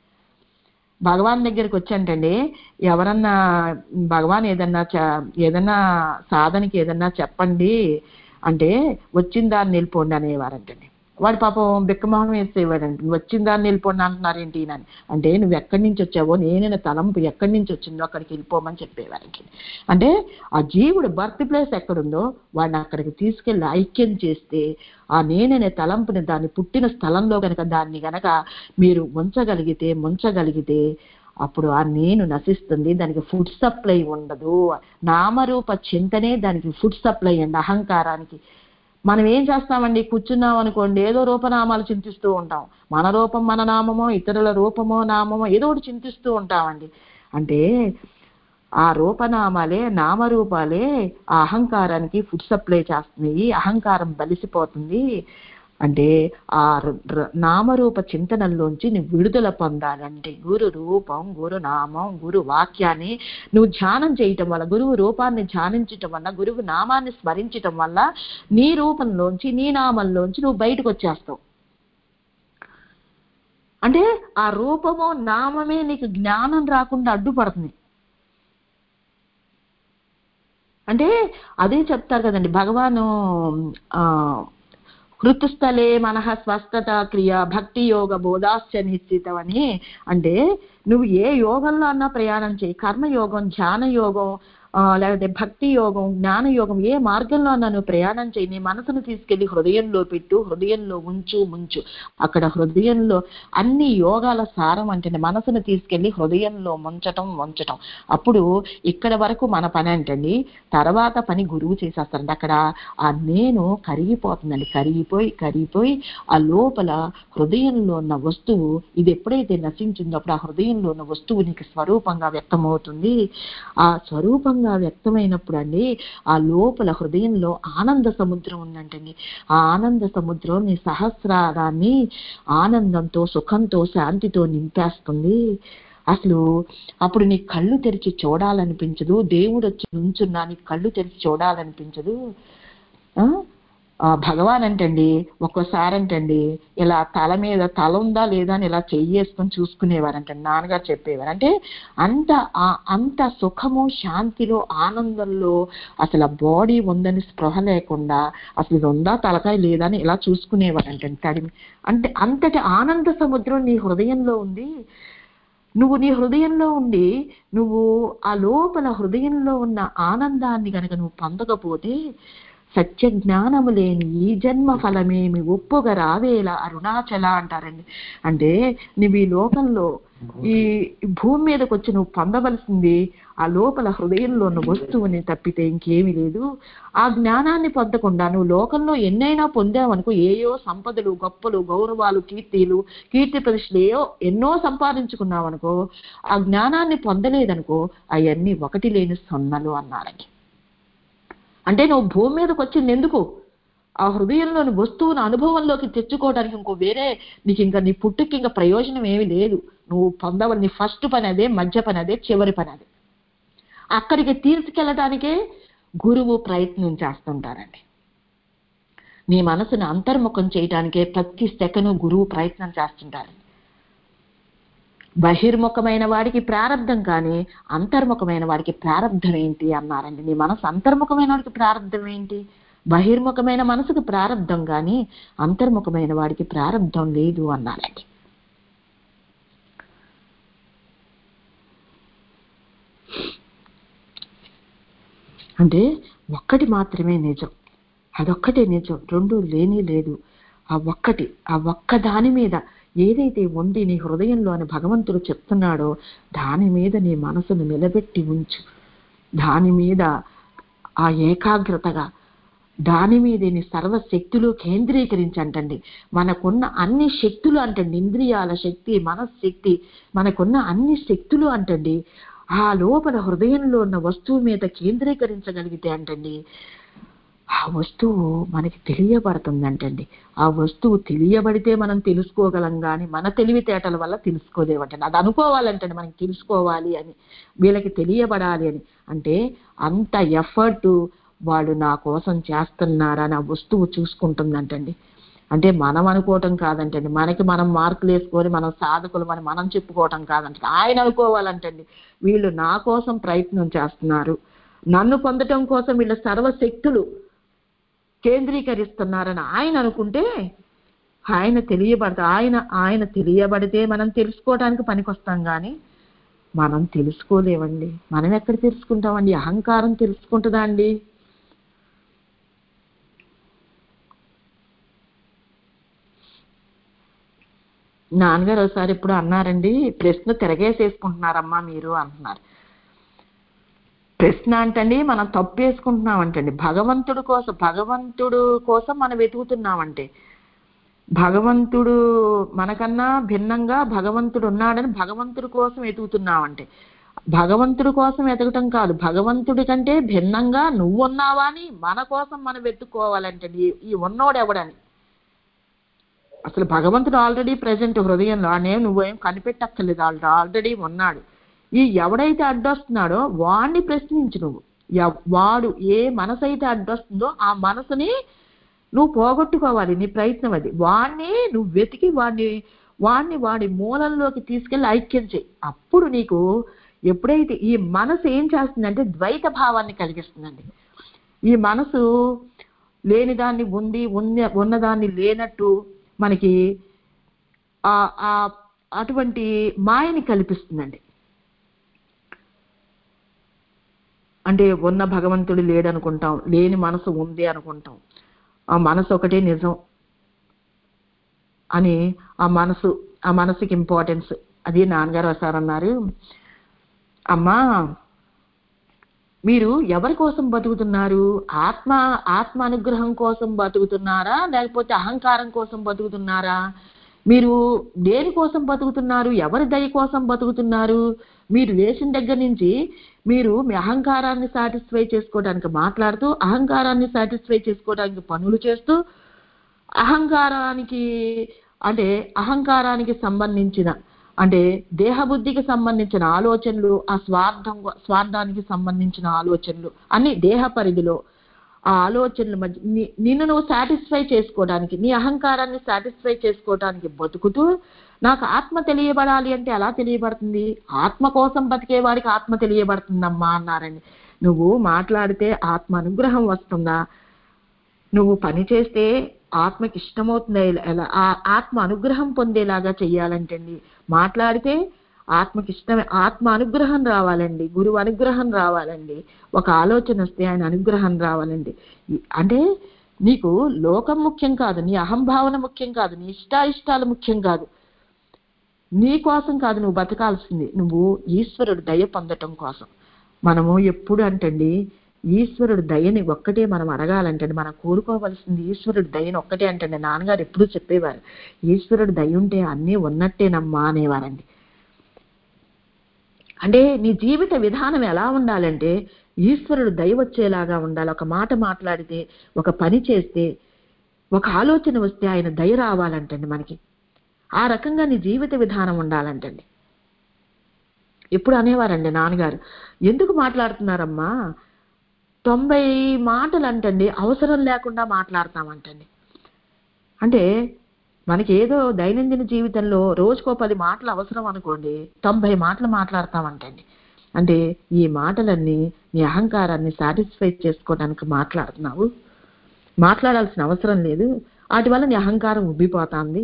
భగవాన్ దగ్గరికి వచ్చంటండి, ఎవరన్నా భగవాన్ ఏదన్నా సాధనకి ఏదన్నా చెప్పండి అంటే వచ్చిన దాన్ని వెళ్ళిపోండి అనేవారంటండి. వాడు పాపం బిక్కమొహం వేసేవాడండి. వచ్చిన దాన్ని వెళ్ళిపోండి అంటున్నారు ఏంటి అని. అంటే నువ్వు ఎక్కడి నుంచి వచ్చావో, నేనైనా తలంపు ఎక్కడి నుంచి వచ్చిందో అక్కడికి వెళ్ళిపోమని చెప్పేవారికి. అంటే ఆ జీవుడు బర్త్ ప్లేస్ ఎక్కడుందో వాడిని అక్కడికి తీసుకెళ్ళి ఐక్యం చేస్తే ఆ నేననే తలంపుని దాన్ని పుట్టిన స్థలంలో కనుక దాన్ని గనక మీరు ముంచగలిగితే అప్పుడు ఆ నేను నశిస్తుంది. దానికి ఫుడ్ సప్లై ఉండదు. నామరూప చింతనే దానికి ఫుడ్ సప్లై అండి అహంకారానికి. మనం ఏం చేస్తామండి, కూర్చున్నాం అనుకోండి, ఏదో రూపనామాలు చింతిస్తూ ఉంటాం. మన రూపం మన నామమో, ఇతరుల రూపమో నామమో ఏదో ఒకటి చింతిస్తూ ఉంటామండి. అంటే ఆ రూపనామాలే, నామరూపాలే ఆ అహంకారానికి ఫుడ్ సప్లై చేస్తున్నాయి. అహంకారం బలిసిపోతుంది. అంటే ఆ నామరూప చింతనల్లోంచి నువ్వు విడుదల పొందాలంటే గురు రూపం, గురు నామం, గురు వాక్యాన్ని నువ్వు ధ్యానం చేయటం వల్ల, గురువు రూపాన్ని ధ్యానించటం వల్ల, గురువు నామాన్ని స్మరించటం వల్ల నీ రూపంలోంచి, నీ నామంలోంచి నువ్వు బయటకు వచ్చేస్తావు. అంటే ఆ రూపము నామమే నీకు జ్ఞానం రాకుండా అడ్డుపడుతుంది. అంటే అదే చెప్తారు కదండి భగవాను, హృతుస్థలే మనః స్వస్థత క్రియ భక్తి యోగ బోధాశ్చ నిశ్చితం అని. అంటే నువ్వు ఏ యోగంలో అన్నా ప్రయాణం చేయి, కర్మయోగం, ధ్యాన యోగం, లేకపోతే భక్తి యోగం, జ్ఞాన యోగం, ఏ మార్గంలో అన్నా నువ్వు ప్రయాణం చేయి, నీ మనసును తీసుకెళ్లి హృదయంలో పెట్టు, హృదయంలో ముంచు. అక్కడ హృదయంలో అన్ని యోగాల సారం అంటే మనసును తీసుకెళ్లి హృదయంలో ముంచటం. అప్పుడు ఇక్కడ వరకు మన పని అంటండి, తర్వాత పని గురువు చేసేస్తారండి. అక్కడ ఆ నేను కరిగిపోతుందండి. కరిగిపోయి ఆ లోపల హృదయంలో ఉన్న వస్తువు ఇది ఎప్పుడైతే నశించిందో అప్పుడు ఆ హృదయంలో ఉన్న వస్తువు నీకు స్వరూపంగా వ్యక్తమవుతుంది. ఆ స్వరూపంగా వ్యక్తమైనప్పుడు అండి ఆ లోపల హృదయంలో ఆనంద సముద్రం ఉందంటండి. ఆ ఆనంద సముద్రం నీ సహస్రారాన్ని ఆనందంతో, సుఖంతో, శాంతితో నింపేస్తుంది. అసలు అప్పుడు నీ కళ్ళు తెరిచి చూడాలనిపించదు. దేవుడు వచ్చి నుంచున్నా నీ కళ్ళు తెరిచి చూడాలనిపించదు. భగవాన్ అంటండి ఒక్కోసారి అంటండి ఇలా తల మీద తల ఉందా లేదా అని ఇలా చెయ్యేసుకొని చూసుకునేవారంటండి. నాన్నగారు చెప్పేవారు. అంటే అంత సుఖము, శాంతిలో, ఆనందంలో అసలు ఆ బాడీ ఉందని స్పృహ లేకుండా అసలు ఇది ఉందా తలకాయ లేదా అని ఇలా చూసుకునేవారంటండి తడిమి. అంటే అంతటి ఆనంద సముద్రం నీ హృదయంలో ఉంది. నువ్వు నీ హృదయంలో ఉండి నువ్వు ఆ లోపల హృదయంలో ఉన్న ఆనందాన్ని కనుక నువ్వు పొందకపోతే సత్య జ్ఞానము లేని ఈ జన్మ ఫలమేమి ఒప్పుగా రావేలా అరుణాచల అంటారండి. అంటే నువ్వు ఈ లోకంలో ఈ భూమి మీదకి వచ్చి నువ్వు పొందవలసింది ఆ లోపల హృదయంలో ఉన్న వస్తువుని తప్పితే ఇంకేమీ లేదు. ఆ జ్ఞానాన్ని పొందకుండా నువ్వు లోకంలో ఎన్నైనా పొందావనుకో, ఏయో సంపదలు, గొప్పలు, గౌరవాలు, కీర్తి ప్రతిష్టలు ఎన్నో సంపాదించుకున్నావనుకో, ఆ జ్ఞానాన్ని పొందలేదనుకో అవన్నీ ఒకటి లేని సొన్నలు అన్నారని. అంటే నువ్వు భూమి మీదకి వచ్చింది ఎందుకు? ఆ హృదయంలోని వస్తువును అనుభవంలోకి తెచ్చుకోవడానికి. ఇంకో వేరే నీకు ఇంకా నీ పుట్టుకి ఇంకా ప్రయోజనం ఏమీ లేదు. నువ్వు పొందవాలి, నీ ఫస్ట్ పని అదే, మధ్య పని అదే, చివరి పని అదే. అక్కడికి తీసుకెళ్ళడానికే గురువు ప్రయత్నం చేస్తుంటారండి. నీ మనసును అంతర్ముఖం చేయడానికే ప్రతి సెకను గురువు ప్రయత్నం చేస్తుంటారు. బహిర్ముఖమైన వాడికి ప్రారంధం కానీ అంతర్ముఖమైన వాడికి ప్రారంధం ఏంటి అన్నారండి. నీ మనసు అంతర్ముఖమైన వాడికి ప్రారంధం ఏంటి? బహిర్ముఖమైన మనసుకు ప్రారంధం కానీ అంతర్ముఖమైన వాడికి ప్రారంధం లేదు అన్నారండి. అంటే ఒక్కటి మాత్రమే నిజం, అదొక్కటే నిజం, రెండు లేని లేదు. ఆ ఒక్క దాని మీద ఏదైతే ఉండి నీ హృదయంలో అని భగవంతుడు చెప్తున్నాడో దాని మీద నీ మనసును నిలబెట్టి ఉంచు. దాని మీద ఆ ఏకాగ్రతగా దాని మీద నీ సర్వశక్తులు కేంద్రీకరించంటండి. మనకున్న అన్ని శక్తులు అంటండి, ఇంద్రియాల శక్తి, మనశ్శక్తి, మనకున్న అన్ని శక్తులు అంటండి ఆ లోపల హృదయంలో ఉన్న వస్తువు మీద కేంద్రీకరించగలిగితే అంటండి ఆ వస్తువు మనకి తెలియబడుతుందంటండి. ఆ వస్తువు తెలియబడితే మనం తెలుసుకోగలం కానీ మన తెలివితేటల వల్ల తెలుసుకోలేమంటండి. అది అనుకోవాలంటండి మనకి తెలుసుకోవాలి అని, వీళ్ళకి తెలియబడాలి అని. అంటే అంత ఎఫర్ట్ వాళ్ళు నా కోసం చేస్తున్నారని ఆ వస్తువు చూసుకుంటుందంటండి. అంటే మనం అనుకోవటం కాదంటండి, మనకి మనం మార్కులు వేసుకొని మనం సాధకులు అని మనం చెప్పుకోవటం కాదంట. ఆయన అనుకోవాలంటండి వీళ్ళు నా కోసం ప్రయత్నం చేస్తున్నారు, నన్ను పొందటం కోసం వీళ్ళ సర్వశక్తులు కేంద్రీకరిస్తున్నారని ఆయన అనుకుంటే ఆయన తెలియబడితే మనం తెలుసుకోవడానికి పనికొస్తాం కానీ మనం తెలుసుకోలేమండి. మనం ఎక్కడ తెలుసుకుంటామండి? అహంకారం తెలుసుకుంటుందా అండి? నాన్నగారు ఒకసారి ఇప్పుడు అన్నారండి, ప్రశ్న తిరగేసేసుకుంటున్నారమ్మా మీరు అంటున్నారు. ప్రశ్న అంటండి మనం తప్పు వేసుకుంటున్నామంటండి. భగవంతుడు కోసం మనం వెతుకుతున్నామంటే, భగవంతుడు మనకన్నా భిన్నంగా భగవంతుడు ఉన్నాడని భగవంతుడి కోసం వెతుకుతున్నామంటే, భగవంతుడి కోసం వెతకటం కాదు, భగవంతుడి కంటే భిన్నంగా నువ్వు ఉన్నావా అని మన కోసం మనం వెతుక్కోవాలంటే ఈ ఉన్నోడు ఎవడని. అసలు భగవంతుడు ఆల్రెడీ ప్రజెంట్ హృదయంలో, నువ్వేం కనిపెట్టక్కర్లేదు, ఆల్రెడీ ఉన్నాడు. ఈ ఎవడైతే అడ్డొస్తున్నాడో వాడిని ప్రశ్నించు నువ్వు. వాడు ఏ మనసు అయితే అడ్డొస్తుందో ఆ మనసుని నువ్వు పోగొట్టుకోవాలి, నీ ప్రయత్నం అది. వాడిని నువ్వు వెతికి వాడి మూలంలోకి తీసుకెళ్ళి ఐక్యం చేయి. అప్పుడు నీకు ఎప్పుడైతే ఈ మనసు ఏం చేస్తుందంటే ద్వైత భావాన్ని కలిగిస్తుందండి. ఈ మనసు లేనిదాన్ని ఉన్నదాన్ని లేనట్టు మనకి అటువంటి మాయని కల్పిస్తుందండి. అంటే ఉన్న భగవంతుడు లేడనుకుంటాం, లేని మనసు ఉంది అనుకుంటాం, ఆ మనసు ఒకటే నిజం అని ఆ మనసుకి ఇంపార్టెన్స్. అది నాన్నగారు ఒకసారి అన్నారు, అమ్మా మీరు ఎవరి కోసం బతుకుతున్నారు? ఆత్మ అనుగ్రహం కోసం బతుకుతున్నారా లేకపోతే అహంకారం కోసం బతుకుతున్నారా? మీరు దేని కోసం బతుకుతున్నారు? ఎవరి దయ కోసం బతుకుతున్నారు? మీరు లేచిన దగ్గర నుంచి మీరు మీ అహంకారాన్ని సాటిస్ఫై చేసుకోవడానికి మాట్లాడుతూ, అహంకారాన్ని సాటిస్ఫై చేసుకోవడానికి పనులు చేస్తూ, అహంకారానికి సంబంధించిన అంటే దేహబుద్ధికి సంబంధించిన ఆలోచనలు, ఆ స్వార్థానికి సంబంధించిన ఆలోచనలు అన్ని దేహ పరిధిలో ఆ ఆలోచనల మధ్య నిన్ను నువ్వు సాటిస్ఫై చేసుకోవడానికి, నీ అహంకారాన్ని సాటిస్ఫై చేసుకోవడానికి బతుకుతూ, నాకు ఆత్మ తెలియబడాలి అంటే ఎలా తెలియబడుతుంది? ఆత్మ కోసం బతికే వాడికి ఆత్మ తెలియబడుతుందమ్మా అన్నారండి. నువ్వు మాట్లాడితే ఆత్మ అనుగ్రహం వస్తుందా? నువ్వు పని చేస్తే ఆత్మకి ఇష్టమవుతుంది, ఆత్మ అనుగ్రహం పొందేలాగా చెయ్యాలంటండి. మాట్లాడితే ఆత్మకి ఇష్టమే, ఆత్మ అనుగ్రహం రావాలండి, గురువు అనుగ్రహం రావాలండి, ఒక ఆలోచన వస్తే ఆయన అనుగ్రహం రావాలండి. అంటే నీకు లోకం ముఖ్యం కాదు, నీ అహంభావన ముఖ్యం కాదు, నీ ఇష్టాయిష్టాలు ముఖ్యం కాదు, నీ కోసం కాదు నువ్వు బతకాల్సింది, నువ్వు ఈశ్వరుడు దయ పొందటం కోసం. మనము ఎప్పుడు అంటండి ఈశ్వరుడు దయని ఒక్కటే మనం అడగాలంటండి, మనం కోరుకోవలసింది ఈశ్వరుడు దయని ఒక్కటే అంటండి. నాన్నగారు ఎప్పుడూ చెప్పేవారు, ఈశ్వరుడు దయ ఉంటే అన్నీ ఉన్నట్టేనమ్మా అనేవారండి. అంటే నీ జీవిత విధానం ఎలా ఉండాలంటే ఈశ్వరుడు దయ వచ్చేలాగా ఉండాలి. ఒక మాట మాట్లాడితే, ఒక పని చేస్తే, ఒక ఆలోచన వస్తే ఆయన దయ రావాలంటండి మనకి. ఆ రకంగా నీ జీవిత విధానం ఉండాలంటండి. ఎప్పుడు అనేవారండి నాన్నగారు, ఎందుకు మాట్లాడుతున్నారమ్మా 90 మాటలు అంటండి అవసరం లేకుండా మాట్లాడతామంటండి. అంటే మనకి ఏదో దైనందిన జీవితంలో రోజుకో 10 మాటలు అవసరం అనుకోండి, 90 మాటలు మాట్లాడతామంటండి. అంటే ఈ మాటలన్నీ నీ అహంకారాన్ని సాటిస్ఫై చేసుకోవడానికి మాట్లాడుతున్నావు. మాట్లాడాల్సిన అవసరం లేదు. వాటి వల్ల నీ అహంకారం ఉబ్బిపోతుంది.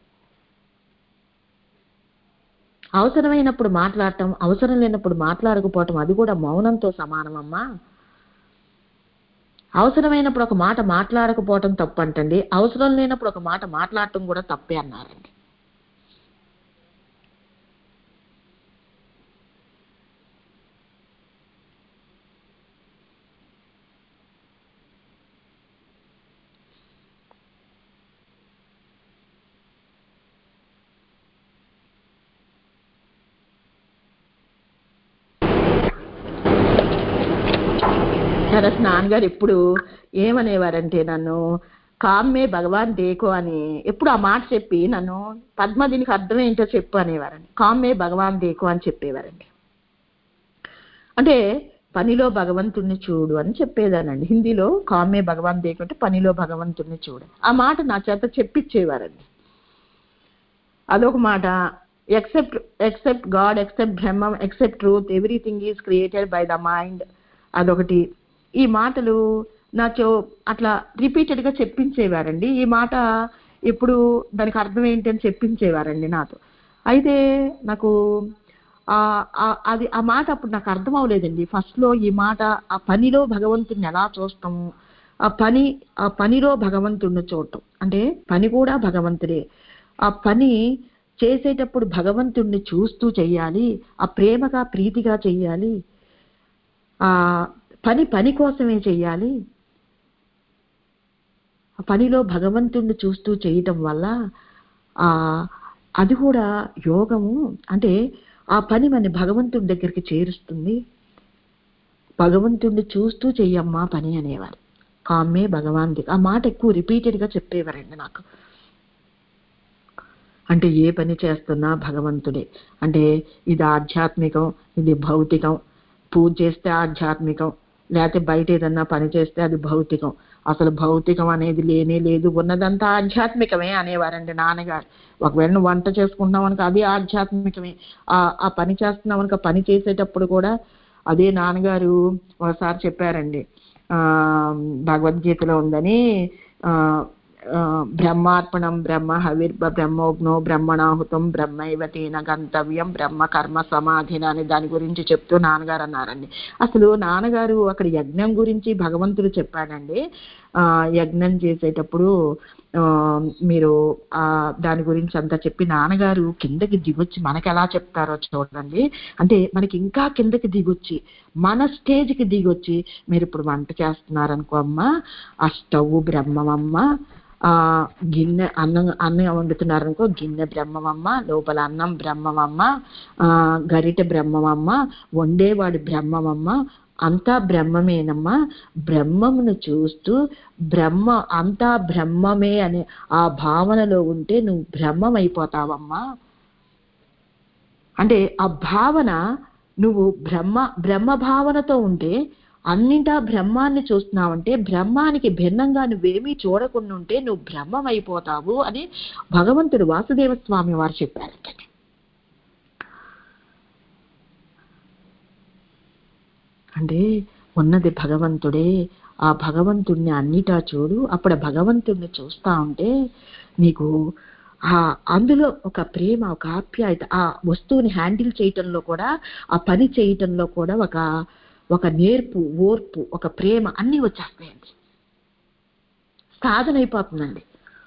అవసరమైనప్పుడు మాట్లాడటం, అవసరం లేనప్పుడు మాట్లాడకపోవటం అది కూడా మౌనంతో సమానమమ్మా. అవసరమైనప్పుడు ఒక మాట మాట్లాడకపోవటం తప్పు అంటండి, అవసరం లేనప్పుడు ఒక మాట మాట్లాడటం కూడా తప్పే అన్నారండి. సరస్ నాన్నగారు ఎప్పుడు ఏమనేవారంటే నన్ను కామ్మే భగవాన్ దేకో అని ఎప్పుడు ఆ మాట చెప్పి నన్ను పద్మ దీనికి అర్థం ఏంటో చెప్పు అనేవారండి. కామ్మే భగవాన్ దేకో అని చెప్పేవారండి. అంటే పనిలో భగవంతుణ్ణి చూడు అని చెప్పేదానండి. హిందీలో కామ్మే భగవాన్ దేకో అంటే పనిలో భగవంతుణ్ణి చూడు. ఆ మాట నా చేత చెప్పించేవారండి. అదొక మాట. Except God, except Brahmam, except truth, everything is created by the mind, అదొకటి. ఈ మాటలు నాతో అట్లా రిపీటెడ్గా చెప్పించేవారండి. ఈ మాట ఇప్పుడు దానికి అర్థం ఏంటి అని చెప్పించేవారండి నాతో. అయితే నాకు అది ఆ మాట అప్పుడు నాకు అర్థం అవ్వలేదండి. ఫస్ట్లో ఈ మాట ఆ పనిలో భగవంతుడిని ఎలా చూస్తాము, ఆ పనిలో భగవంతుడిని చూడటం అంటే పని కూడా భగవంతుడే. ఆ పని చేసేటప్పుడు భగవంతుడిని చూస్తూ చెయ్యాలి, ఆ ప్రేమగా ప్రీతిగా చెయ్యాలి, ఆ పని కోసమే చెయ్యాలి. ఆ పనిలో భగవంతుడిని చూస్తూ చేయటం వల్ల అది కూడా యోగము. అంటే ఆ పని మన భగవంతుడి దగ్గరికి చేరుస్తుంది. భగవంతుడిని చూస్తూ చెయ్యమ్మా పని అనేవారు. కామ్మే భగవాన్ ది. ఆ మాట ఎక్కువ రిపీటెడ్గా చెప్పేవారండి నాకు. అంటే ఏ పని చేస్తున్నా భగవంతుడే. అంటే ఇది ఆధ్యాత్మికం, ఇది భౌతికం. పూజ చేస్తే ఆధ్యాత్మికం, లేకపోతే బయట ఏదన్నా పని చేస్తే అది భౌతికం. అసలు భౌతికం అనేది లేనే లేదు, ఉన్నదంతా ఆధ్యాత్మికమే అనేవారండి నాన్నగారు. ఒకవేళ నువ్వు వంట చేసుకుంటున్నావు అనుకో అది ఆధ్యాత్మికమే. ఆ పని చేస్తున్నావు అనుకో పని చేసేటప్పుడు కూడా అదే నాన్నగారు ఒకసారి చెప్పారండి. భగవద్గీతలో ఉందని బ్రహ్మార్పణం బ్రహ్మ హవిర్భ బ్రహ్మోగ్నో బ్రహ్మణాహుతం బ్రహ్మైవ తేన గంతవ్యం బ్రహ్మ కర్మ సమాధిన అని దాని గురించి చెప్తూ నాన్నగారు అన్నారండి. అసలు నాన్నగారు అక్కడ యజ్ఞం గురించి భగవంతుడు చెప్పాడండి. యజ్ఞం చేసేటప్పుడు మీరు దాని గురించి అంతా చెప్పి నాన్నగారు కిందకి దిగొచ్చి మనకి ఎలా చెప్తారో చూడండి. అంటే మనకి ఇంకా కిందకి దిగొచ్చి మన స్టేజ్కి దిగొచ్చి మీరు ఇప్పుడు వంట చేస్తున్నారనుకో అమ్మ, ఆ స్టవ్ బ్రహ్మమమ్మ, గిన్నె అన్నం వండుతున్నారనుకో గిన్నె బ్రహ్మమమ్మ, లోపల అన్నం బ్రహ్మమమ్మ, గరిటె బ్రహ్మమమ్మ, వండేవాడు బ్రహ్మమమ్మ, అంతా బ్రహ్మమేనమ్మా. బ్రహ్మమును చూస్తూ బ్రహ్మ అంతా బ్రహ్మమే అనే ఆ భావనలో ఉంటే నువ్వు బ్రహ్మమైపోతావమ్మా. అంటే ఆ భావన నువ్వు బ్రహ్మ భావనతో ఉంటే అన్నింటా బ్రహ్మాన్ని చూస్తున్నావంటే బ్రహ్మానికి భిన్నంగా నువ్వేమీ చూడకుండా ఉంటే నువ్వు బ్రహ్మమైపోతావు అని భగవంతుడు వాసుదేవ స్వామి వారు చెప్పారంట. అంటే ఉన్నది భగవంతుడే. ఆ భగవంతుడిని అన్నిటా చూడు. అప్పుడు భగవంతుడిని చూస్తా ఉంటే నీకు అందులో ఒక ప్రేమ, ఒక ఆప్యాయత, ఆ వస్తువుని హ్యాండిల్ చేయటంలో కూడా, ఆ పని చేయటంలో కూడా ఒక నేర్పు, ఓర్పు, ఒక ప్రేమ అన్నీ వచ్చేస్తాయండి. సాధన అయిపోతుందండి.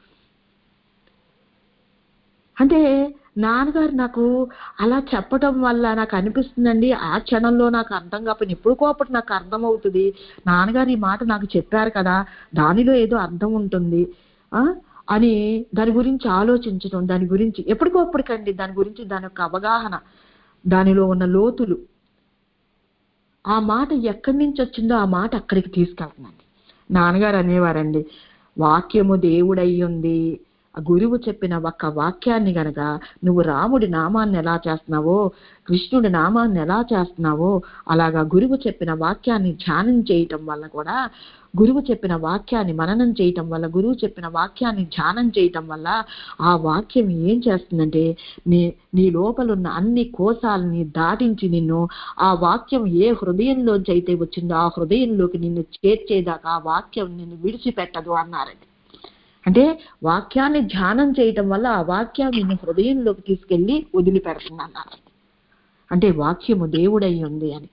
అంటే నాన్నగారు నాకు అలా చెప్పటం వల్ల నాకు అనిపిస్తుందండి, ఆ క్షణంలో నాకు అర్థం కాకపోయినా ఎప్పుడుకోప్పుడు నాకు అర్థమవుతుంది. నాన్నగారు ఈ మాట నాకు చెప్పారు కదా, దానిలో ఏదో అర్థం ఉంటుంది అని దాని గురించి ఆలోచించడం, దాని గురించి ఎప్పటికోప్పటికండి దాని గురించి దాని యొక్క అవగాహన, దానిలో ఉన్న లోతులు, ఆ మాట ఎక్కడి నుంచి వచ్చిందో ఆ మాట అక్కడికి తీసుకెళ్తుందండి. నాన్నగారు అనేవారండి, వాక్యము దేవుడై ఉంది, గురువు చెప్పిన ఒక్క వాక్యాన్ని గనక నువ్వు రాముడి నామాన్ని ఎలా చేస్తున్నావో, కృష్ణుడి నామాన్ని ఎలా చేస్తున్నావో అలాగా గురువు చెప్పిన వాక్యాన్ని ధ్యానం చేయటం వల్ల కూడా, గురువు చెప్పిన వాక్యాన్ని మననం చేయటం వల్ల, గురువు చెప్పిన వాక్యాన్ని ధ్యానం చేయటం వల్ల ఆ వాక్యం ఏం చేస్తుందంటే నీ లోపలున్న అన్ని కోశాలని దాటించి నిన్ను ఆ వాక్యం ఏ హృదయంలోంచి అయితే వచ్చిందో ఆ హృదయంలోకి నిన్ను చేర్చేదాకా ఆ వాక్యం నిన్ను విడిచిపెట్టదు అన్నారండి. అంటే వాక్యాన్ని ధ్యానం చేయటం వల్ల ఆ వాక్యం నిన్ను హృదయంలోకి తీసుకెళ్లి వదిలిపెడుతుంది అన్నారు. అంటే వాక్యము దేవుడై ఉంది అని.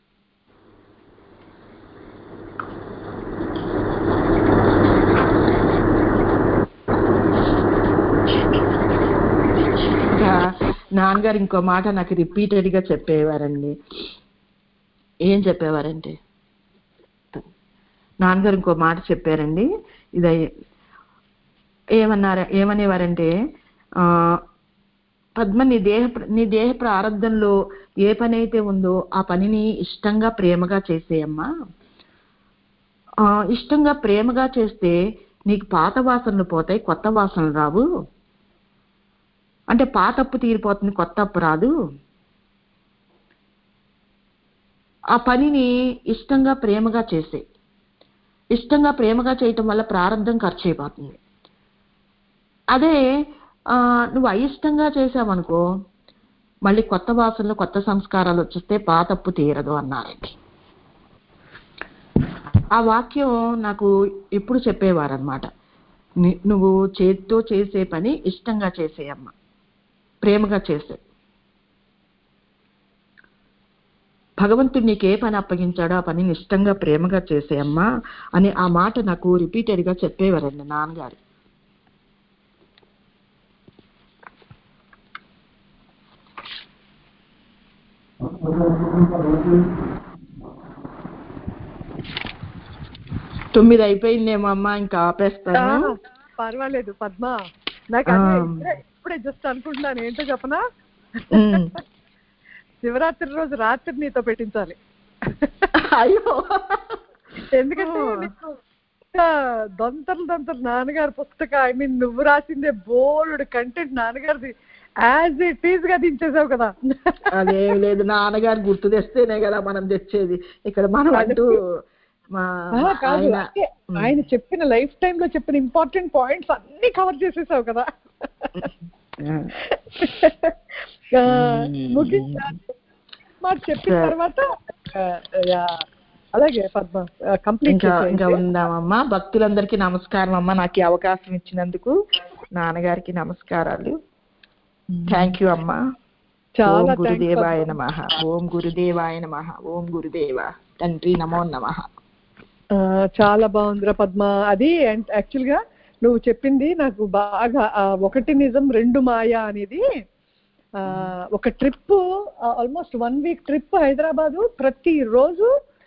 ఇంకా నాన్నగారు ఇంకో మాట నాకు రిపీటెడ్ గా చెప్పేవారండి. ఏం చెప్పేవారంటే, నాన్నగారు ఇంకో మాట చెప్పారండి. ఇది ఏమనేవారంటే, పద్మ నీ దేహ ప్రారంధంలో ఏ పని అయితే ఉందో ఆ పనిని ఇష్టంగా ప్రేమగా చేసేయమ్మా. ఇష్టంగా ప్రేమగా చేస్తే నీకు పాత వాసనలు పోతాయి, కొత్త వాసనలు రావు. అంటే పాత అప్పు తీరిపోతుంది, కొత్త అప్పు రాదు. ఆ పనిని ఇష్టంగా ప్రేమగా చేసే. ఇష్టంగా ప్రేమగా చేయటం వల్ల ప్రారంధం ఖర్చు అయిపోతుంది. అదే నువ్వు అయిష్టంగా చేసావనుకో మళ్ళీ కొత్త వాసనలు, కొత్త సంస్కారాలు వచ్చేస్తే పాతప్పు తీరదు అన్నారండి. ఆ వాక్యం నాకు ఎప్పుడు చెప్పేవారనమాట. నువ్వు చేతితో చేసే పని ఇష్టంగా చేసేయమ్మా, ప్రేమగా చేసే. భగవంతుడు నీకు ఏ పని అప్పగించాడో ఆ పనిని ఇష్టంగా ప్రేమగా చేసేయమ్మా అని ఆ మాట నాకు రిపీటెడ్ గా చెప్పేవారండి నాన్నగారు. తొమ్మిది అయిపోయిందేమో అమ్మా, ఇంకా ఆపేస్తాను. పర్వాలేదు పద్మ, నాకు ఇప్పుడే జస్ట్ అనుకుంటున్నాను ఏంటో చెప్పనా, శివరాత్రి రోజు రాత్రి నీతో పెట్టించాలి. అయ్యో, ఎందుకంటే దొంతలు నాన్నగారి పుస్తక, ఐ మీన్ నువ్వు రాసిందే బోల్డ్ కంటెంట్ నాన్నగారిది యాజ్ ఇట్ ఈజ్ గా దించేసావు కదా. అదేం లేదు, నాన్నగారు గుర్తు తెస్తేనే కదా మనం తెచ్చేది. ఇక్కడ మనం అంటూ ఆయన చెప్పిన లైఫ్ టైమ్ లో చెప్పిన ఇంపార్టెంట్ పాయింట్స్ అన్ని కవర్ చేసేసావు కదా. మాట చెప్పిన తర్వాత అలాగే పద్మ కంప్లీట్ ఇంకా ఉందామమ్మా. భక్తులందరికీ నమస్కారం అమ్మా, నాకు ఈ అవకాశం ఇచ్చినందుకు నాన్నగారికి నమస్కారాలు. థ్యాంక్ యూ అమ్మా. ఓం గురుదేవాయ నమః. ఓం గురుదేవాయ నమః. ఓం గురుదేవ తండ్రి నమో నమః. చాలా బాగుందిరా పద్మ. అది యాక్చువల్ గా నువ్వు చెప్పింది నాకు బాగా, ఒకటి నిజం రెండు మాయ అనేది. ఒక trip, almost 1 week trip Hyderabad, ప్రతిరోజు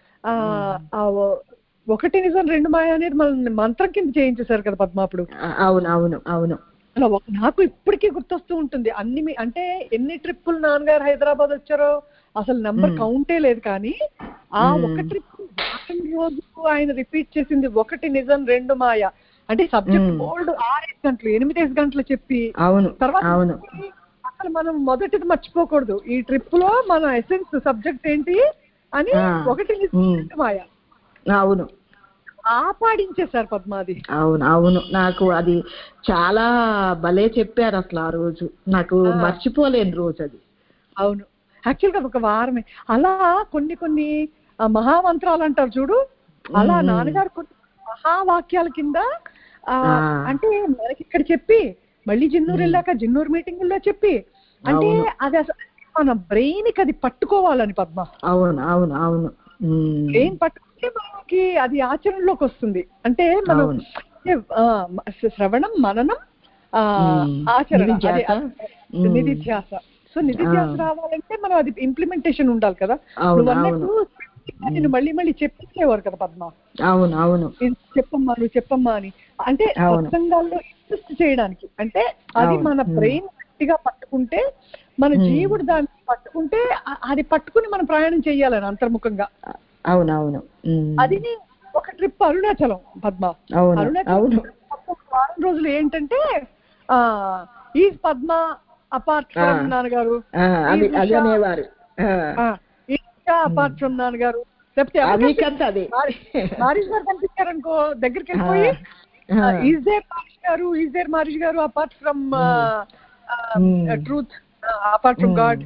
ఒకటి నిజం రెండు మాయ అనేది మన మంత్రం కింద చేయించేశారు కదా పద్మ అప్పుడు. అవును అవును అవును. నాకు ఇప్పటికీ గుర్తొస్తూ ఉంటుంది అన్ని. అంటే ఎన్ని ట్రిప్పులు నాన్నగారు హైదరాబాద్ వచ్చారో అసలు నంబర్ కౌంటే లేదు. కానీ ఆ ఒక ట్రిప్ రోజు ఆయన రిపీట్ చేసింది ఒకటి నిజం రెండు మాయ. అంటే సబ్జెక్ట్ బోల్డ్ 6 గంటలు 8 గంటలు చెప్పి తర్వాత అసలు మనం మొదటిది మర్చిపోకూడదు. ఈ ట్రిప్ లో మన ఎసెన్స్ సబ్జెక్ట్ ఏంటి అని ఒకటి నిజం రెండు మాయ. అవును, ఆపాడించేశారు పద్మాది. అవును అవును, నాకు అది చాలా భలే చెప్పారు అసలు ఆ రోజు. నాకు మర్చిపోలేని రోజు అది. అవును, యాక్చువల్ గా ఒక వారమే అలా కొన్ని మహామంత్రాలు అంటారు చూడు, అలా నాన్నగారు కొన్ని మహావాక్యాల కింద అంటే మనకి ఇక్కడ చెప్పి మళ్ళీ జిన్నూరు వెళ్ళాక జిన్నూరు మీటింగుల్లో చెప్పి, అంటే అది అసలు మన బ్రెయిన్ కి అది పట్టుకోవాలని పద్మ. అవును అవును అవును, బ్రెయిన్ పట్టుకుంటే మనకి అది ఆచరణలోకి వస్తుంది. అంటే మనం శ్రవణం మననం ఆచరణ, నిధిధ్యాస. సో నిధిధ్యాస రావాలంటే మనం అది ఇంప్లిమెంటేషన్ ఉండాలి కదా. నువ్వు అన్నట్టు నేను మళ్ళీ చెప్పించేవారు కదా పద్మ. అవును అవును, చెప్పమ్మా నువ్వు చెప్పమ్మా అని. అంటే సత్సంగాల్లో ఇన్వెస్ట్ చేయడానికి, అంటే అది మన బ్రెయిన్ గట్టిగా పట్టుకుంటే, మన జీవుడు దాన్ని పట్టుకుంటే అది పట్టుకుని మనం ప్రయాణం చెయ్యాలని అంతర్ముఖంగా. అవునవును, అది ఒక ట్రిప్ అరుణాచలం పద్మ. అరుణాచలం వారం రోజులు ఏంటంటే ఈజ్ పద్మ అపార్ట్ ఫ్రమ్ నాన్నగారు, అది అనేవారు. అపార్ట్ ఫ్రమ్ నాన్నగారు. లేకపోతే మారిష్ గారు కనిపించారనుకో దగ్గరికి వెళ్ళిపోయి ఈజ్ దేర్ మారిష్ గారు apart from truth, apart from God.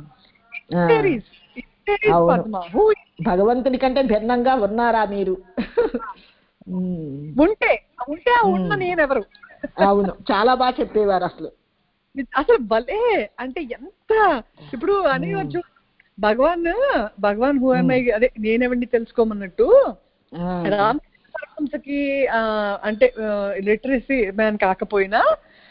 భగవంతుని కంటే భిన్నంగా ఉన్నారా మీరు? ఉంటే ఉన్న నేనెవరు? అవును, చాలా బాగా చెప్పేవారు అసలు. భలే అంటే ఎంత ఇప్పుడు అనేవచ్చు భగవాన్ హూ am I, అదే నేనెవరిని తెలుసుకోమన్నట్టు రామకృష్ణకి అంటే లిటరసీ మ్యాన్ కాకపోయినా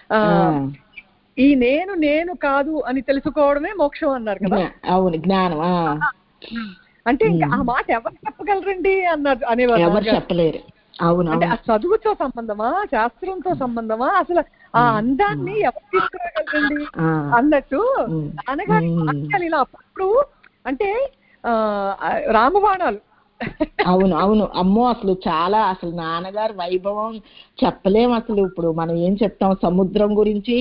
ఈ నేను కాదు అని తెలుసుకోవడమే మోక్షం అన్నారు కదా. అవును, జ్ఞానం. అంటే ఇంకా ఆ మాట ఎవరు చెప్పగలరండి అనేవారు. ఎవరు చెప్పలేరు. అవును, అంటే ఆ చదువుతో సంబంధమా, శాస్త్రంతో సంబంధమా, అసలు ఆ అందాన్ని ఎవరు తీసుకురాగలరండి అన్నట్టు నాన్నగారి వాక్యాలు ఇలా అప్పుడు అంటే రామబాణాలు. అవును అవును, అమ్మో అసలు చాలా, అసలు నాన్నగారి వైభవం చెప్పలేం అసలు. ఇప్పుడు మనం ఏం చెప్తాం, సముద్రం గురించి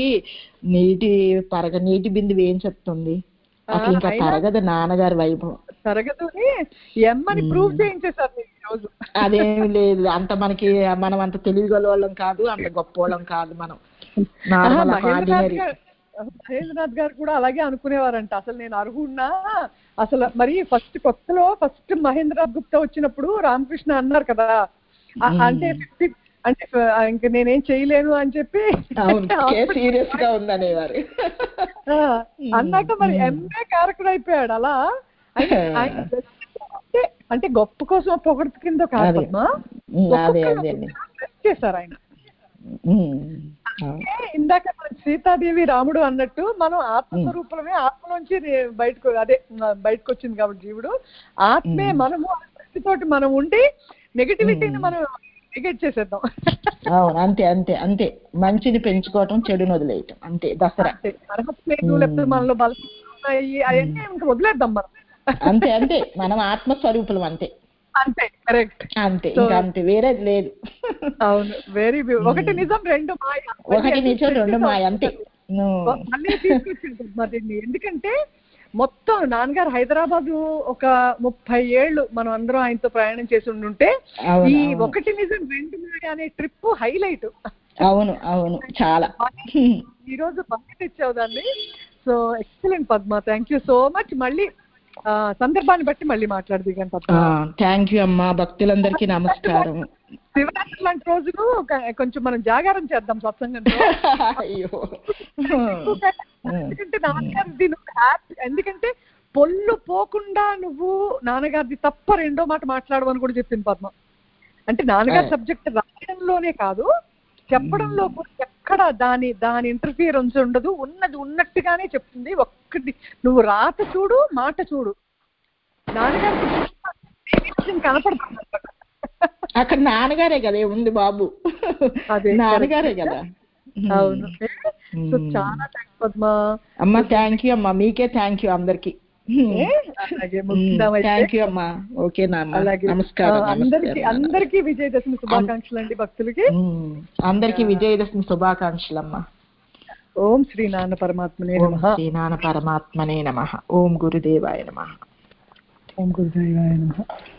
నీటి బిందువు ఏం చెప్తుంది అసలు, ఇంకా తరగదు నాన్నగారి వైభవం. తరగదు ఎమ్మని ప్రూవ్ చేయించేసారు ఈ రోజు. అదేమి లేదు, అంత మనం అంత తెలివిగల వాళ్ళం కాదు, అంత గొప్ప వాళ్ళం కాదు మనం. మహేంద్రనాథ్ గారు కూడా అలాగే అనుకునేవారంట, అసలు నేను అర్హున్నా అసలు. మరి ఫస్ట్ మహేంద్రనాథ్ గుప్తా వచ్చినప్పుడు రామకృష్ణ అన్నారు కదా, అంటే ఇంక నేనేం చేయలేను అని చెప్పి సీరియస్ గా ఉందనేవారు. అన్నాక మరి ఎంఏ కారకుడు అయిపోయాడు అలా. అంటే గొప్ప కోసం పొగడ్త కింద కాదు చేశారు ఆయన. ఇందాక సీతాదేవి రాముడు అన్నట్టు మనం ఆత్మస్వరూపమే, ఆత్మలోంచి బయటకు వచ్చింది కాబట్టి జీవుడు ఆత్మే. మనము తోటి మనం ఉండి నెగటివిటీని మనం నెగెట్ చేసేద్దాం. అవును, అంతే అంతే అంతే. మంచిని పెంచుకోవటం, చెడుని వదిలేయటం, అంతే. దసరా అర్హత లేదు, లేకపోతే మనలో బలం అవన్నీ ఇంకా వదిలేద్దాం మనం. అంతే అంతే, మనం ఆత్మస్వరూపులం అంతే. అంతే, కరెక్ట్, అంతే, ఇంకా అంతే, వేరేది లేదు. అవును, వెరీ బ్యూటిఫుల్. ఒకటి నిజం, రెండు మాయ. ఒకటి నిజం, రెండు మాయ, అంతే. మళ్ళీ తీసుకొచ్చింది ఎందుకంటే మొత్తం నాన్నగారు హైదరాబాద్ ఒక 30 ఏళ్ళు మనం అందరం ఆయనతో ప్రయాణం చేసి ఉండుంటే ఈ ఒకటి నిజం రెండు మాయ అనే ట్రిప్ హైలైట్. అవును అవును, చాలా. ఈ రోజు బాగా తెచ్చావు దాన్ని. So excellent Padma, thank you so much. మళ్ళీ సందర్భాన్ని బట్టి మళ్ళీ మాట్లాడదిగాను పద్మ. థ్యాంక్ యూ అమ్మా. భక్తులందరికీ నమస్కారం. శివరాత్రి లాంటి రోజులు కొంచెం మనం జాగారం చేద్దాం సత్సంగంలో. ఎందుకంటే నాన్నగారిది ఎందుకంటే పొల్లు పోకుండా నువ్వు నాన్నగారిది తప్ప రెండో మాట మాట్లాడమని కూడా చెప్పింది పద్మ. అంటే నాన్నగారి సబ్జెక్ట్ రాయడంలోనే కాదు, చెప్పడంలో కూడా ఎక్కడ దాని ఇంటర్ఫియరెన్స్ ఉండదు, ఉన్నది ఉన్నట్టుగానే చెప్తుంది. ఒక్కటి నువ్వు రాత చూడు, మాట చూడు, నాన్నగారికి కనపడుతుంది అక్కడ. నాన్నగారే కదా ఉంది బాబు, అదే నాన్నగారే కదా. అవును. సో చాలా థ్యాంక్స్ పద్మ. అమ్మా థ్యాంక్ యూ అమ్మా, మీకే థ్యాంక్ యూ అందరికి. థ్యాంక్ యూ అమ్మా. ఓకేనా అమ్మా, నమస్కారం. అందరికీ విజయదశమి శుభాకాంక్షలు అండి. భక్తులకి అందరికీ విజయదశమి శుభాకాంక్షలు అమ్మా. ఓం శ్రీనారాయణ పరమాత్మనే నమః. శ్రీనారాయణ పరమాత్మనే నమః. ఓం గురుదేవాయ నమః. ఓం గురుదేవాయ నమః.